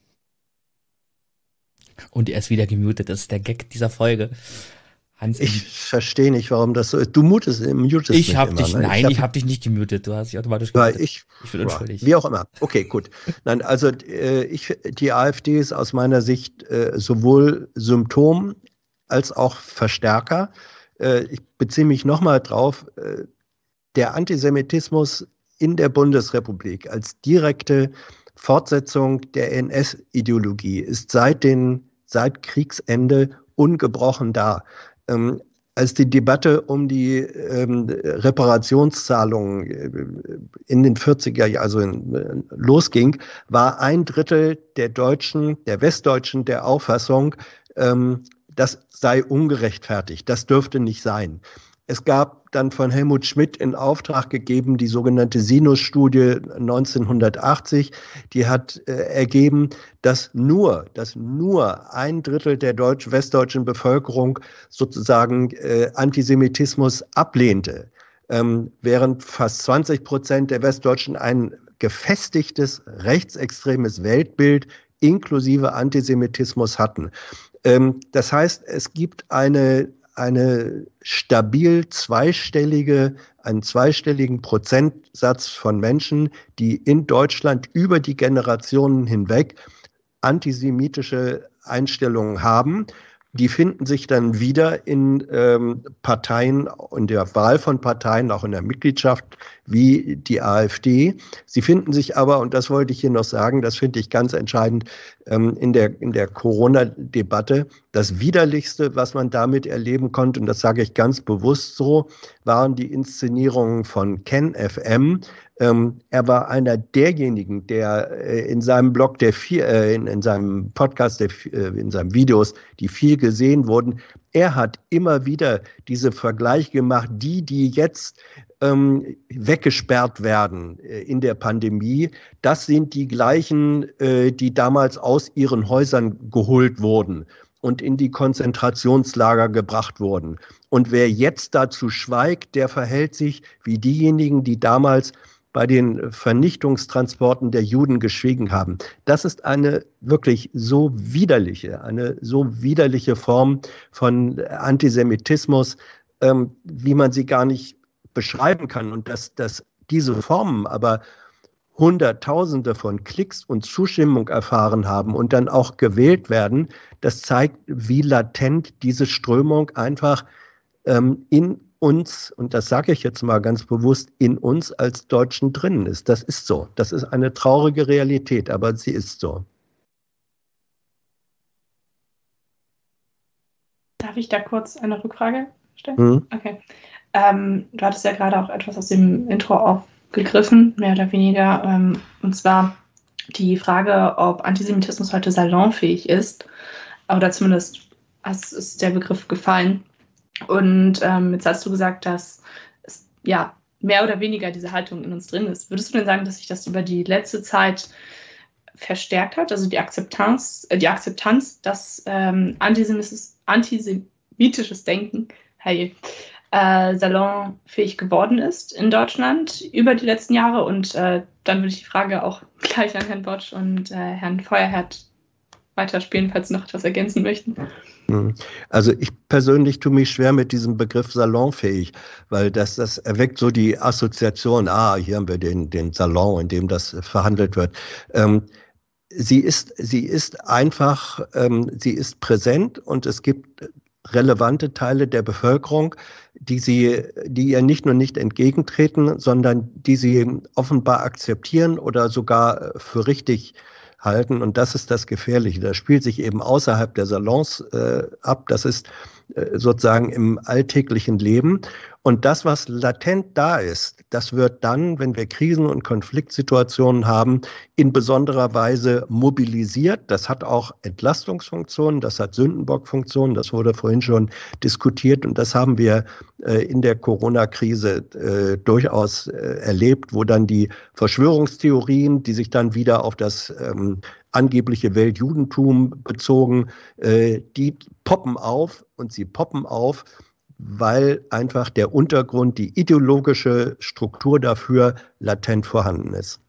Und er ist wieder gemutet, das ist der Gag dieser Folge. Hans, ich verstehe nicht, warum das so ist. Du mutest, mutest ich hab mich dich, immer, ne? Nein, ich habe ich habe dich nicht gemutet. Du hast dich automatisch gemutet. Ich, ich bin unschuldig. Wie auch immer. Okay, gut. Nein, also äh, ich, die AfD ist aus meiner Sicht äh, sowohl Symptom als auch Verstärker. Äh, ich beziehe mich nochmal drauf. Äh, der Antisemitismus in der Bundesrepublik als direkte Fortsetzung der N S-Ideologie ist seit, den, seit Kriegsende ungebrochen da. Ähm, als die Debatte um die ähm, Reparationszahlungen in den vierziger Jahren also in, äh, losging, war ein Drittel der Deutschen, der Westdeutschen der Auffassung, ähm, das sei ungerechtfertigt, das dürfte nicht sein. Es gab dann von Helmut Schmidt in Auftrag gegeben, die sogenannte Sinus-Studie neunzehnhundertachtzig, die hat äh, ergeben, dass nur, dass nur ein Drittel der deutsch westdeutschen Bevölkerung sozusagen äh, Antisemitismus ablehnte, ähm, während fast zwanzig Prozent der Westdeutschen ein gefestigtes rechtsextremes Weltbild inklusive Antisemitismus hatten. Ähm, das heißt, es gibt eine eine stabil zweistellige, einen zweistelligen Prozentsatz von Menschen, die in Deutschland über die Generationen hinweg antisemitische Einstellungen haben. Die finden sich dann wieder in ähm, Parteien, in der Wahl von Parteien, auch in der Mitgliedschaft, wie die AfD. Sie finden sich aber, und das wollte ich hier noch sagen, das finde ich ganz entscheidend, ähm, in der, in der Corona-Debatte, das Widerlichste, was man damit erleben konnte, und das sage ich ganz bewusst so, waren die Inszenierungen von Ken F M. Ähm, er war einer derjenigen, der äh, in seinem Blog, der viel, äh, in, in seinem Podcast, der, äh, in seinen Videos, die viel gesehen wurden, er hat immer wieder diese Vergleiche gemacht, die, die jetzt ähm, weggesperrt werden äh, in der Pandemie, das sind die gleichen, äh, die damals aus ihren Häusern geholt wurden und in die Konzentrationslager gebracht wurden. Und wer jetzt dazu schweigt, der verhält sich wie diejenigen, die damals bei den Vernichtungstransporten der Juden geschwiegen haben. Das ist eine wirklich so widerliche, eine so widerliche Form von Antisemitismus, ähm, wie man sie gar nicht beschreiben kann. Und dass, dass diese Formen aber Hunderttausende von Klicks und Zustimmung erfahren haben und dann auch gewählt werden, das zeigt, wie latent diese Strömung einfach ähm, in uns, und das sage ich jetzt mal ganz bewusst, in uns als Deutschen drinnen ist. Das ist so. Das ist eine traurige Realität, aber sie ist so. Darf ich da kurz eine Rückfrage stellen? Mhm. Okay. Ähm, du hattest ja gerade auch etwas aus dem Intro aufgegriffen, mehr oder weniger, ähm, und zwar die Frage, ob Antisemitismus heute salonfähig ist, oder zumindest ist der Begriff gefallen. Und ähm, jetzt hast du gesagt, dass es ja mehr oder weniger diese Haltung in uns drin ist. Würdest du denn sagen, dass sich das über die letzte Zeit verstärkt hat, also die Akzeptanz, äh, die Akzeptanz, dass ähm, antisemitisches, antisemitisches Denken hey, äh, salonfähig geworden ist in Deutschland über die letzten Jahre? Und äh, dann würde ich die Frage auch gleich an Herrn Botsch und äh, Herrn Feuerherd weiterspielen, falls Sie noch etwas ergänzen möchten. Also ich persönlich tue mich schwer mit diesem Begriff salonfähig, weil das, das erweckt so die Assoziation, ah, hier haben wir den, den Salon, in dem das verhandelt wird. Ähm, sie ist, sie ist einfach, ähm, sie ist präsent und es gibt relevante Teile der Bevölkerung, die sie, die ihr nicht nur nicht entgegentreten, sondern die sie offenbar akzeptieren oder sogar für richtig halten. Und das ist das Gefährliche. Das spielt sich eben außerhalb der Salons äh, ab. Das ist äh, sozusagen im alltäglichen Leben. Und das, was latent da ist, das wird dann, wenn wir Krisen- und Konfliktsituationen haben, in besonderer Weise mobilisiert. Das hat auch Entlastungsfunktionen, das hat Sündenbockfunktionen, das wurde vorhin schon diskutiert. Und das haben wir äh, in der Corona-Krise äh, durchaus äh, erlebt, wo dann die Verschwörungstheorien, die sich dann wieder auf das ähm, angebliche Weltjudentum bezogen, äh, die poppen auf und sie poppen auf, weil einfach der Untergrund, die ideologische Struktur dafür latent vorhanden ist.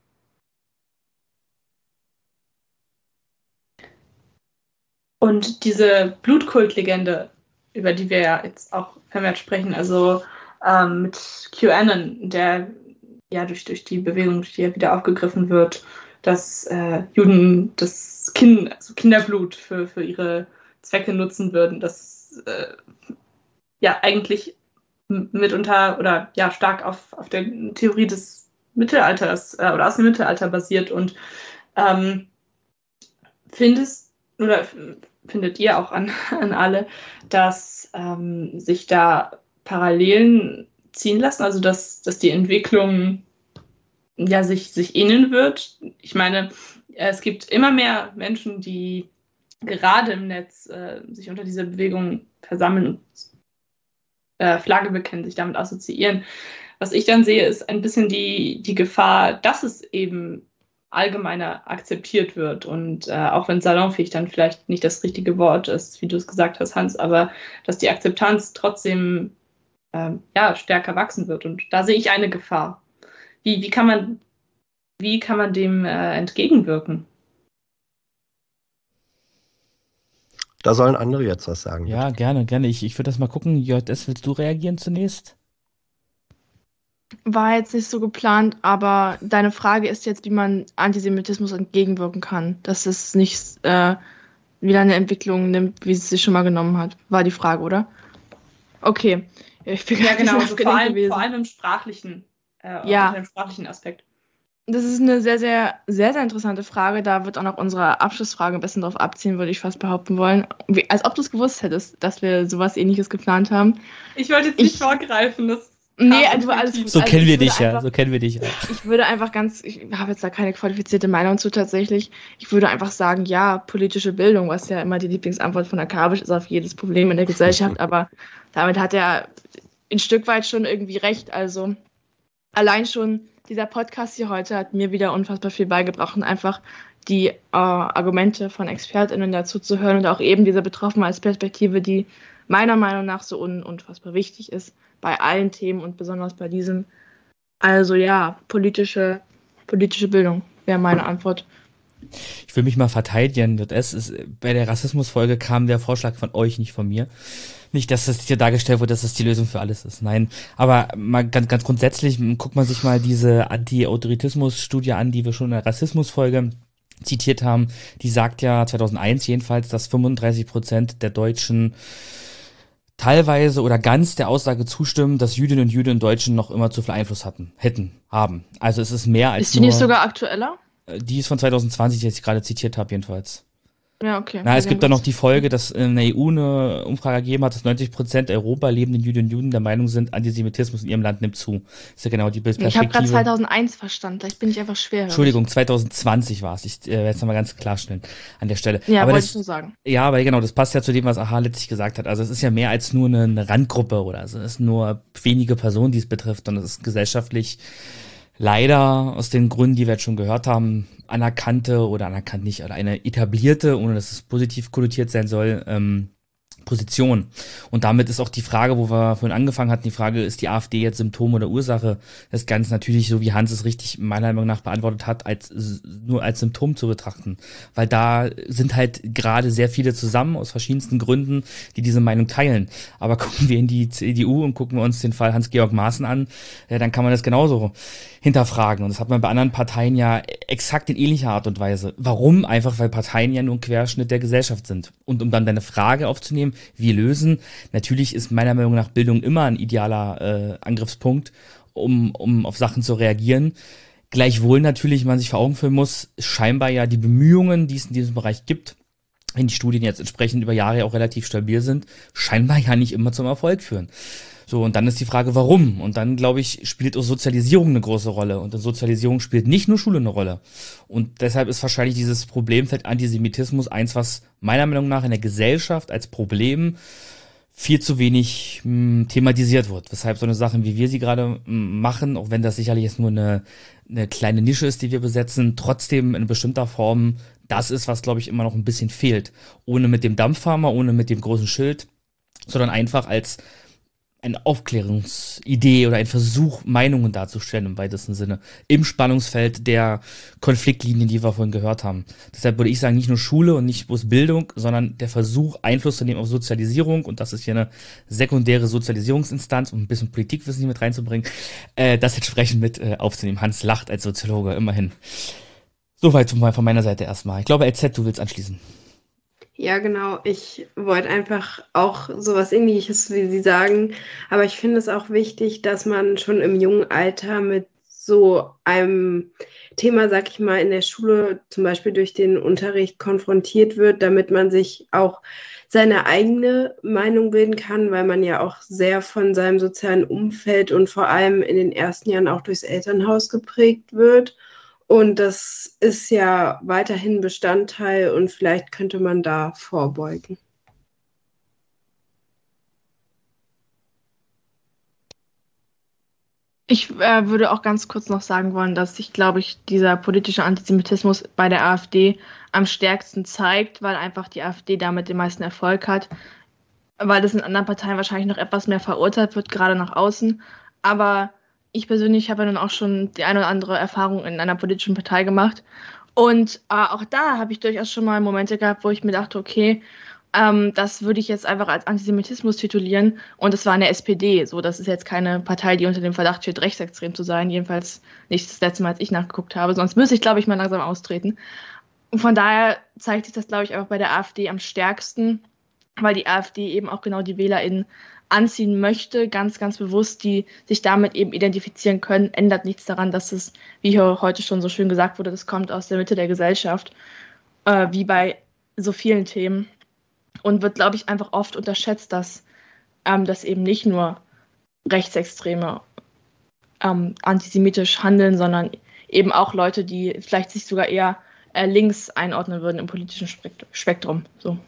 Und diese Blutkultlegende, über die wir ja jetzt auch vermehrt sprechen, also ähm, mit QAnon, der ja durch, durch die Bewegung, durch die ja wieder aufgegriffen wird, dass äh, Juden das kind, also Kinderblut für, für ihre Zwecke nutzen würden, das äh, ja eigentlich mitunter oder ja stark auf, auf der Theorie des Mittelalters äh, oder aus dem Mittelalter basiert. Und ähm, findest oder findet ihr auch an, an alle, dass ähm, sich da Parallelen ziehen lassen, also dass, dass die Entwicklung ja sich, sich ähneln wird? Ich meine, es gibt immer mehr Menschen, die gerade im Netz äh, sich unter dieser Bewegung versammeln und äh, Flagge bekennen, sich damit assoziieren. Was ich dann sehe, ist ein bisschen die, die Gefahr, dass es eben allgemeiner akzeptiert wird und äh, auch wenn salonfähig dann vielleicht nicht das richtige Wort ist, wie du es gesagt hast, Hans, aber dass die Akzeptanz trotzdem äh, ja, stärker wachsen wird. Und da sehe ich eine Gefahr. Wie, wie, kann, man, wie kann man dem äh, entgegenwirken? Da sollen andere jetzt was sagen. Ja, bitte. gerne, gerne. Ich, ich würde das mal gucken. J S, willst du reagieren zunächst? War jetzt nicht so geplant, aber deine Frage ist jetzt, wie man Antisemitismus entgegenwirken kann. Dass es nicht äh, wieder eine Entwicklung nimmt, wie es sich schon mal genommen hat. War die Frage, oder? Okay. Ich bin ja, genau. Also vor, allem, vor allem im sprachlichen, äh, ja. im sprachlichen Aspekt. Das ist eine sehr, sehr, sehr, sehr interessante Frage. Da wird auch noch unsere Abschlussfrage ein bisschen drauf abziehen, würde ich fast behaupten wollen. Wie, als ob du es gewusst hättest, dass wir sowas Ähnliches geplant haben. Ich wollte jetzt nicht ich, vorgreifen. Das nee, also alles gut. So also kennen wir dich einfach, ja, so kennen wir dich ja. Ich würde einfach ganz, ich habe jetzt da keine qualifizierte Meinung zu tatsächlich. Ich würde einfach sagen, ja, politische Bildung, was ja immer die Lieblingsantwort von Akabisch ist auf jedes Problem in der Gesellschaft, aber damit hat er ein Stück weit schon irgendwie recht. Also allein schon dieser Podcast hier heute hat mir wieder unfassbar viel beigebracht und einfach die äh, Argumente von ExpertInnen dazu zu hören und auch eben diese Betroffenheitsperspektive, die meiner Meinung nach so un- unfassbar wichtig ist bei allen Themen und besonders bei diesem. Also ja, politische, politische Bildung wäre meine Antwort. Ich will mich mal verteidigen. Das ist, bei der Rassismusfolge kam der Vorschlag von euch, nicht von mir. Nicht, dass das hier dargestellt wird, dass das die Lösung für alles ist. Nein, aber mal ganz, ganz grundsätzlich guckt man sich mal diese Anti-Autoritismus-Studie an, die wir schon in der Rassismusfolge zitiert haben. Die sagt ja zweitausendeins jedenfalls, dass fünfunddreißig Prozent der Deutschen teilweise oder ganz der Aussage zustimmen, dass Jüdinnen und Juden in Deutschen noch immer zu viel Einfluss hatten, hätten, haben. Also es ist mehr als Ist die nur, nicht sogar aktueller? Die ist von zweitauszwanzig, die ich gerade zitiert habe jedenfalls. Ja, okay. Na, es gibt da noch die Folge, dass in der E U eine Umfrage gegeben hat, dass neunzig Prozent der Europa lebenden Jüdinnen und Juden der Meinung sind, Antisemitismus in ihrem Land nimmt zu. Das ist ja genau die Perspektive. Ich habe gerade zweitausendeins verstanden, vielleicht bin ich einfach schwer. Entschuldigung, zweitausendzwanzig war es. Ich äh, werde es nochmal ganz klarstellen an der Stelle. Ja, aber wollte das, ich nur sagen. Ja, aber genau, das passt ja zu dem, was Aha letztlich gesagt hat. Also es ist ja mehr als nur eine, eine Randgruppe oder es ist nur wenige Personen, die es betrifft, und es ist gesellschaftlich leider aus den Gründen, die wir jetzt schon gehört haben, anerkannte oder anerkannt nicht, oder eine etablierte, ohne dass es positiv konnotiert sein soll, ähm, Position. Und damit ist auch die Frage, wo wir vorhin angefangen hatten, die Frage, ist die AfD jetzt Symptom oder Ursache des Ganzen, natürlich, so wie Hans es richtig meiner Meinung nach beantwortet hat, als nur als Symptom zu betrachten. Weil da sind halt gerade sehr viele zusammen aus verschiedensten Gründen, die diese Meinung teilen. Aber gucken wir in die C D U und gucken wir uns den Fall Hans-Georg Maaßen an, ja, dann kann man das genauso hinterfragen. Und das hat man bei anderen Parteien ja exakt in ähnlicher Art und Weise. Warum? Einfach, weil Parteien ja nur ein Querschnitt der Gesellschaft sind. Und um dann deine Frage aufzunehmen, wie lösen? Natürlich ist meiner Meinung nach Bildung immer ein idealer äh, Angriffspunkt, um, um auf Sachen zu reagieren. Gleichwohl natürlich, man sich vor Augen führen muss, scheinbar ja die Bemühungen, die es in diesem Bereich gibt, wenn die Studien jetzt entsprechend über Jahre auch relativ stabil sind, scheinbar ja nicht immer zum Erfolg führen. So, und dann ist die Frage, warum? Und dann, glaube ich, spielt auch Sozialisierung eine große Rolle. Und in Sozialisierung spielt nicht nur Schule eine Rolle. Und deshalb ist wahrscheinlich dieses Problemfeld Antisemitismus eins, was meiner Meinung nach in der Gesellschaft als Problem viel zu wenig mh, thematisiert wird. Weshalb so eine Sache, wie wir sie gerade mh, machen, auch wenn das sicherlich jetzt nur eine, eine kleine Nische ist, die wir besetzen, trotzdem in bestimmter Form das ist, was, glaube ich, immer noch ein bisschen fehlt. Ohne mit dem Dampfhammer, ohne mit dem großen Schild, sondern einfach als eine Aufklärungsidee oder ein Versuch, Meinungen darzustellen im weitesten Sinne, im Spannungsfeld der Konfliktlinien, die wir vorhin gehört haben. Deshalb würde ich sagen, nicht nur Schule und nicht bloß Bildung, sondern der Versuch, Einfluss zu nehmen auf Sozialisierung, und das ist hier eine sekundäre Sozialisierungsinstanz, um ein bisschen Politikwissen hier mit reinzubringen, äh, das entsprechend mit äh, aufzunehmen. Hans lacht als Soziologe, immerhin. Soweit von meiner Seite erstmal. Ich glaube, L Z, du willst anschließen. Ja, genau. Ich wollte einfach auch sowas Ähnliches wie Sie sagen. Aber ich finde es auch wichtig, dass man schon im jungen Alter mit so einem Thema, sag ich mal, in der Schule zum Beispiel durch den Unterricht konfrontiert wird, damit man sich auch seine eigene Meinung bilden kann, weil man ja auch sehr von seinem sozialen Umfeld und vor allem in den ersten Jahren auch durchs Elternhaus geprägt wird. Und das ist ja weiterhin Bestandteil, und vielleicht könnte man da vorbeugen. Ich äh, würde auch ganz kurz noch sagen wollen, dass sich, glaube ich, dieser politische Antisemitismus bei der AfD am stärksten zeigt, weil einfach die AfD damit den meisten Erfolg hat, weil das in anderen Parteien wahrscheinlich noch etwas mehr verurteilt wird, gerade nach außen. Aber ich persönlich habe ja nun auch schon die eine oder andere Erfahrung in einer politischen Partei gemacht. Und äh, auch da habe ich durchaus schon mal Momente gehabt, wo ich mir dachte, okay, ähm, das würde ich jetzt einfach als Antisemitismus titulieren. Und das war eine S P D. So, das ist jetzt keine Partei, die unter dem Verdacht steht, rechtsextrem zu sein. Jedenfalls nicht das letzte Mal, als ich nachgeguckt habe. Sonst müsste ich, glaube ich, mal langsam austreten. Und von daher zeigt sich das, glaube ich, einfach bei der AfD am stärksten, weil die AfD eben auch genau die WählerInnen anziehen möchte, ganz, ganz bewusst, die sich damit eben identifizieren können, ändert nichts daran, dass es, wie hier heute schon so schön gesagt wurde, das kommt aus der Mitte der Gesellschaft, äh, wie bei so vielen Themen, und wird, glaube ich, einfach oft unterschätzt, dass ähm, das eben nicht nur Rechtsextreme ähm, antisemitisch handeln, sondern eben auch Leute, die vielleicht sich sogar eher äh, links einordnen würden im politischen Spektrum. So.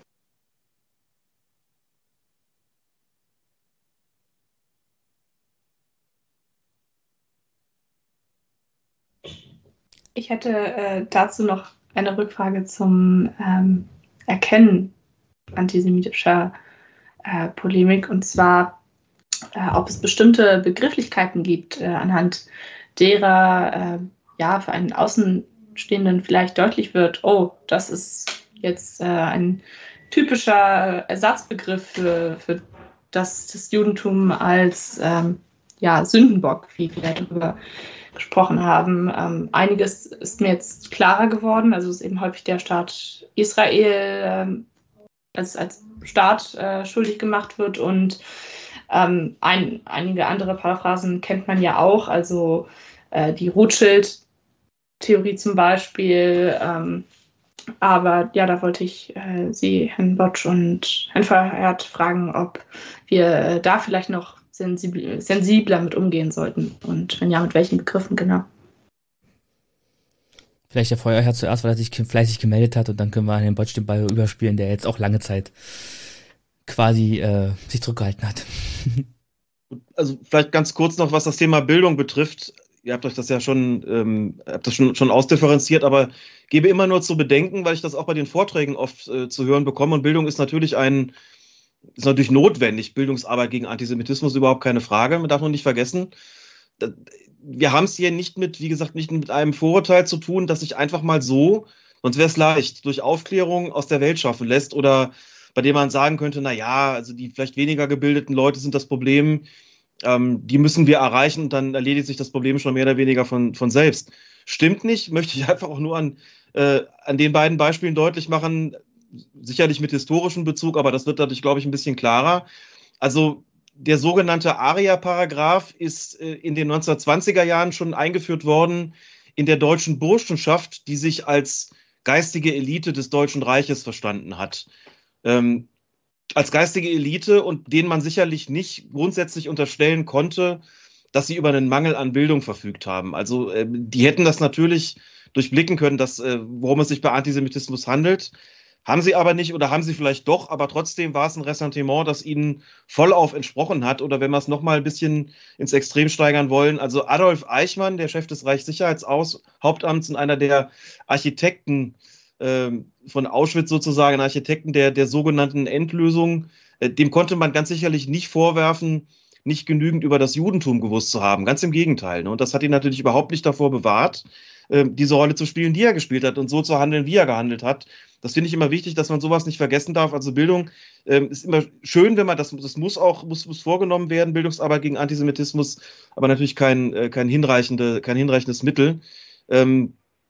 Ich hätte äh, dazu noch eine Rückfrage zum ähm, Erkennen antisemitischer äh, Polemik, und zwar, äh, ob es bestimmte Begrifflichkeiten gibt, äh, anhand derer äh, ja für einen Außenstehenden Außenstehenden vielleicht deutlich wird, oh, das ist jetzt äh, ein typischer Ersatzbegriff für, für das, das Judentum als ähm, ja, Sündenbock, wie wir darüber gesprochen haben. Ähm, einiges ist mir jetzt klarer geworden, also ist eben häufig der Staat Israel ähm, als, als Staat äh, schuldig gemacht wird und ähm, ein, einige andere Paraphrasen kennt man ja auch, also äh, die Rothschild-Theorie zum Beispiel, ähm, aber ja, da wollte ich äh, Sie, Herrn Botsch und Herrn Verhert, fragen, ob wir äh, da vielleicht noch sensibel, sensibler mit umgehen sollten und wenn ja, mit welchen Begriffen genau. Vielleicht der Feuerherr zuerst, weil er sich fleißig gemeldet hat und dann können wir an den Botsch den Ball überspielen, der jetzt auch lange Zeit quasi äh, sich zurückgehalten hat. Also vielleicht ganz kurz noch, was das Thema Bildung betrifft. Ihr habt euch das ja schon, ähm, habt das schon, schon ausdifferenziert, aber gebe immer nur zu bedenken, weil ich das auch bei den Vorträgen oft äh, zu hören bekomme. Und Bildung ist natürlich ein, ist natürlich notwendig. Bildungsarbeit gegen Antisemitismus überhaupt keine Frage. Man darf nur nicht vergessen, wir haben es hier nicht mit, wie gesagt, nicht mit einem Vorurteil zu tun, das sich einfach mal so, sonst wäre es leicht, durch Aufklärung aus der Welt schaffen lässt oder bei dem man sagen könnte, na ja, also die vielleicht weniger gebildeten Leute sind das Problem, ähm, die müssen wir erreichen und dann erledigt sich das Problem schon mehr oder weniger von, von selbst. Stimmt nicht, möchte ich einfach auch nur an, äh, an den beiden Beispielen deutlich machen, sicherlich mit historischem Bezug, aber das wird dadurch, glaube ich, ein bisschen klarer. Also der sogenannte Aria-Paragraph ist äh, in den neunzehnhundertzwanziger Jahren schon eingeführt worden in der deutschen Burschenschaft, die sich als geistige Elite des Deutschen Reiches verstanden hat. Ähm, als geistige Elite und denen man sicherlich nicht grundsätzlich unterstellen konnte, dass sie über einen Mangel an Bildung verfügt haben. Also äh, die hätten das natürlich durchblicken können, dass, äh, worum es sich bei Antisemitismus handelt. Haben sie aber nicht oder haben sie vielleicht doch, aber trotzdem war es ein Ressentiment, das ihnen vollauf entsprochen hat. Oder wenn wir es nochmal ein bisschen ins Extrem steigern wollen, also Adolf Eichmann, der Chef des Reichssicherheitshauptamts und einer der Architekten äh, von Auschwitz sozusagen, Architekten der, der sogenannten Endlösung, äh, dem konnte man ganz sicherlich nicht vorwerfen, nicht genügend über das Judentum gewusst zu haben. Ganz im Gegenteil. Ne? Und das hat ihn natürlich überhaupt nicht davor bewahrt, äh, diese Rolle zu spielen, die er gespielt hat und so zu handeln, wie er gehandelt hat. Das finde ich immer wichtig, dass man sowas nicht vergessen darf. Also Bildung ähm, ist immer schön, wenn man das, das muss auch muss, muss vorgenommen werden, Bildungsarbeit gegen Antisemitismus, aber natürlich kein, äh, kein, hinreichende, kein hinreichendes Mittel. Ähm,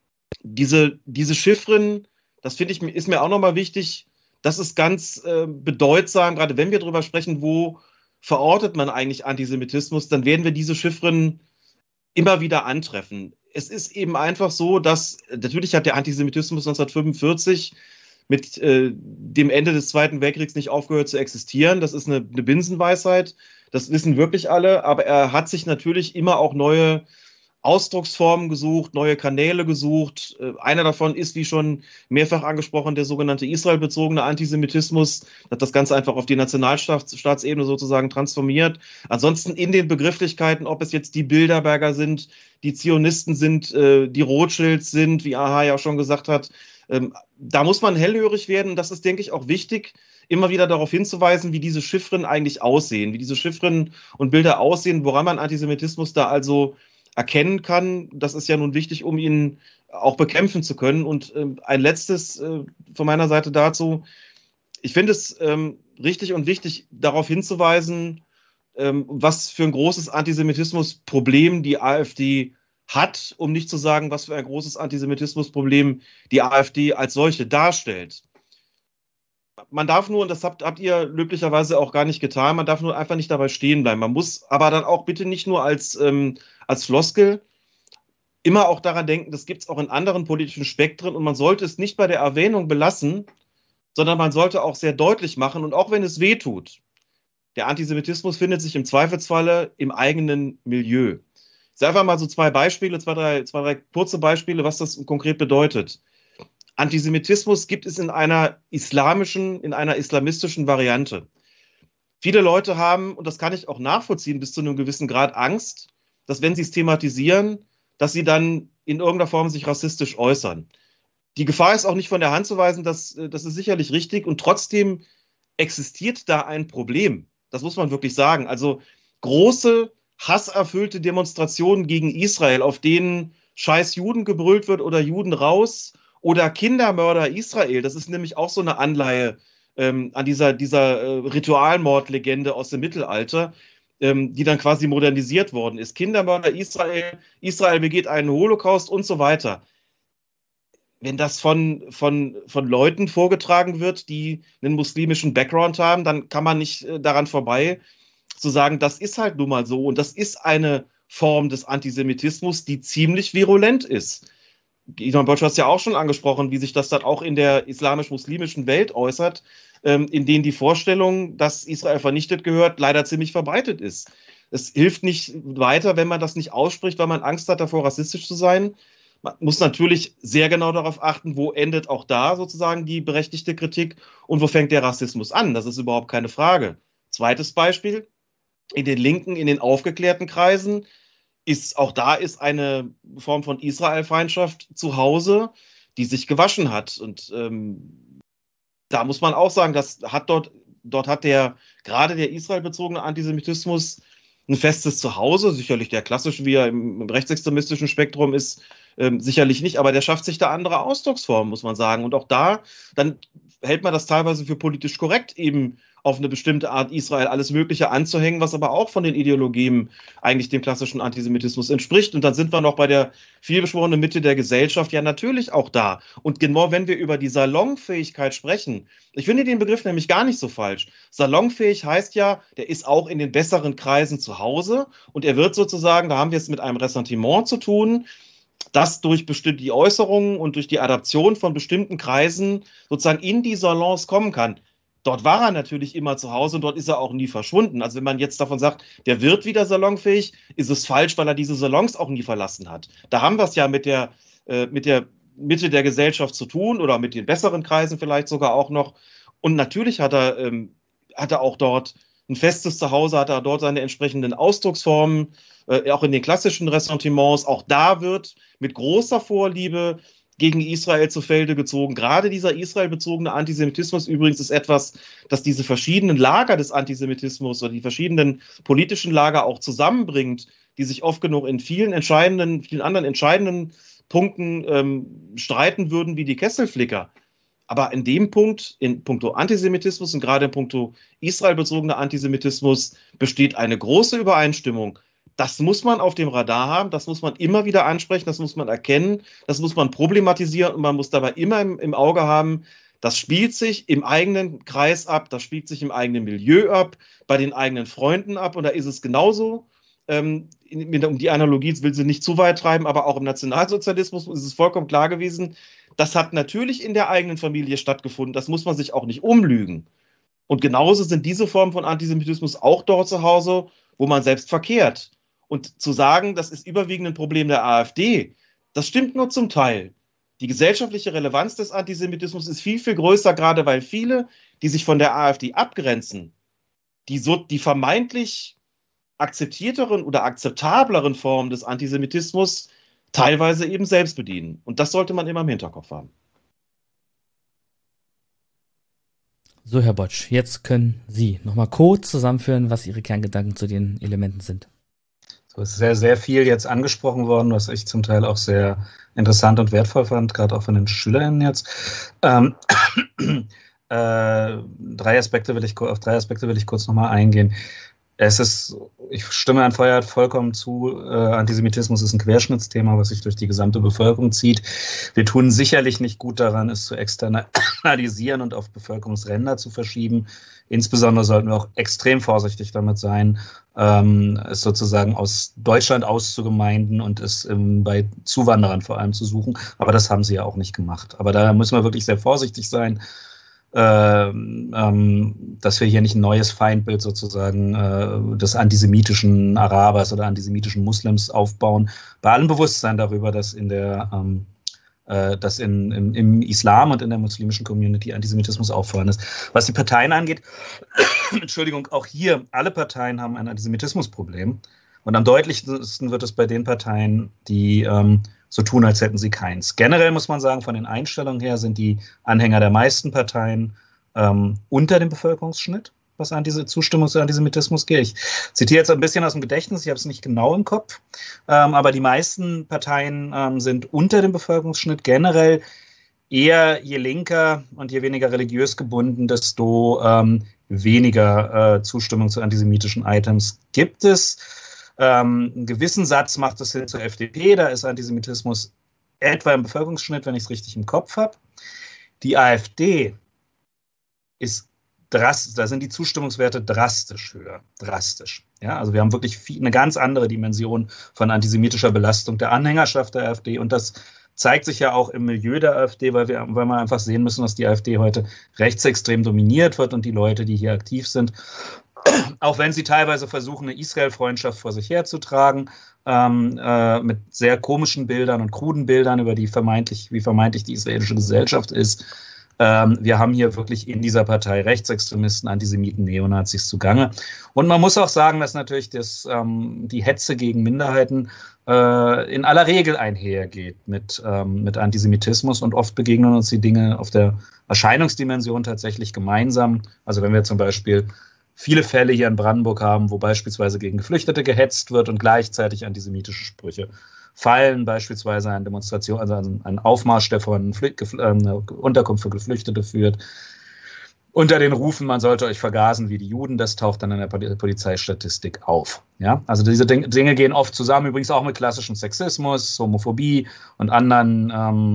diese, diese Chiffren, das finde ich, ist mir auch nochmal wichtig, das ist ganz äh, bedeutsam, gerade wenn wir darüber sprechen, wo verortet man eigentlich Antisemitismus, dann werden wir diese Chiffren immer wieder antreffen. Es ist eben einfach so, dass, natürlich hat der Antisemitismus neunzehnhundertfünfundvierzig mit äh, dem Ende des Zweiten Weltkriegs nicht aufgehört zu existieren. Das ist eine, eine Binsenweisheit, das wissen wirklich alle, aber er hat sich natürlich immer auch neue Ausdrucksformen gesucht, neue Kanäle gesucht. Äh, einer davon ist, wie schon mehrfach angesprochen, der sogenannte israelbezogene Antisemitismus, hat das Ganze einfach auf die Nationalstaatsebene sozusagen transformiert. Ansonsten in den Begrifflichkeiten, ob es jetzt die Bilderberger sind, die Zionisten sind, äh, die Rothschilds sind, wie Aha ja auch schon gesagt hat, ähm, da muss man hellhörig werden. Das ist, denke ich, auch wichtig, immer wieder darauf hinzuweisen, wie diese Chiffren eigentlich aussehen, wie diese Chiffren und Bilder aussehen, woran man Antisemitismus da also erkennen kann. Das ist ja nun wichtig, um ihn auch bekämpfen zu können. Und ähm, ein letztes äh, von meiner Seite dazu. Ich finde es ähm, richtig und wichtig, darauf hinzuweisen, ähm, was für ein großes Antisemitismusproblem die AfD hat, um nicht zu sagen, was für ein großes Antisemitismusproblem die AfD als solche darstellt. Man darf nur, und das habt, habt ihr löblicherweise auch gar nicht getan, man darf nur einfach nicht dabei stehen bleiben. Man muss aber dann auch bitte nicht nur als, ähm, als Floskel immer auch daran denken, das gibt es auch in anderen politischen Spektren und man sollte es nicht bei der Erwähnung belassen, sondern man sollte auch sehr deutlich machen und auch wenn es weh tut, der Antisemitismus findet sich im Zweifelsfalle im eigenen Milieu. Ich sage einfach mal so zwei Beispiele, zwei drei, zwei, drei kurze Beispiele, was das konkret bedeutet. Antisemitismus gibt es in einer islamischen, in einer islamistischen Variante. Viele Leute haben, und das kann ich auch nachvollziehen, bis zu einem gewissen Grad Angst, dass wenn sie es thematisieren, dass sie dann in irgendeiner Form sich rassistisch äußern. Die Gefahr ist auch nicht von der Hand zu weisen, dass, das ist sicherlich richtig und trotzdem existiert da ein Problem. Das muss man wirklich sagen. Also große, hasserfüllte Demonstrationen gegen Israel, auf denen Scheiß Juden gebrüllt wird oder Juden raus oder Kindermörder Israel. Das ist nämlich auch so eine Anleihe ähm, an dieser, dieser äh, Ritualmordlegende aus dem Mittelalter, ähm, die dann quasi modernisiert worden ist. Kindermörder Israel, Israel begeht einen Holocaust und so weiter. Wenn das von, von, von Leuten vorgetragen wird, die einen muslimischen Background haben, dann kann man nicht äh, daran vorbei zu sagen, das ist halt nun mal so und das ist eine Form des Antisemitismus, die ziemlich virulent ist. Gidon Böttcher hat es ja auch schon angesprochen, wie sich das dann auch in der islamisch-muslimischen Welt äußert, ähm, in denen die Vorstellung, dass Israel vernichtet gehört, leider ziemlich verbreitet ist. Es hilft nicht weiter, wenn man das nicht ausspricht, weil man Angst hat, davor rassistisch zu sein. Man muss natürlich sehr genau darauf achten, wo endet auch da sozusagen die berechtigte Kritik und wo fängt der Rassismus an. Das ist überhaupt keine Frage. Zweites Beispiel, in den linken, in den aufgeklärten Kreisen ist, auch da ist eine Form von Israel-Feindschaft zu Hause, die sich gewaschen hat. Und ähm, da muss man auch sagen, das hat dort, dort hat der, gerade der israelbezogene Antisemitismus ein festes Zuhause, sicherlich der klassische, wie er im, im rechtsextremistischen Spektrum ist, ähm, sicherlich nicht, aber der schafft sich da andere Ausdrucksformen, muss man sagen. Und auch da, dann hält man das teilweise für politisch korrekt, eben auf eine bestimmte Art Israel alles Mögliche anzuhängen, was aber auch von den Ideologien eigentlich dem klassischen Antisemitismus entspricht. Und dann sind wir noch bei der vielbeschworenen Mitte der Gesellschaft ja natürlich auch da. Und genau wenn wir über die Salonfähigkeit sprechen, ich finde den Begriff nämlich gar nicht so falsch. Salonfähig heißt ja, der ist auch in den besseren Kreisen zu Hause und er wird sozusagen, da haben wir es mit einem Ressentiment zu tun, das durch bestimmte die Äußerungen und durch die Adaption von bestimmten Kreisen sozusagen in die Salons kommen kann. Dort war er natürlich immer zu Hause und dort ist er auch nie verschwunden. Also wenn man jetzt davon sagt, der wird wieder salonfähig, ist es falsch, weil er diese Salons auch nie verlassen hat. Da haben wir es ja mit der, äh, mit der Mitte der Gesellschaft zu tun oder mit den besseren Kreisen vielleicht sogar auch noch. Und natürlich hat er, ähm, hat er auch dort ein festes Zuhause, hat er dort seine entsprechenden Ausdrucksformen, äh, auch in den klassischen Ressentiments. Auch da wird mit großer Vorliebe gegen Israel zu Felde gezogen. Gerade dieser israelbezogene Antisemitismus übrigens ist etwas, das diese verschiedenen Lager des Antisemitismus oder die verschiedenen politischen Lager auch zusammenbringt, die sich oft genug in vielen entscheidenden, vielen anderen entscheidenden Punkten ähm, streiten würden wie die Kesselflicker. Aber in dem Punkt, in puncto Antisemitismus und gerade in puncto israelbezogener Antisemitismus besteht eine große Übereinstimmung. Das muss man auf dem Radar haben, das muss man immer wieder ansprechen, das muss man erkennen, das muss man problematisieren und man muss dabei immer im, im Auge haben, das spielt sich im eigenen Kreis ab, das spielt sich im eigenen Milieu ab, bei den eigenen Freunden ab und da ist es genauso. Ähm, um die Analogie will sie nicht zu weit treiben, aber auch im Nationalsozialismus ist es vollkommen klar gewesen, das hat natürlich in der eigenen Familie stattgefunden, das muss man sich auch nicht umlügen. Und genauso sind diese Formen von Antisemitismus auch dort zu Hause, wo man selbst verkehrt. Und zu sagen, das ist überwiegend ein Problem der AfD, das stimmt nur zum Teil. Die gesellschaftliche Relevanz des Antisemitismus ist viel, viel größer, gerade weil viele, die sich von der AfD abgrenzen, die, so, die vermeintlich akzeptierteren oder akzeptableren Formen des Antisemitismus teilweise eben selbst bedienen. Und das sollte man immer im Hinterkopf haben. So, Herr Botsch, jetzt können Sie nochmal kurz zusammenführen, was Ihre Kerngedanken zu den Elementen sind. Es ist sehr, sehr viel jetzt angesprochen worden, was ich zum Teil auch sehr interessant und wertvoll fand, gerade auch von den SchülerInnen jetzt. Ähm, äh, drei Aspekte will ich, auf drei Aspekte will ich kurz nochmal eingehen. Es ist, ich stimme Herrn Feuert vollkommen zu, äh, Antisemitismus ist ein Querschnittsthema, was sich durch die gesamte Bevölkerung zieht. Wir tun sicherlich nicht gut daran, es zu externalisieren und auf Bevölkerungsränder zu verschieben. Insbesondere sollten wir auch extrem vorsichtig damit sein, ähm, es sozusagen aus Deutschland auszugemeinden und es ähm, bei Zuwanderern vor allem zu suchen. Aber das haben sie ja auch nicht gemacht. Aber da müssen wir wirklich sehr vorsichtig sein, Ähm, ähm, dass wir hier nicht ein neues Feindbild sozusagen äh, des antisemitischen Arabers oder antisemitischen Muslims aufbauen, bei allem Bewusstsein darüber, dass in der ähm, äh, dass in, im, im Islam und in der muslimischen Community Antisemitismus auch vorhanden ist. Was die Parteien angeht, Entschuldigung, auch hier, alle Parteien haben ein Antisemitismusproblem. Und am deutlichsten wird es bei den Parteien, die ähm, so tun, als hätten sie keins. Generell muss man sagen, von den Einstellungen her sind die Anhänger der meisten Parteien ähm, unter dem Bevölkerungsschnitt. was an diese Zustimmung zu Antisemitismus geht. Ich zitiere jetzt ein bisschen aus dem Gedächtnis, ich habe es nicht genau im Kopf, ähm, aber die meisten Parteien ähm, sind unter dem Bevölkerungsschnitt. Generell eher je linker und je weniger religiös gebunden, desto ähm, weniger äh, Zustimmung zu antisemitischen Items gibt es. Ähm, einen gewissen Satz macht es hin zur F D P, da ist Antisemitismus etwa im Bevölkerungsschnitt, wenn ich es richtig im Kopf habe. Die AfD ist drastisch, da sind die Zustimmungswerte drastisch höher, drastisch. Ja, also wir haben wirklich viel, eine ganz andere Dimension von antisemitischer Belastung der Anhängerschaft der AfD und das zeigt sich ja auch im Milieu der AfD, weil wir, weil wir einfach sehen müssen, dass die AfD heute rechtsextrem dominiert wird und die Leute, die hier aktiv sind, auch wenn sie teilweise versuchen, eine Israel-Freundschaft vor sich herzutragen, ähm, äh, mit sehr komischen Bildern und kruden Bildern über die vermeintlich, wie vermeintlich die israelische Gesellschaft ist. Ähm, wir haben hier wirklich in dieser Partei Rechtsextremisten, Antisemiten, Neonazis zugange. Und man muss auch sagen, dass natürlich das, ähm, die Hetze gegen Minderheiten äh, in aller Regel einhergeht mit, ähm, mit Antisemitismus und oft begegnen uns die Dinge auf der Erscheinungsdimension tatsächlich gemeinsam. Also wenn wir zum Beispiel viele Fälle hier in Brandenburg haben, wo beispielsweise gegen Geflüchtete gehetzt wird und gleichzeitig antisemitische Sprüche fallen, beispielsweise eine Demonstration, also ein Aufmarsch, der von eine Unterkunft für Geflüchtete führt, unter den Rufen, man sollte euch vergasen wie die Juden, das taucht dann in der Polizeistatistik auf. Ja? Also diese Dinge gehen oft zusammen, übrigens auch mit klassischem Sexismus, Homophobie und anderen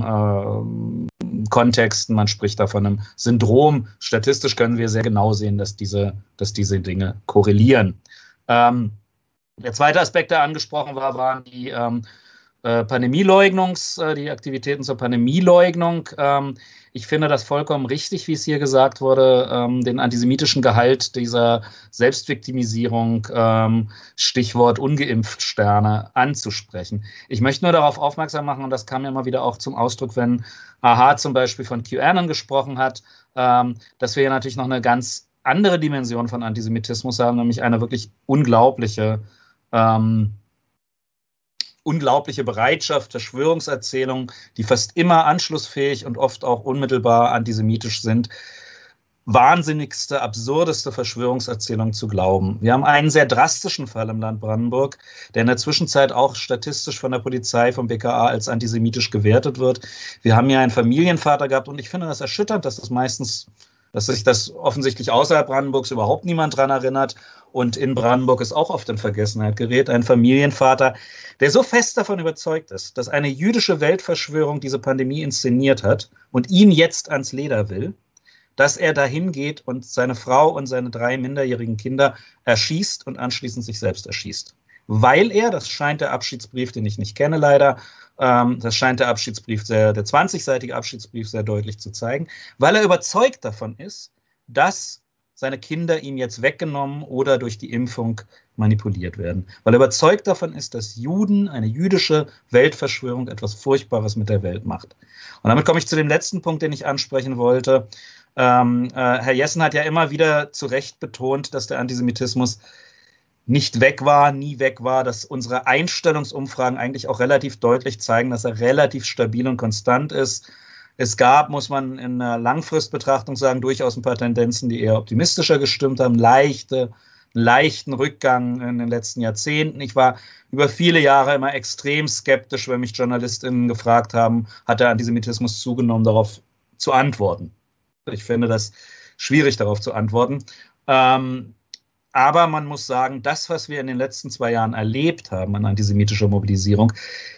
ähm, äh, Kontexten. Man spricht da von einem Syndrom. Statistisch können wir sehr genau sehen, dass diese, dass diese Dinge korrelieren. Ähm, der zweite Aspekt, der angesprochen war, waren die ähm, äh, Pandemieleugnungs, äh, die Aktivitäten zur Pandemieleugnung. Ähm, ich finde das vollkommen richtig, wie es hier gesagt wurde, ähm, den antisemitischen Gehalt dieser Selbstviktimisierung, ähm, Stichwort Ungeimpft-Sterne, anzusprechen. Ich möchte nur darauf aufmerksam machen, und das kam ja mal wieder auch zum Ausdruck, wenn Aha zum Beispiel von QAnon gesprochen hat, ähm, dass wir hier natürlich noch eine ganz andere Dimension von Antisemitismus haben, nämlich eine wirklich unglaubliche ähm, unglaubliche Bereitschaft, Verschwörungserzählungen, die fast immer anschlussfähig und oft auch unmittelbar antisemitisch sind, wahnsinnigste, absurdeste Verschwörungserzählungen zu glauben. Wir haben einen sehr drastischen Fall im Land Brandenburg, der in der Zwischenzeit auch statistisch von der Polizei, vom B K A als antisemitisch gewertet wird. Wir haben ja einen Familienvater gehabt und ich finde das erschütternd, dass das meistens dass sich das offensichtlich außerhalb Brandenburgs überhaupt niemand dran erinnert und in Brandenburg ist auch oft in Vergessenheit gerät. Ein Familienvater, der so fest davon überzeugt ist, dass eine jüdische Weltverschwörung diese Pandemie inszeniert hat und ihn jetzt ans Leder will, dass er dahin geht und seine Frau und seine drei minderjährigen Kinder erschießt und anschließend sich selbst erschießt. Weil er, das scheint der Abschiedsbrief, den ich nicht kenne leider, ähm, das scheint der Abschiedsbrief, sehr, der zwanzigseitige Abschiedsbrief sehr deutlich zu zeigen, weil er überzeugt davon ist, dass seine Kinder ihm jetzt weggenommen oder durch die Impfung manipuliert werden. Weil er überzeugt davon ist, dass Juden, eine jüdische Weltverschwörung etwas Furchtbares mit der Welt macht. Und damit komme ich zu dem letzten Punkt, den ich ansprechen wollte. Ähm, äh, Herr Jessen hat ja immer wieder zu Recht betont, dass der Antisemitismus nicht weg war, nie weg war, dass unsere Einstellungsumfragen eigentlich auch relativ deutlich zeigen, dass er relativ stabil und konstant ist. Es gab, muss man in einer Langfristbetrachtung sagen, durchaus ein paar Tendenzen, die eher optimistischer gestimmt haben, leichte, leichten Rückgang in den letzten Jahrzehnten. Ich war über viele Jahre immer extrem skeptisch, wenn mich JournalistInnen gefragt haben, hat der Antisemitismus zugenommen, darauf zu antworten. Ich finde das schwierig, darauf zu antworten. Ähm, Aber man muss sagen, das, was wir in den letzten zwei Jahren erlebt haben an antisemitischer Mobilisierung,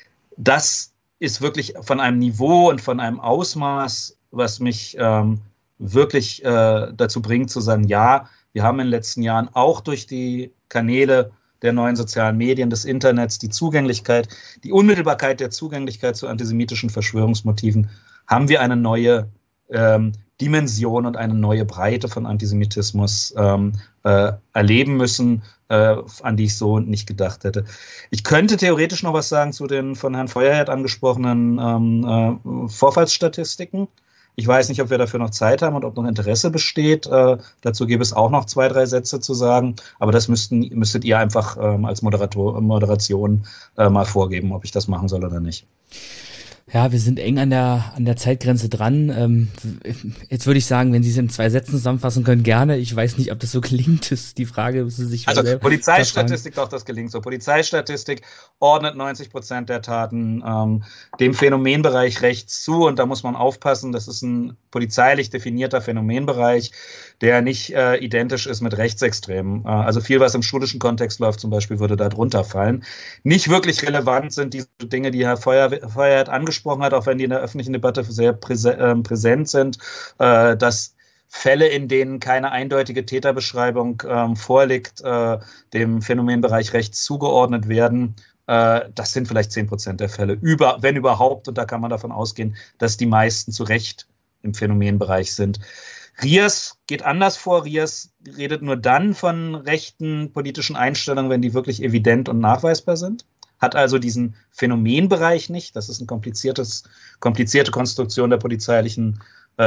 das ist wirklich von einem Niveau und von einem Ausmaß, was mich ähm, wirklich äh, dazu bringt zu sagen, ja, wir haben in den letzten Jahren auch durch die Kanäle der neuen sozialen Medien, des Internets, die Zugänglichkeit, die Unmittelbarkeit der Zugänglichkeit zu antisemitischen Verschwörungsmotiven, haben wir eine neue ähm, Dimension und eine neue Breite von Antisemitismus ähm, äh, erleben müssen, äh, an die ich so nicht gedacht hätte. Ich könnte theoretisch noch was sagen zu den von Herrn Feuerherd angesprochenen ähm, äh, Vorfallsstatistiken. Ich weiß nicht, ob wir dafür noch Zeit haben und ob noch Interesse besteht. Äh, dazu gäbe es auch noch zwei, drei Sätze zu sagen. Aber das müssten, müsstet ihr einfach ähm, als Moderator, Moderation äh, mal vorgeben, ob ich das machen soll oder nicht. Ja, wir sind eng an der an der Zeitgrenze dran. Ähm, jetzt würde ich sagen, wenn Sie es in zwei Sätzen zusammenfassen können, gerne. Ich weiß nicht, ob das so gelingt, ist die Frage, müssen Sie sich Also selber Polizeistatistik, doch, das gelingt so. Polizeistatistik ordnet neunzig Prozent der Taten ähm, dem Phänomenbereich rechts zu, und da muss man aufpassen, das ist ein polizeilich definierter Phänomenbereich, der nicht äh, identisch ist mit Rechtsextremen. Äh, also viel, was im schulischen Kontext läuft zum Beispiel, würde da drunter fallen. Nicht wirklich relevant sind diese Dinge, die Herr Feuerherdt angesprochen hat, auch wenn die in der öffentlichen Debatte sehr präsent sind, äh, dass Fälle, in denen keine eindeutige Täterbeschreibung ähm, vorliegt, äh, dem Phänomenbereich rechts zugeordnet werden. Äh, das sind vielleicht zehn Prozent der Fälle, über, wenn überhaupt, und da kann man davon ausgehen, dass die meisten zu Recht im Phänomenbereich sind. Riers geht anders vor. Riers redet nur dann von rechten politischen Einstellungen, wenn die wirklich evident und nachweisbar sind. Hat also diesen Phänomenbereich nicht. Das ist eine kompliziertes, komplizierte Konstruktion der polizeilichen äh,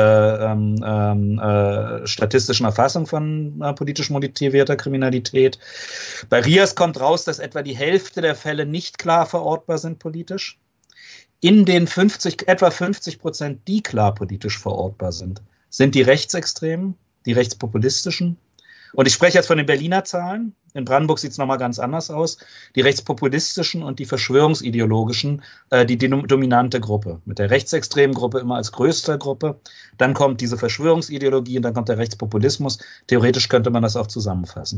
ähm, äh, statistischen Erfassung von äh, politisch motivierter Kriminalität. Bei Riers kommt raus, dass etwa die Hälfte der Fälle nicht klar verortbar sind politisch. In den fünfzig, etwa fünfzig Prozent, die klar politisch verortbar sind, sind die Rechtsextremen, die Rechtspopulistischen. Und ich spreche jetzt von den Berliner Zahlen. In Brandenburg sieht es nochmal ganz anders aus. Die rechtspopulistischen und die verschwörungsideologischen, äh, die dominante Gruppe. Mit der rechtsextremen Gruppe immer als größte Gruppe. Dann kommt diese Verschwörungsideologie und dann kommt der Rechtspopulismus. Theoretisch könnte man das auch zusammenfassen.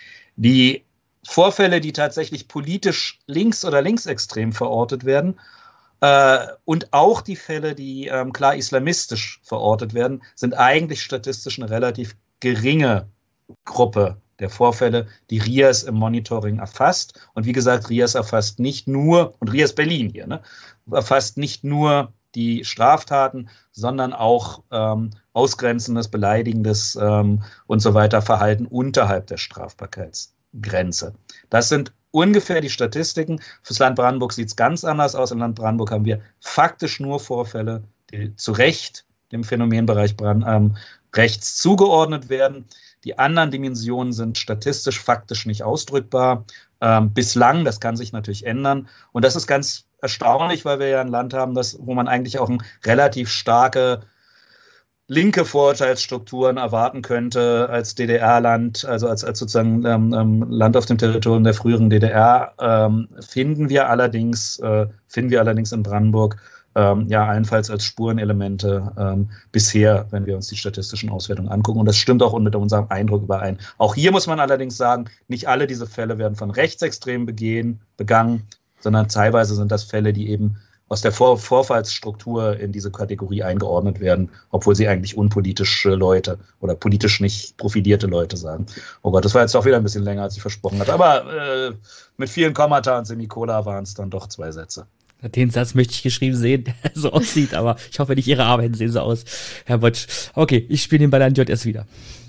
Die Vorfälle, die tatsächlich politisch links- oder linksextrem verortet werden, äh, und auch die Fälle, die ähm, klar islamistisch verortet werden, sind eigentlich statistisch eine relativ geringe Gruppe der Vorfälle, die Riers im Monitoring erfasst. Und wie gesagt, Riers erfasst nicht nur, und Riers Berlin hier, ne, erfasst nicht nur die Straftaten, sondern auch ähm, ausgrenzendes, beleidigendes ähm, und so weiter Verhalten unterhalb der Strafbarkeitsgrenze. Das sind ungefähr die Statistiken. Fürs Land Brandenburg sieht es ganz anders aus. Im Land Brandenburg haben wir faktisch nur Vorfälle, die zu Recht dem Phänomenbereich Brand, ähm, rechts zugeordnet werden. Die anderen Dimensionen sind statistisch, faktisch nicht ausdrückbar. Ähm, bislang, das kann sich natürlich ändern. Und das ist ganz erstaunlich, weil wir ja ein Land haben, das, wo man eigentlich auch eine relativ starke linke Vorurteilsstrukturen erwarten könnte als D D R-Land, also als, als sozusagen ähm, Land auf dem Territorium der früheren D D R, ähm, finden wir allerdings, äh, finden wir allerdings in Brandenburg Ähm, ja, allenfalls als Spurenelemente ähm, bisher, wenn wir uns die statistischen Auswertungen angucken. Und das stimmt auch mit unserem Eindruck überein. Auch hier muss man allerdings sagen, nicht alle diese Fälle werden von Rechtsextremen begehen, begangen, sondern teilweise sind das Fälle, die eben aus der Vor- Vorfallsstruktur in diese Kategorie eingeordnet werden, obwohl sie eigentlich unpolitische Leute oder politisch nicht profilierte Leute sagen. Oh Gott, das war jetzt doch wieder ein bisschen länger, als ich versprochen hatte. Aber äh, mit vielen Kommata und Semikola waren es dann doch zwei Sätze. Den Satz möchte ich geschrieben sehen, der so aussieht, aber ich hoffe nicht, Ihre Arbeiten sehen so aus, Herr Botsch. Okay, ich spiele den Ball an J S wieder.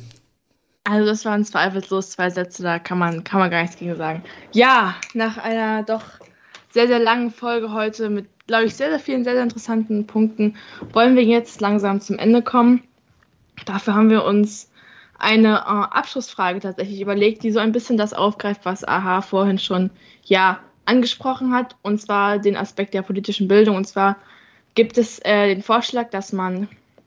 Also das waren zweifellos zwei Sätze, da kann man, kann man gar nichts gegen sagen. Ja, nach einer doch sehr, sehr langen Folge heute mit, glaube ich, sehr, sehr vielen, sehr, sehr interessanten Punkten wollen wir jetzt langsam zum Ende kommen. Dafür haben wir uns eine äh, Abschlussfrage tatsächlich überlegt, die so ein bisschen das aufgreift, was Aha vorhin schon, ja, angesprochen hat, und zwar den Aspekt der politischen Bildung. Und zwar gibt es äh, den Vorschlag, dass man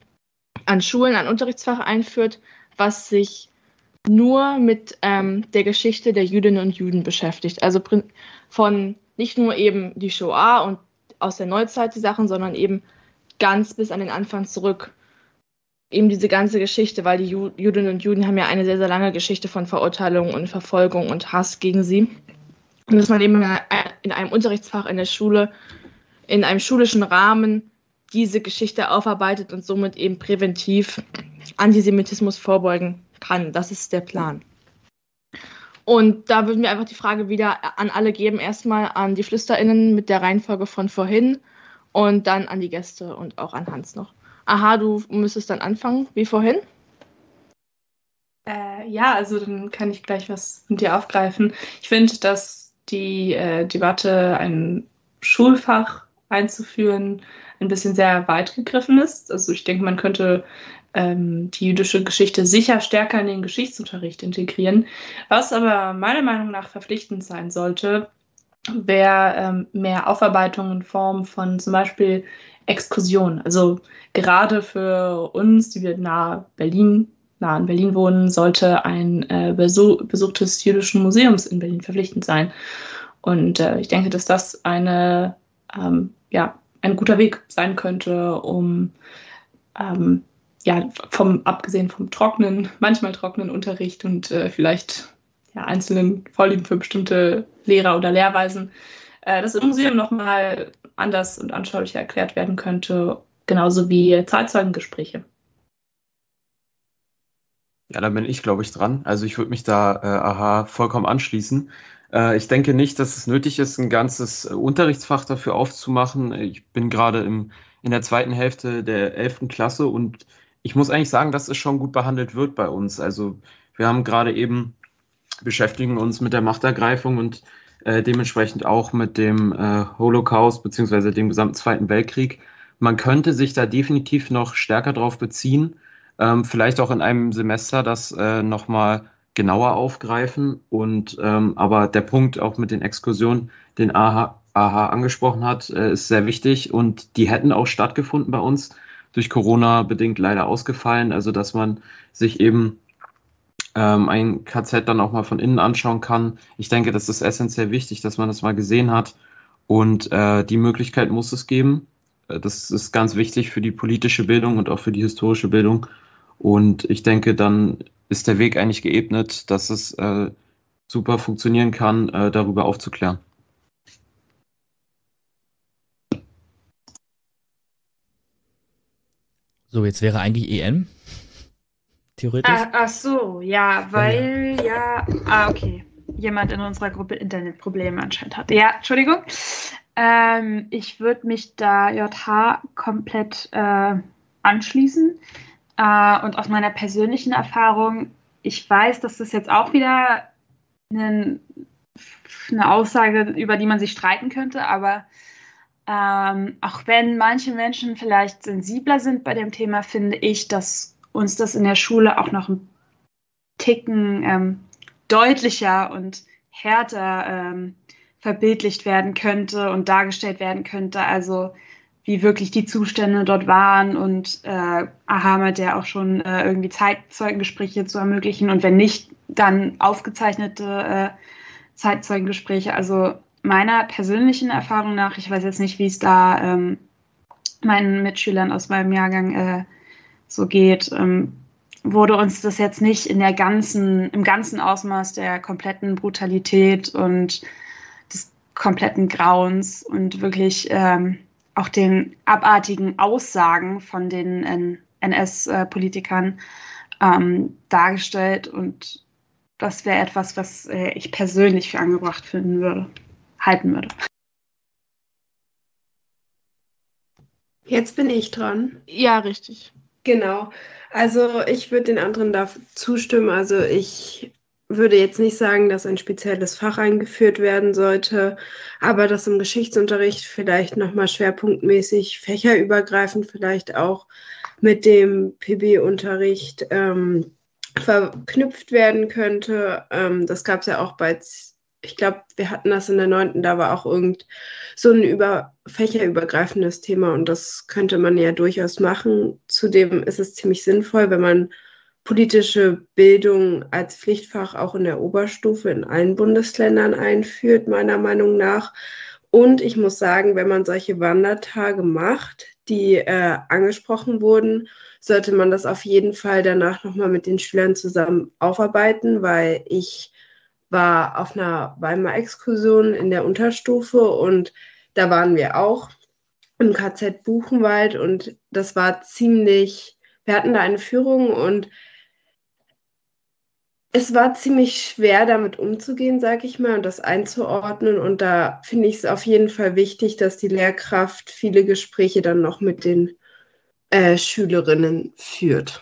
an Schulen ein Unterrichtsfach einführt, was sich nur mit ähm, der Geschichte der Jüdinnen und Juden beschäftigt. Also von nicht nur eben die Shoah und aus der Neuzeit die Sachen, sondern eben ganz bis an den Anfang zurück. Eben diese ganze Geschichte, weil die Ju- Jüdinnen und Juden haben ja eine sehr, sehr lange Geschichte von Verurteilung und Verfolgung und Hass gegen sie. Und dass man eben in einem Unterrichtsfach in der Schule, in einem schulischen Rahmen diese Geschichte aufarbeitet und somit eben präventiv Antisemitismus vorbeugen kann. Das ist der Plan. Und da würden wir einfach die Frage wieder an alle geben. Erstmal an die FlüsterInnen mit der Reihenfolge von vorhin und dann an die Gäste und auch an Hans noch. Aha, du müsstest dann anfangen, wie vorhin. Äh, ja, also dann kann ich gleich was mit dir aufgreifen. Ich finde, dass die äh, Debatte, ein Schulfach einzuführen, ein bisschen sehr weit gegriffen ist. Also ich denke, man könnte ähm, die jüdische Geschichte sicher stärker in den Geschichtsunterricht integrieren. Was aber meiner Meinung nach verpflichtend sein sollte, wäre ähm, mehr Aufarbeitung in Form von zum Beispiel Exkursionen. Also gerade für uns, die wir nahe Berlin, nah in Berlin wohnen, sollte ein äh, Besuch, Besuch des Jüdischen Museums in Berlin verpflichtend sein. Und äh, ich denke, dass das eine, ähm, ja, ein guter Weg sein könnte, um ähm, ja, vom, abgesehen vom trockenen, manchmal trockenen Unterricht und äh, vielleicht ja, einzelnen Vorlieben für bestimmte Lehrer oder Lehrweisen, äh, dass im Museum nochmal anders und anschaulicher erklärt werden könnte, genauso wie Zeitzeugengespräche. Ja, da bin ich, glaube ich, dran. Also ich würde mich da, äh, aha, vollkommen anschließen. Äh, ich denke nicht, dass es nötig ist, ein ganzes äh, Unterrichtsfach dafür aufzumachen. Ich bin gerade im, in der zweiten Hälfte der elften Klasse und ich muss eigentlich sagen, dass es schon gut behandelt wird bei uns. Also wir haben gerade eben, beschäftigen uns mit der Machtergreifung und äh, dementsprechend auch mit dem äh, Holocaust beziehungsweise dem gesamten Zweiten Weltkrieg. Man könnte sich da definitiv noch stärker drauf beziehen. Ähm, vielleicht auch in einem Semester das äh, nochmal genauer aufgreifen. Und ähm, aber der Punkt auch mit den Exkursionen, den Aha, Aha angesprochen hat, äh, ist sehr wichtig und die hätten auch stattgefunden bei uns, durch Corona bedingt leider ausgefallen. Also dass man sich eben ähm, ein K Z dann auch mal von innen anschauen kann. Ich denke, das ist essentiell wichtig, dass man das mal gesehen hat und äh, die Möglichkeit muss es geben. Das ist ganz wichtig für die politische Bildung und auch für die historische Bildung. Und ich denke, dann ist der Weg eigentlich geebnet, dass es äh, super funktionieren kann, äh, darüber aufzuklären. So, jetzt wäre eigentlich E M. Theoretisch. Ach, ach so, ja, weil ja, ah, okay, jemand in unserer Gruppe Internetprobleme anscheinend hat. Ja, Entschuldigung. Ähm, ich würde mich da J H komplett äh, anschließen. Äh, und aus meiner persönlichen Erfahrung, ich weiß, dass das jetzt auch wieder eine, eine Aussage, über die man sich streiten könnte, aber ähm, auch wenn manche Menschen vielleicht sensibler sind bei dem Thema, finde ich, dass uns das in der Schule auch noch ein Ticken ähm, deutlicher und härter ähm, verbildlicht werden könnte und dargestellt werden könnte, also wie wirklich die Zustände dort waren und äh, Aha meinte ja auch schon äh, irgendwie Zeitzeugengespräche zu ermöglichen und wenn nicht, dann aufgezeichnete äh, Zeitzeugengespräche. Also meiner persönlichen Erfahrung nach, ich weiß jetzt nicht, wie es da ähm, meinen Mitschülern aus meinem Jahrgang äh, so geht, ähm, wurde uns das jetzt nicht in der ganzen, im ganzen Ausmaß der kompletten Brutalität und des kompletten Grauens und wirklich ähm, auch den abartigen Aussagen von den N S-Politikern ähm, dargestellt. Und das wäre etwas, was äh, ich persönlich für angebracht finden würde, halten würde. Jetzt bin ich dran. Ja, richtig. Genau. Also ich würde den anderen da zustimmen. Also ich würde jetzt nicht sagen, dass ein spezielles Fach eingeführt werden sollte, aber dass im Geschichtsunterricht vielleicht nochmal schwerpunktmäßig fächerübergreifend vielleicht auch mit dem P B-Unterricht ähm, verknüpft werden könnte. Ähm, das gab es ja auch bei, ich glaube, wir hatten das in der neunten, da war auch irgend so ein über, fächerübergreifendes Thema und das könnte man ja durchaus machen. Zudem ist es ziemlich sinnvoll, wenn man politische Bildung als Pflichtfach auch in der Oberstufe in allen Bundesländern einführt, meiner Meinung nach. Und ich muss sagen, wenn man solche Wandertage macht, die äh, angesprochen wurden, sollte man das auf jeden Fall danach nochmal mit den Schülern zusammen aufarbeiten, weil ich war auf einer Weimar-Exkursion in der Unterstufe und da waren wir auch im K Z Buchenwald und das war ziemlich, wir hatten da eine Führung und es war ziemlich schwer, damit umzugehen, sage ich mal, und das einzuordnen. Und da finde ich es auf jeden Fall wichtig, dass die Lehrkraft viele Gespräche dann noch mit den äh, Schülerinnen führt.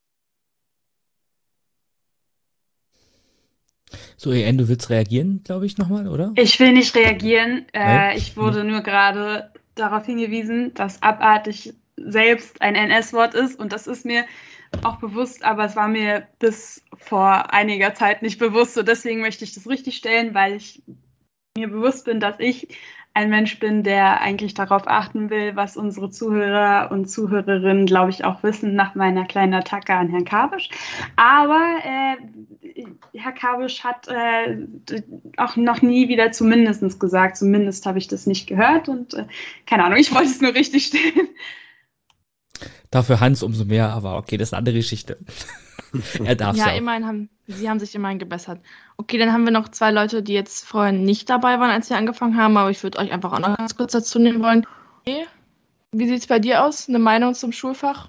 So, E N, du willst reagieren, glaube ich, nochmal, oder? Ich will nicht reagieren. Äh, ich wurde nur gerade darauf hingewiesen, dass abartig selbst ein N S-Wort ist. Und das ist mir auch bewusst, aber es war mir bis vor einiger Zeit nicht bewusst. Und deswegen möchte ich das richtig stellen, weil ich mir bewusst bin, dass ich ein Mensch bin, der eigentlich darauf achten will, was unsere Zuhörer und Zuhörerinnen, glaube ich, auch wissen, nach meiner kleinen Attacke an Herrn Kabisch. Aber äh, Herr Kabisch hat äh, auch noch nie wieder zumindest gesagt, zumindest habe ich das nicht gehört und äh, keine Ahnung, ich wollte es nur richtig stellen. Dafür Hans umso mehr, aber okay, das ist eine andere Geschichte. Er darf Ja, ja immerhin haben, sie haben sich immerhin gebessert. Okay, dann haben wir noch zwei Leute, die jetzt vorher nicht dabei waren, als wir angefangen haben, aber ich würde euch einfach auch noch ganz kurz dazu nehmen wollen. Okay. Wie sieht es bei dir aus? Eine Meinung zum Schulfach?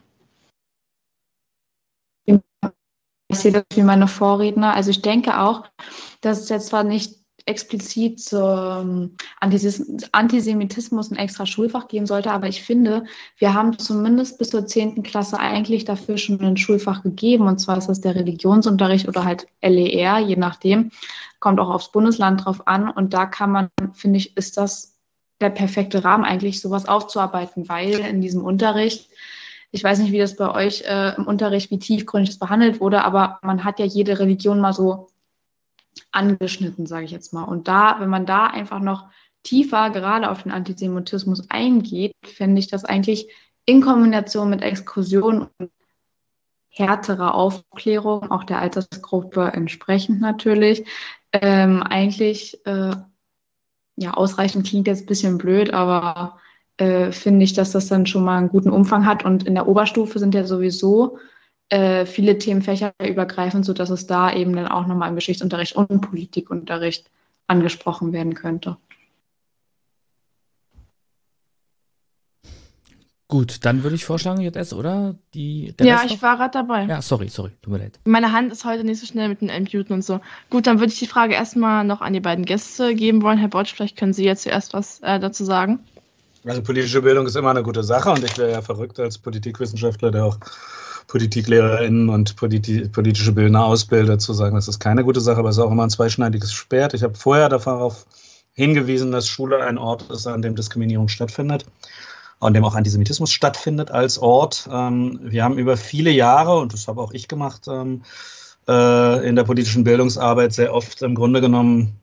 Ich sehe das wie meine Vorredner. Also ich denke auch, dass es jetzt zwar nicht explizit zum Antisemitismus ein extra Schulfach geben sollte, aber ich finde, wir haben zumindest bis zur zehnten Klasse eigentlich dafür schon ein Schulfach gegeben, und zwar ist das der Religionsunterricht oder halt L E R, je nachdem, kommt auch aufs Bundesland drauf an, und da kann man, finde ich, ist das der perfekte Rahmen eigentlich, sowas aufzuarbeiten, weil in diesem Unterricht, ich weiß nicht, wie das bei euch äh, im Unterricht, wie tiefgründig das behandelt wurde, aber man hat ja jede Religion mal so angeschnitten, sage ich jetzt mal. Und da, wenn man da einfach noch tiefer gerade auf den Antisemitismus eingeht, fände ich das eigentlich in Kombination mit Exkursionen und härterer Aufklärung, auch der Altersgruppe entsprechend natürlich, ähm, eigentlich äh, ja, ausreichend klingt jetzt ein bisschen blöd, aber äh, finde ich, dass das dann schon mal einen guten Umfang hat. Und in der Oberstufe sind ja sowieso äh, viele Themenfächer übergreifend, sodass es da eben dann auch nochmal im Geschichtsunterricht und Politikunterricht angesprochen werden könnte. Gut, dann würde ich vorschlagen, J S, oder? Die, Ja, Rest ich noch? war gerade dabei. Ja, sorry, sorry, tut mir leid. Meine Hand ist heute nicht so schnell mit dem Entmuten und so. Gut, dann würde ich die Frage erstmal noch an die beiden Gäste geben wollen. Herr Botsch, vielleicht können Sie jetzt zuerst was äh, dazu sagen. Also politische Bildung ist immer eine gute Sache, und ich wäre ja verrückt als Politikwissenschaftler, der auch PolitiklehrerInnen und politi politische Bildner ausbildet, zu sagen, das ist keine gute Sache, aber es ist auch immer ein zweischneidiges Schwert. Ich habe vorher darauf hingewiesen, dass Schule ein Ort ist, an dem Diskriminierung stattfindet, an dem auch Antisemitismus stattfindet als Ort. Ähm, wir haben über viele Jahre, und das habe auch ich gemacht, ähm, äh, in der politischen Bildungsarbeit sehr oft im Grunde genommen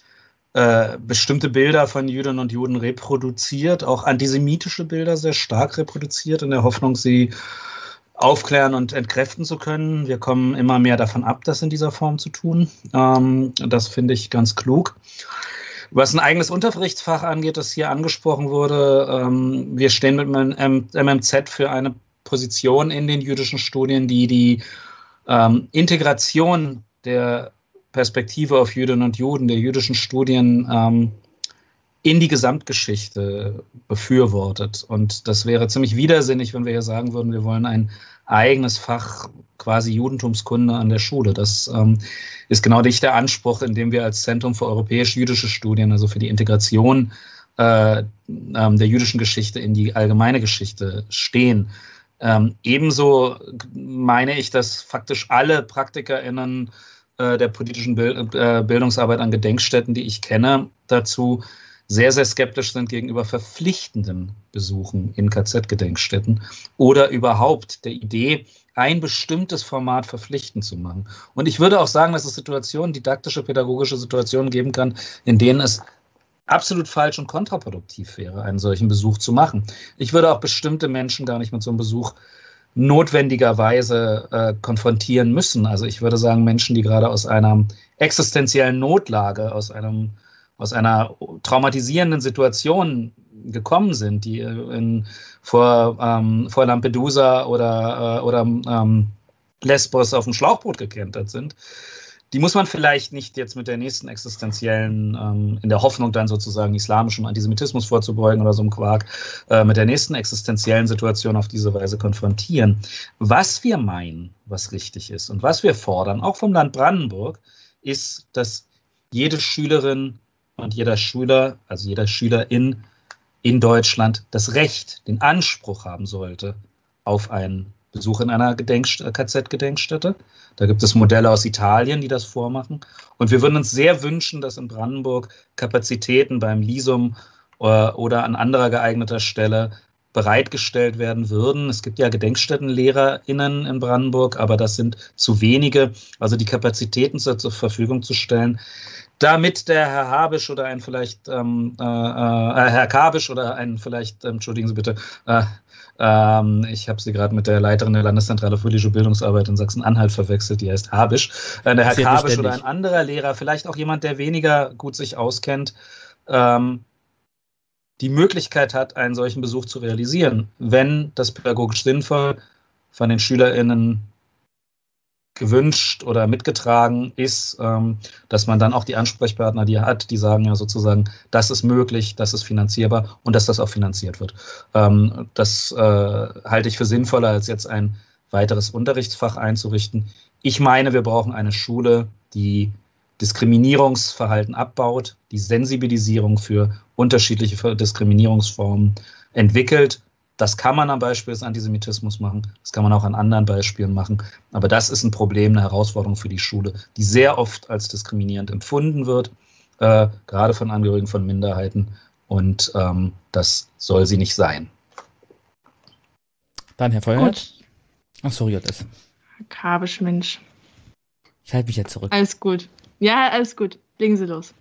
äh, bestimmte Bilder von Jüdinnen und Juden reproduziert, auch antisemitische Bilder sehr stark reproduziert, in der Hoffnung, sie aufklären und entkräften zu können. Wir kommen immer mehr davon ab, das in dieser Form zu tun. Ähm, das finde ich ganz klug. Was ein eigenes Unterrichtsfach angeht, das hier angesprochen wurde, ähm, wir stehen mit dem M M Z für eine Position in den jüdischen Studien, die die ähm, Integration der Perspektive auf Jüdinnen und Juden, der jüdischen Studien ähm, in die Gesamtgeschichte befürwortet. Und das wäre ziemlich widersinnig, wenn wir hier sagen würden, wir wollen ein eigenes Fach, quasi Judentumskunde an der Schule. Das ähm, ist genau nicht der Anspruch, in dem wir als Zentrum für europäisch-jüdische Studien, also für die Integration äh, äh, der jüdischen Geschichte in die allgemeine Geschichte stehen. Ähm, ebenso meine ich, dass faktisch alle PraktikerInnen äh, der politischen Bild äh, Bildungsarbeit an Gedenkstätten, die ich kenne, dazu sehr, sehr skeptisch sind gegenüber verpflichtenden Besuchen in K Z-Gedenkstätten oder überhaupt der Idee, ein bestimmtes Format verpflichtend zu machen. Und ich würde auch sagen, dass es Situationen, didaktische, pädagogische Situationen geben kann, in denen es absolut falsch und kontraproduktiv wäre, einen solchen Besuch zu machen. Ich würde auch bestimmte Menschen gar nicht mit so einem Besuch notwendigerweise äh, konfrontieren müssen. Also ich würde sagen, Menschen, die gerade aus einer existenziellen Notlage, aus einem aus einer traumatisierenden Situation gekommen sind, die in, vor, ähm, vor Lampedusa oder, äh, oder ähm, Lesbos auf dem Schlauchboot gekentert sind, die muss man vielleicht nicht jetzt mit der nächsten existenziellen, ähm, in der Hoffnung dann sozusagen islamischem Antisemitismus vorzubeugen oder so einem Quark, äh, mit der nächsten existenziellen Situation auf diese Weise konfrontieren. Was wir meinen, was richtig ist und was wir fordern, auch vom Land Brandenburg, ist, dass jede Schülerin und jeder Schüler, also jeder Schülerin in Deutschland das Recht, den Anspruch haben sollte auf einen Besuch in einer K Z-Gedenkstätte. Da gibt es Modelle aus Italien, die das vormachen. Und wir würden uns sehr wünschen, dass in Brandenburg Kapazitäten beim Lisum oder, oder an anderer geeigneter Stelle bereitgestellt werden würden. Es gibt ja GedenkstättenlehrerInnen in Brandenburg, aber das sind zu wenige. Also die Kapazitäten zur Verfügung zu stellen, damit der Herr Habisch oder ein vielleicht, ähm, äh, äh, Herr Kabisch oder ein vielleicht, ähm, entschuldigen Sie bitte, äh, ähm, ich habe sie gerade mit der Leiterin der Landeszentrale für politische Bildungsarbeit in Sachsen-Anhalt verwechselt, die heißt Habisch. Äh, der Herr Kabisch oder ein anderer Lehrer, vielleicht auch jemand, der weniger gut sich auskennt, ähm, die Möglichkeit hat, einen solchen Besuch zu realisieren, wenn das pädagogisch sinnvoll von den SchülerInnen gewünscht oder mitgetragen ist, ähm, dass man dann auch die Ansprechpartner, die er hat, die sagen ja sozusagen, das ist möglich, das ist finanzierbar und dass das auch finanziert wird. Ähm, das äh, halte ich für sinnvoller, als jetzt ein weiteres Unterrichtsfach einzurichten. Ich meine, wir brauchen eine Schule, die Diskriminierungsverhalten abbaut, die Sensibilisierung für unterschiedliche Diskriminierungsformen entwickelt. Das kann man am Beispiel des Antisemitismus machen, das kann man auch an anderen Beispielen machen. Aber das ist ein Problem, eine Herausforderung für die Schule, die sehr oft als diskriminierend empfunden wird, äh, gerade von Angehörigen von Minderheiten. Und ähm, das soll sie nicht sein. Dann Herr Feuerherd. Ach, sorry, Jottes. Kabisch, Mensch. Ich halte mich jetzt zurück. Alles gut. Ja, alles gut. Legen Sie los.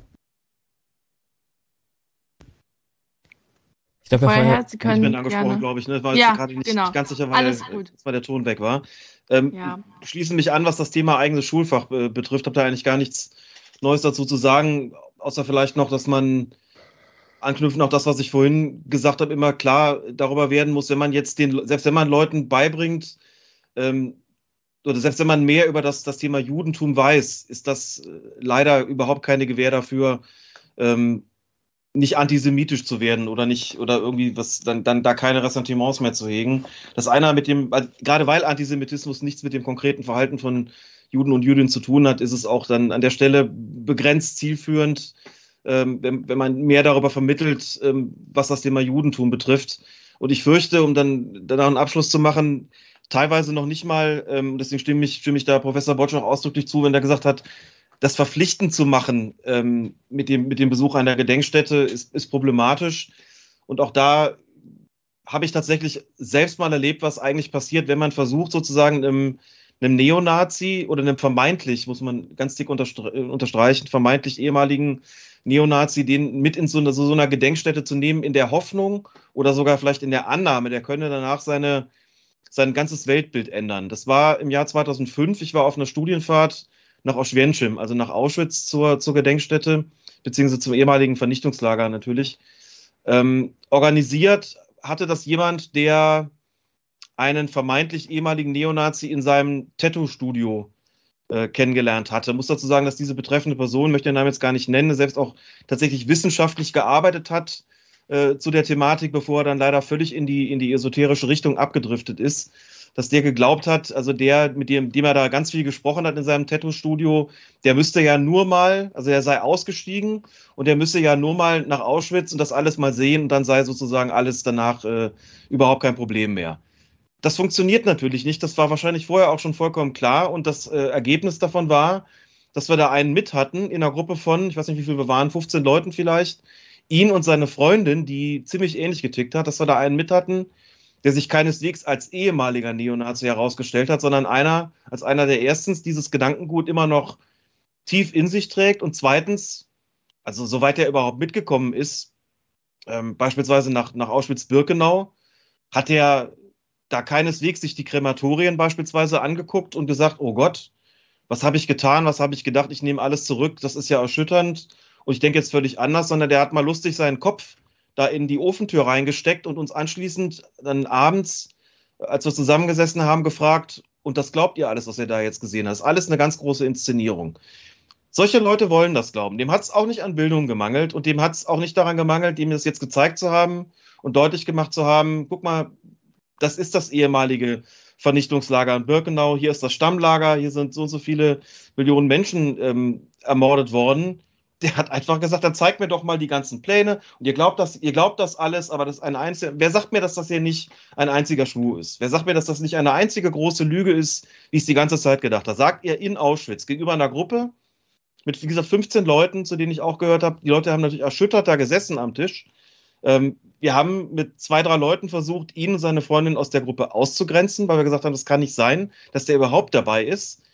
Ich glaube, Herr Sie können ich bin angesprochen, glaube ich. Ne? War ja, gerade nicht, genau. nicht ganz sicher, weil, Alles gut. weil der Ton weg war. Ähm, ja. Schließen mich an, was das Thema eigenes Schulfach äh, betrifft. Habe da eigentlich gar nichts Neues dazu zu sagen, außer vielleicht noch, dass man anknüpfen auf das, was ich vorhin gesagt habe, immer klar darüber werden muss, wenn man jetzt den, selbst wenn man Leuten beibringt, ähm, oder selbst wenn man mehr über das, das Thema Judentum weiß, ist das äh, leider überhaupt keine Gewähr dafür, ähm, nicht antisemitisch zu werden oder nicht oder irgendwie was dann, dann da keine Ressentiments mehr zu hegen. Das einer mit dem, gerade weil Antisemitismus nichts mit dem konkreten Verhalten von Juden und Jüdinnen zu tun hat, ist es auch dann an der Stelle begrenzt zielführend, ähm, wenn, wenn man mehr darüber vermittelt, ähm, was das Thema Judentum betrifft. Und ich fürchte, um dann danach einen Abschluss zu machen, teilweise noch nicht mal, ähm, deswegen stimme ich, stimme ich da Professor Botsch auch ausdrücklich zu, wenn er gesagt hat, das verpflichtend zu machen ähm, mit, dem, mit dem Besuch einer Gedenkstätte ist, ist problematisch. Und auch da habe ich tatsächlich selbst mal erlebt, was eigentlich passiert, wenn man versucht, sozusagen einem, einem Neonazi oder einem vermeintlich, muss man ganz dick unterstre- unterstreichen, vermeintlich ehemaligen Neonazi, den mit in so eine, so einer Gedenkstätte zu nehmen, in der Hoffnung oder sogar vielleicht in der Annahme, der könne danach seine, sein ganzes Weltbild ändern. Das war im Jahr zweitausendfünf. Ich war auf einer Studienfahrt nach Oświęcim, also nach Auschwitz zur, zur Gedenkstätte, beziehungsweise zum ehemaligen Vernichtungslager natürlich. Ähm, organisiert hatte das jemand, der einen vermeintlich ehemaligen Neonazi in seinem Tattoo-Studio äh, kennengelernt hatte. Ich muss dazu sagen, dass diese betreffende Person, möchte den Namen jetzt gar nicht nennen, selbst auch tatsächlich wissenschaftlich gearbeitet hat äh, zu der Thematik, bevor er dann leider völlig in die, in die esoterische Richtung abgedriftet ist. Dass der geglaubt hat, also der, mit dem, dem er da ganz viel gesprochen hat in seinem Tattoo-Studio, der müsste ja nur mal, also er sei ausgestiegen und der müsste ja nur mal nach Auschwitz und das alles mal sehen und dann sei sozusagen alles danach äh, überhaupt kein Problem mehr. Das funktioniert natürlich nicht, das war wahrscheinlich vorher auch schon vollkommen klar und das äh, Ergebnis davon war, dass wir da einen mit hatten in einer Gruppe von, ich weiß nicht, wie viele wir waren, fünfzehn Leuten vielleicht, ihn und seine Freundin, die ziemlich ähnlich getickt hat, dass wir da einen mit hatten, der sich keineswegs als ehemaliger Neonazi herausgestellt hat, sondern einer, als einer, der erstens dieses Gedankengut immer noch tief in sich trägt und zweitens, also soweit er überhaupt mitgekommen ist, ähm, beispielsweise nach, nach Auschwitz-Birkenau, hat er da keineswegs sich die Krematorien beispielsweise angeguckt und gesagt, oh Gott, was habe ich getan, was habe ich gedacht, ich nehme alles zurück, das ist ja erschütternd und ich denke jetzt völlig anders, sondern der hat mal lustig seinen Kopf da in die Ofentür reingesteckt und uns anschließend dann abends, als wir zusammengesessen haben, gefragt, und das glaubt ihr alles, was ihr da jetzt gesehen habt? Das ist alles eine ganz große Inszenierung. Solche Leute wollen das glauben. Dem hat es auch nicht an Bildung gemangelt und dem hat es auch nicht daran gemangelt, ihm das jetzt gezeigt zu haben und deutlich gemacht zu haben, guck mal, das ist das ehemalige Vernichtungslager in Birkenau, hier ist das Stammlager, hier sind so und so viele Millionen Menschen ähm, ermordet worden. Der hat einfach gesagt, dann zeigt mir doch mal die ganzen Pläne und ihr glaubt das, ihr glaubt das alles, aber das ist ein einziger, wer sagt mir, dass das hier nicht ein einziger Schwur ist? Wer sagt mir, dass das nicht eine einzige große Lüge ist, wie ich es die ganze Zeit gedacht habe? Sagt ihr in Auschwitz gegenüber einer Gruppe mit, wie gesagt, fünfzehn Leuten, zu denen ich auch gehört habe. Die Leute haben natürlich erschüttert da gesessen am Tisch. Ähm, wir haben mit zwei, drei Leuten versucht, ihn und seine Freundin aus der Gruppe auszugrenzen, weil wir gesagt haben, das kann nicht sein, dass der überhaupt dabei ist.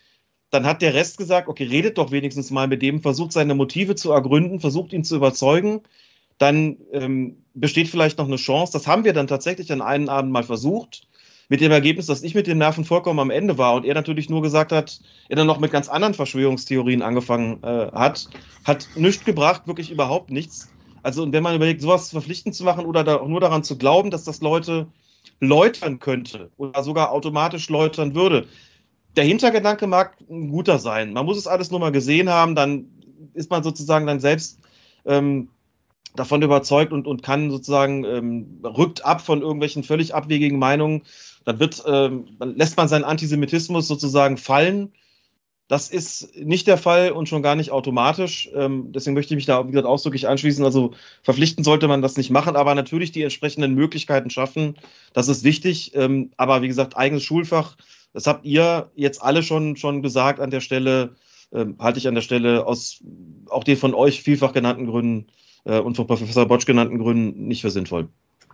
dann hat der Rest gesagt, okay, redet doch wenigstens mal mit dem, versucht seine Motive zu ergründen, versucht ihn zu überzeugen, dann ähm, besteht vielleicht noch eine Chance. Das haben wir dann tatsächlich an einem Abend mal versucht, mit dem Ergebnis, dass ich mit den Nerven vollkommen am Ende war und er natürlich nur gesagt hat, er dann noch mit ganz anderen Verschwörungstheorien angefangen äh, hat, hat nichts gebracht, wirklich überhaupt nichts. Also und wenn man überlegt, sowas verpflichtend zu machen oder da, nur daran zu glauben, dass das Leute läutern könnte oder sogar automatisch läutern würde, der Hintergedanke mag ein guter sein. Man muss es alles nur mal gesehen haben, dann ist man sozusagen dann selbst ähm, davon überzeugt und, und kann sozusagen, ähm, rückt ab von irgendwelchen völlig abwegigen Meinungen. Dann wird, ähm, dann lässt man seinen Antisemitismus sozusagen fallen. Das ist nicht der Fall und schon gar nicht automatisch. Ähm, deswegen möchte ich mich da, wie gesagt, ausdrücklich anschließen. Also verpflichten sollte man das nicht machen, aber natürlich die entsprechenden Möglichkeiten schaffen. Das ist wichtig. Ähm, aber wie gesagt, eigenes Schulfach, das habt ihr jetzt alle schon, schon gesagt an der Stelle, ähm, halte ich an der Stelle aus auch den von euch vielfach genannten Gründen äh, und von Professor Botsch genannten Gründen nicht für sinnvoll.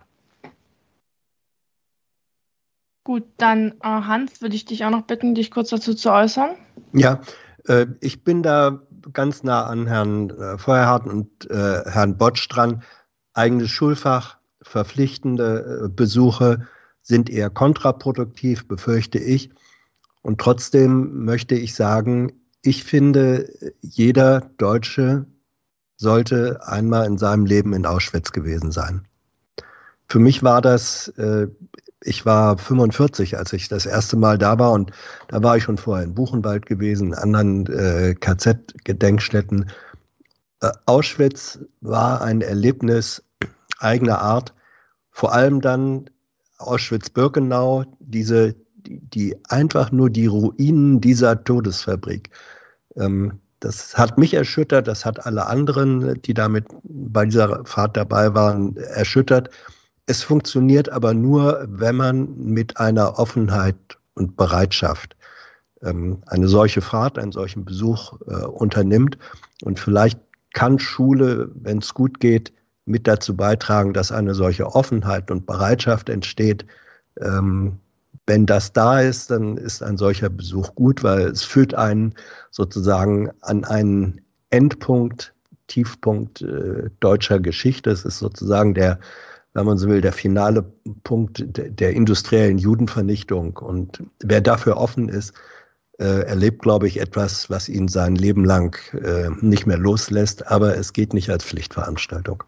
Gut, dann äh, Hans, würde ich dich auch noch bitten, dich kurz dazu zu äußern. Ja, äh, ich bin da ganz nah an Herrn äh, Feuerhardt und äh, Herrn Botsch dran. Eigenes Schulfach, verpflichtende äh, Besuche sind eher kontraproduktiv, befürchte ich. Und trotzdem möchte ich sagen, ich finde, jeder Deutsche sollte einmal in seinem Leben in Auschwitz gewesen sein. Für mich war das, äh, ich war fünfundvierzig, als ich das erste Mal da war und da war ich schon vorher in Buchenwald gewesen, in anderen äh, K Z-Gedenkstätten. Äh, Auschwitz war ein Erlebnis eigener Art, vor allem dann Auschwitz-Birkenau, diese, die, die einfach nur die Ruinen dieser Todesfabrik. Ähm, das hat mich erschüttert, das hat alle anderen, die damit bei dieser Fahrt dabei waren, erschüttert. Es funktioniert aber nur, wenn man mit einer Offenheit und Bereitschaft ähm, eine solche Fahrt, einen solchen Besuch äh, unternimmt. Und vielleicht kann Schule, wenn es gut geht, mit dazu beitragen, dass eine solche Offenheit und Bereitschaft entsteht. Ähm, wenn das da ist, dann ist ein solcher Besuch gut, weil es führt einen sozusagen an einen Endpunkt, Tiefpunkt äh, deutscher Geschichte. Es ist sozusagen der, wenn man so will, der finale Punkt der, der industriellen Judenvernichtung. Und wer dafür offen ist, äh, erlebt, glaube ich, etwas, was ihn sein Leben lang äh, nicht mehr loslässt. Aber es geht nicht als Pflichtveranstaltung.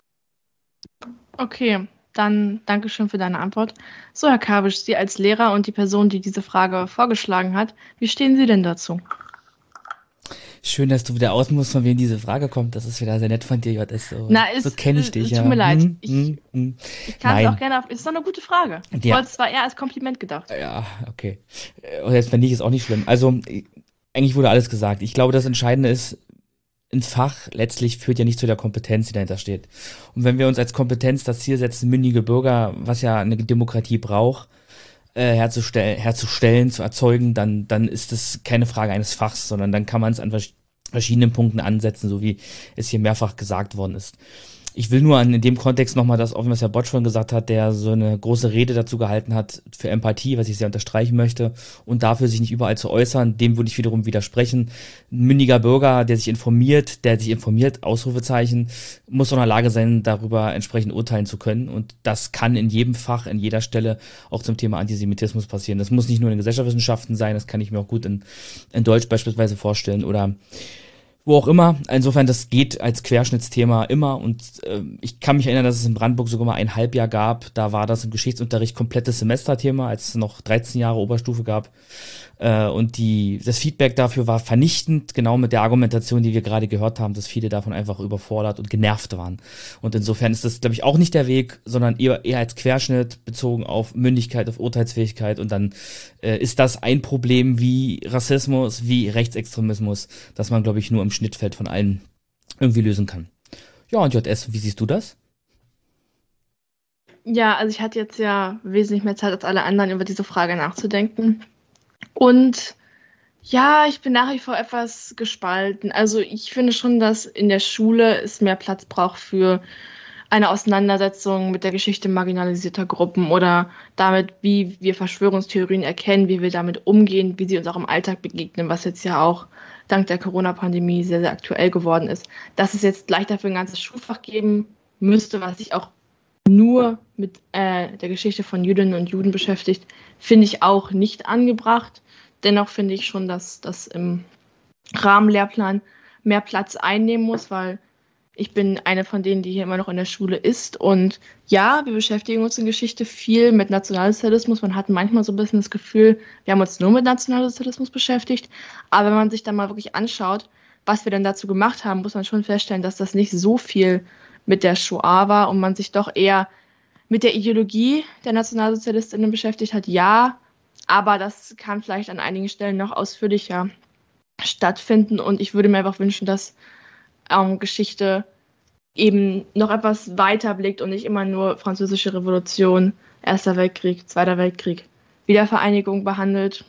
Okay, dann Dankeschön für deine Antwort. So, Herr Kabisch, Sie als Lehrer und die Person, die diese Frage vorgeschlagen hat, wie stehen Sie denn dazu? Schön, dass du wieder aus musst, von wem diese Frage kommt. Das ist wieder sehr nett von dir, J S. So, Na, ist, so kenne ich dich, tut ja. Tut mir leid. Hm, Ich, hm, hm. ich kann es Nein. auch gerne auf. Ist doch eine gute Frage. Ich Ja. wollte es zwar eher als Kompliment gedacht. Ja, okay. Und jetzt fände ich es auch nicht schlimm. Also, eigentlich wurde alles gesagt. Ich glaube, das Entscheidende ist, ein Fach letztlich führt ja nicht zu der Kompetenz, die dahinter steht. Und wenn wir uns als Kompetenz das Ziel setzen, mündige Bürger, was ja eine Demokratie braucht, äh, herzustellen, herzustellen, zu erzeugen, dann, dann ist das keine Frage eines Fachs, sondern dann kann man es an vers- verschiedenen Punkten ansetzen, so wie es hier mehrfach gesagt worden ist. Ich will nur an, in dem Kontext nochmal das aufnehmen, was Herr Botsch schon gesagt hat, der so eine große Rede dazu gehalten hat für Empathie, was ich sehr unterstreichen möchte, und dafür sich nicht überall zu äußern, dem würde ich wiederum widersprechen. Ein mündiger Bürger, der sich informiert, der sich informiert, Ausrufezeichen, muss auch in der Lage sein, darüber entsprechend urteilen zu können, und das kann in jedem Fach, in jeder Stelle auch zum Thema Antisemitismus passieren. Das muss nicht nur in den Gesellschaftswissenschaften sein, das kann ich mir auch gut in, in Deutsch beispielsweise vorstellen oder wo auch immer. Insofern, das geht als Querschnittsthema immer, und äh, ich kann mich erinnern, dass es in Brandenburg sogar mal ein Halbjahr gab, da war das im Geschichtsunterricht komplettes Semesterthema, als es noch dreizehn Jahre Oberstufe gab, äh, und die das Feedback dafür war vernichtend, genau mit der Argumentation, die wir gerade gehört haben, dass viele davon einfach überfordert und genervt waren. Und insofern ist das, glaube ich, auch nicht der Weg, sondern eher, eher als Querschnitt bezogen auf Mündigkeit, auf Urteilsfähigkeit, und dann äh, ist das ein Problem wie Rassismus, wie Rechtsextremismus, dass man, glaube ich, nur im Schnittfeld von allen irgendwie lösen kann. Ja, und J S, wie siehst du das? Ja, also ich hatte jetzt ja wesentlich mehr Zeit als alle anderen, über diese Frage nachzudenken. Und ja, ich bin nach wie vor etwas gespalten. Also ich finde schon, dass in der Schule es mehr Platz braucht für eine Auseinandersetzung mit der Geschichte marginalisierter Gruppen oder damit, wie wir Verschwörungstheorien erkennen, wie wir damit umgehen, wie sie uns auch im Alltag begegnen, was jetzt ja auch dank der Corona-Pandemie sehr, sehr aktuell geworden ist. Dass es jetzt gleich dafür ein ganzes Schulfach geben müsste, was sich auch nur mit äh, der Geschichte von Jüdinnen und Juden beschäftigt, finde ich auch nicht angebracht. Dennoch finde ich schon, dass das im Rahmenlehrplan mehr Platz einnehmen muss, weil ich bin eine von denen, die hier immer noch in der Schule ist. Und ja, wir beschäftigen uns in Geschichte viel mit Nationalsozialismus. Man hat manchmal so ein bisschen das Gefühl, wir haben uns nur mit Nationalsozialismus beschäftigt. Aber wenn man sich dann mal wirklich anschaut, was wir denn dazu gemacht haben, muss man schon feststellen, dass das nicht so viel mit der Shoah war und man sich doch eher mit der Ideologie der Nationalsozialistinnen beschäftigt hat. Ja, aber das kann vielleicht an einigen Stellen noch ausführlicher stattfinden. Und ich würde mir einfach wünschen, dass ähm, Geschichte eben noch etwas weiter blickt und nicht immer nur Französische Revolution, Erster Weltkrieg, Zweiter Weltkrieg, Wiedervereinigung behandelt.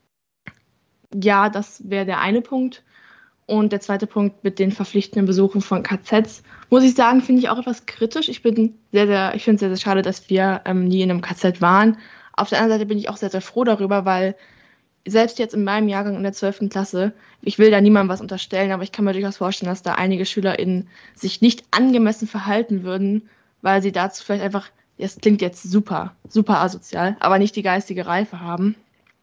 Ja, das wäre der eine Punkt. Und der zweite Punkt mit den verpflichtenden Besuchen von K Zs, muss ich sagen, finde ich auch etwas kritisch. Ich bin sehr, sehr, ich finde es sehr, sehr schade, dass wir ähm, nie in einem K Z waren. Auf der anderen Seite bin ich auch sehr, sehr froh darüber, weil selbst jetzt in meinem Jahrgang in der zwölften Klasse, ich will da niemandem was unterstellen, aber ich kann mir durchaus vorstellen, dass da einige SchülerInnen sich nicht angemessen verhalten würden, weil sie dazu vielleicht einfach, das klingt jetzt super, super asozial, aber nicht die geistige Reife haben.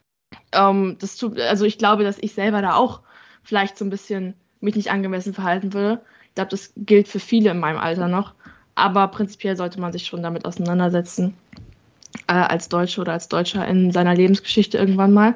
Ähm, das tut, also ich glaube, dass ich selber da auch vielleicht so ein bisschen mich nicht angemessen verhalten würde. Ich glaube, das gilt für viele in meinem Alter noch, aber prinzipiell sollte man sich schon damit auseinandersetzen, äh, als Deutsche oder als Deutscher in seiner Lebensgeschichte irgendwann mal.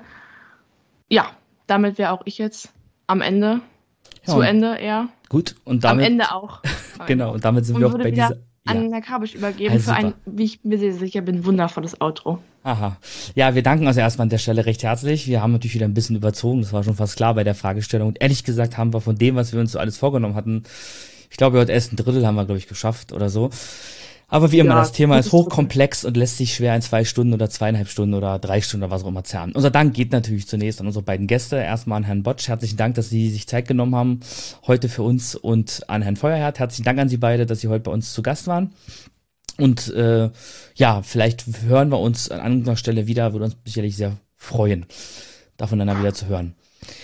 Ja, damit wäre auch ich jetzt am Ende, ja, zu Ende eher. Gut, und damit. Am Ende auch. Genau, und damit sind und wir auch bei dieser. An Herr Kabisch übergeben Also für ein, wie ich mir sehr sicher bin, wundervolles Outro. Aha. Ja, wir danken also erstmal an der Stelle recht herzlich. Wir haben natürlich wieder ein bisschen überzogen, das war schon fast klar bei der Fragestellung. Und ehrlich gesagt haben wir von dem, was wir uns so alles vorgenommen hatten, ich glaube, heute erst ein Drittel haben wir, glaube ich, geschafft oder so. Aber wie immer, ja, das Thema ist hochkomplex und lässt sich schwer in zwei Stunden oder zweieinhalb Stunden oder drei Stunden oder was auch immer zerren. Unser Dank geht natürlich zunächst an unsere beiden Gäste. Erstmal an Herrn Botsch. Herzlichen Dank, dass Sie sich Zeit genommen haben heute für uns, und an Herrn Feuerherd. Herzlichen Dank an Sie beide, dass Sie heute bei uns zu Gast waren. Und äh, ja, vielleicht hören wir uns an anderer Stelle wieder, würde uns sicherlich sehr freuen, davon dann wieder zu hören.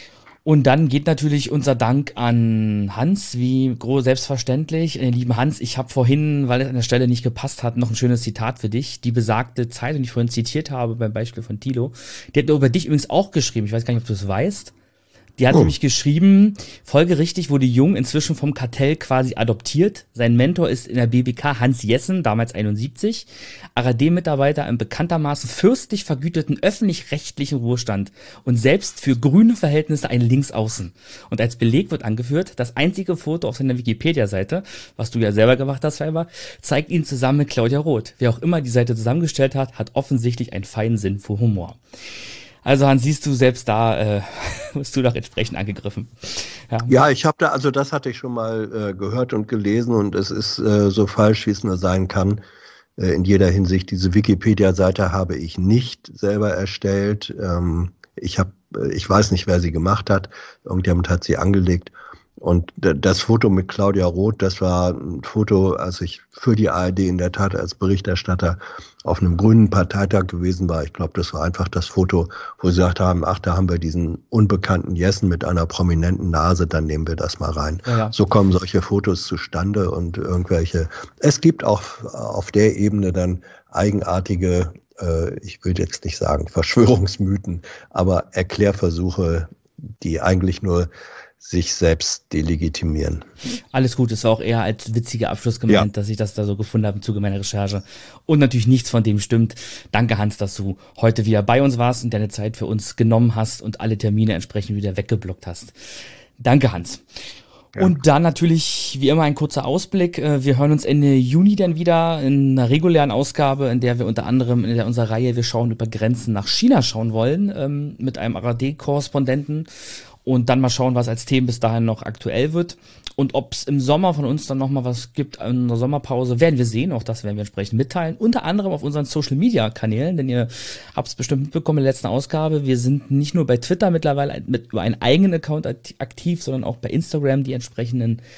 Und dann geht natürlich unser Dank an Hans, wie groß selbstverständlich. Den lieben Hans, ich habe vorhin, weil es an der Stelle nicht gepasst hat, noch ein schönes Zitat für dich. Die besagte Zeitung, die ich vorhin zitiert habe, beim Beispiel von Thilo, die hat über dich übrigens auch geschrieben. Ich weiß gar nicht, ob du es weißt. Die hat oh. nämlich geschrieben, folgerichtig wurde Jung inzwischen vom Kartell quasi adoptiert. Sein Mentor ist in der B B K Hans Jessen, damals einundsiebzig, A R D-Mitarbeiter im bekanntermaßen fürstlich vergüteten öffentlich-rechtlichen Ruhestand und selbst für grüne Verhältnisse ein Linksaußen. Und als Beleg wird angeführt, das einzige Foto auf seiner Wikipedia-Seite, was du ja selber gemacht hast, Weiber, zeigt ihn zusammen mit Claudia Roth. Wer auch immer die Seite zusammengestellt hat, hat offensichtlich einen feinen Sinn für Humor. Also Hans, siehst du, selbst da äh, wirst du doch entsprechend angegriffen. Ja, ja ich habe da, also das hatte ich schon mal äh, gehört und gelesen, und es ist äh, so falsch, wie es nur sein kann. Äh, in jeder Hinsicht, diese Wikipedia-Seite habe ich nicht selber erstellt. Ähm, ich habe, ich weiß nicht, wer sie gemacht hat. Irgendjemand hat sie angelegt. Und das Foto mit Claudia Roth, das war ein Foto, als ich für die A R D in der Tat als Berichterstatter auf einem grünen Parteitag gewesen war. Ich glaube, das war einfach das Foto, wo sie gesagt haben, ach, da haben wir diesen unbekannten Jessen mit einer prominenten Nase, dann nehmen wir das mal rein. Ja, ja. So kommen solche Fotos zustande, und irgendwelche, es gibt auch auf der Ebene dann eigenartige, äh, ich will jetzt nicht sagen Verschwörungsmythen, aber Erklärversuche, die eigentlich nur sich selbst delegitimieren. Alles gut, es war auch eher als witziger Abschluss gemeint, ja, dass ich das da so gefunden habe im Zuge meiner Recherche. Und natürlich nichts von dem stimmt. Danke, Hans, dass du heute wieder bei uns warst und deine Zeit für uns genommen hast und alle Termine entsprechend wieder weggeblockt hast. Danke, Hans. Ja. Und dann natürlich, wie immer, ein kurzer Ausblick. Wir hören uns Ende Juni dann wieder in einer regulären Ausgabe, in der wir unter anderem in der, unserer Reihe Wir schauen über Grenzen nach China schauen wollen, ähm, mit einem A R D-Korrespondenten. Und dann mal schauen, was als Themen bis dahin noch aktuell wird. Und ob es im Sommer von uns dann nochmal was gibt in der Sommerpause, werden wir sehen. Auch das werden wir entsprechend mitteilen. Unter anderem auf unseren Social-Media-Kanälen, denn ihr habt es bestimmt mitbekommen in der letzten Ausgabe. Wir sind nicht nur bei Twitter mittlerweile mit über einen eigenen Account aktiv, sondern auch bei Instagram die entsprechenden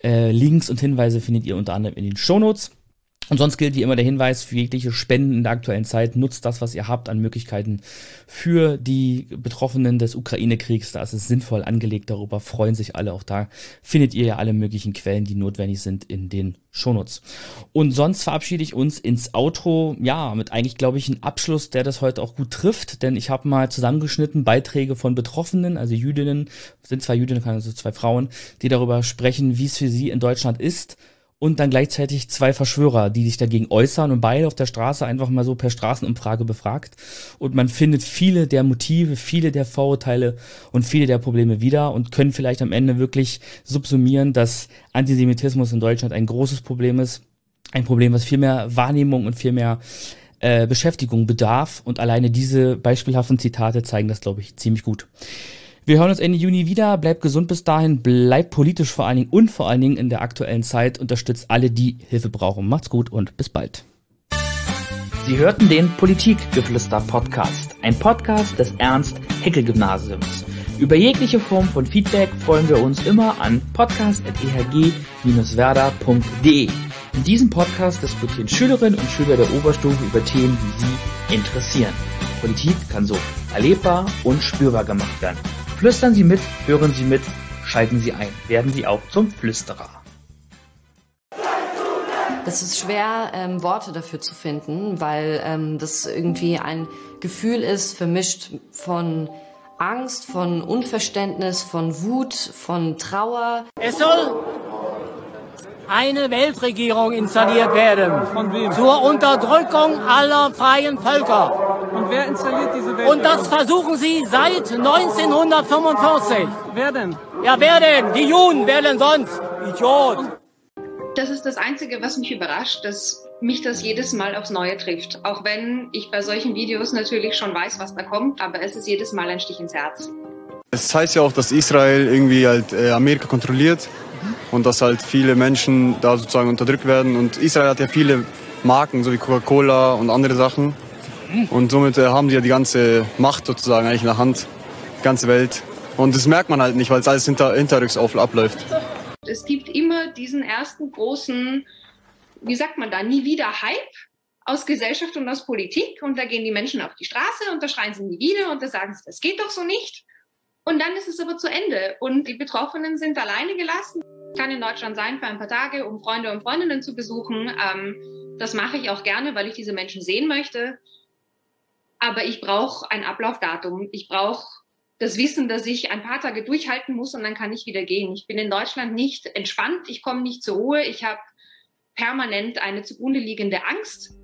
Äh, Links und Hinweise findet ihr unter anderem in den Shownotes. Und sonst gilt wie immer der Hinweis für jegliche Spenden in der aktuellen Zeit. Nutzt das, was ihr habt an Möglichkeiten für die Betroffenen des Ukraine-Kriegs. Da ist es sinnvoll angelegt. Darüber freuen sich alle. Auch da findet ihr ja alle möglichen Quellen, die notwendig sind in den Shownotes. Und sonst verabschiede ich uns ins Outro, ja, mit eigentlich, glaube ich, einem Abschluss, der das heute auch gut trifft. Denn ich habe mal zusammengeschnitten Beiträge von Betroffenen, also Jüdinnen, sind zwei Jüdinnen, also zwei Frauen, die darüber sprechen, wie es für sie in Deutschland ist. Und dann gleichzeitig zwei Verschwörer, die sich dagegen äußern und beide auf der Straße einfach mal so per Straßenumfrage befragt. Und man findet viele der Motive, viele der Vorurteile und viele der Probleme wieder und können vielleicht am Ende wirklich subsumieren, dass Antisemitismus in Deutschland ein großes Problem ist. Ein Problem, was viel mehr Wahrnehmung und viel mehr äh, Beschäftigung bedarf. Und alleine diese beispielhaften Zitate zeigen das, glaube ich, ziemlich gut. Wir hören uns Ende Juni wieder. Bleibt gesund bis dahin, bleibt politisch vor allen Dingen und vor allen Dingen in der aktuellen Zeit. Unterstützt alle, die Hilfe brauchen. Macht's gut und bis bald. Sie hörten den Politikgeflüster-Podcast, ein Podcast des Ernst-Haeckel-Gymnasiums. Über jegliche Form von Feedback freuen wir uns immer an podcast at e h g dash werder punkt d e. In diesem Podcast diskutieren Schülerinnen und Schüler der Oberstufe über Themen, die sie interessieren. Politik kann so erlebbar und spürbar gemacht werden. Flüstern Sie mit, hören Sie mit, schalten Sie ein, werden Sie auch zum Flüsterer. Es ist schwer, ähm, Worte dafür zu finden, weil ähm, das irgendwie ein Gefühl ist, vermischt von Angst, von Unverständnis, von Wut, von Trauer. Es soll eine Weltregierung installiert werden. Von wem? Zur Unterdrückung aller freien Völker. Und wer installiert diese Weltregierung? Und das versuchen sie seit neunzehnhundertfünfundvierzig. Wer denn? Ja, wer denn? Die Juden, wer denn sonst? Idiot. Das ist das Einzige, was mich überrascht, dass mich das jedes Mal aufs Neue trifft. Auch wenn ich bei solchen Videos natürlich schon weiß, was da kommt, aber es ist jedes Mal ein Stich ins Herz. Es heißt ja auch, dass Israel irgendwie halt äh, Amerika kontrolliert und dass halt viele Menschen da sozusagen unterdrückt werden. Und Israel hat ja viele Marken, so wie Coca-Cola und andere Sachen. Und somit äh, haben die ja die ganze Macht sozusagen eigentlich in der Hand, die ganze Welt. Und das merkt man halt nicht, weil es alles hinter, hinterrücks abläuft. Es gibt immer diesen ersten großen, wie sagt man da, nie wieder Hype aus Gesellschaft und aus Politik. Und da gehen die Menschen auf die Straße und da schreien sie nie wieder und da sagen sie, das geht doch so nicht. Und dann ist es aber zu Ende und die Betroffenen sind alleine gelassen. Ich kann in Deutschland sein für ein paar Tage, um Freunde und Freundinnen zu besuchen. Ähm, das mache ich auch gerne, weil ich diese Menschen sehen möchte. Aber ich brauche ein Ablaufdatum. Ich brauche das Wissen, dass ich ein paar Tage durchhalten muss und dann kann ich wieder gehen. Ich bin in Deutschland nicht entspannt, ich komme nicht zur Ruhe, ich habe permanent eine zugrunde liegende Angst.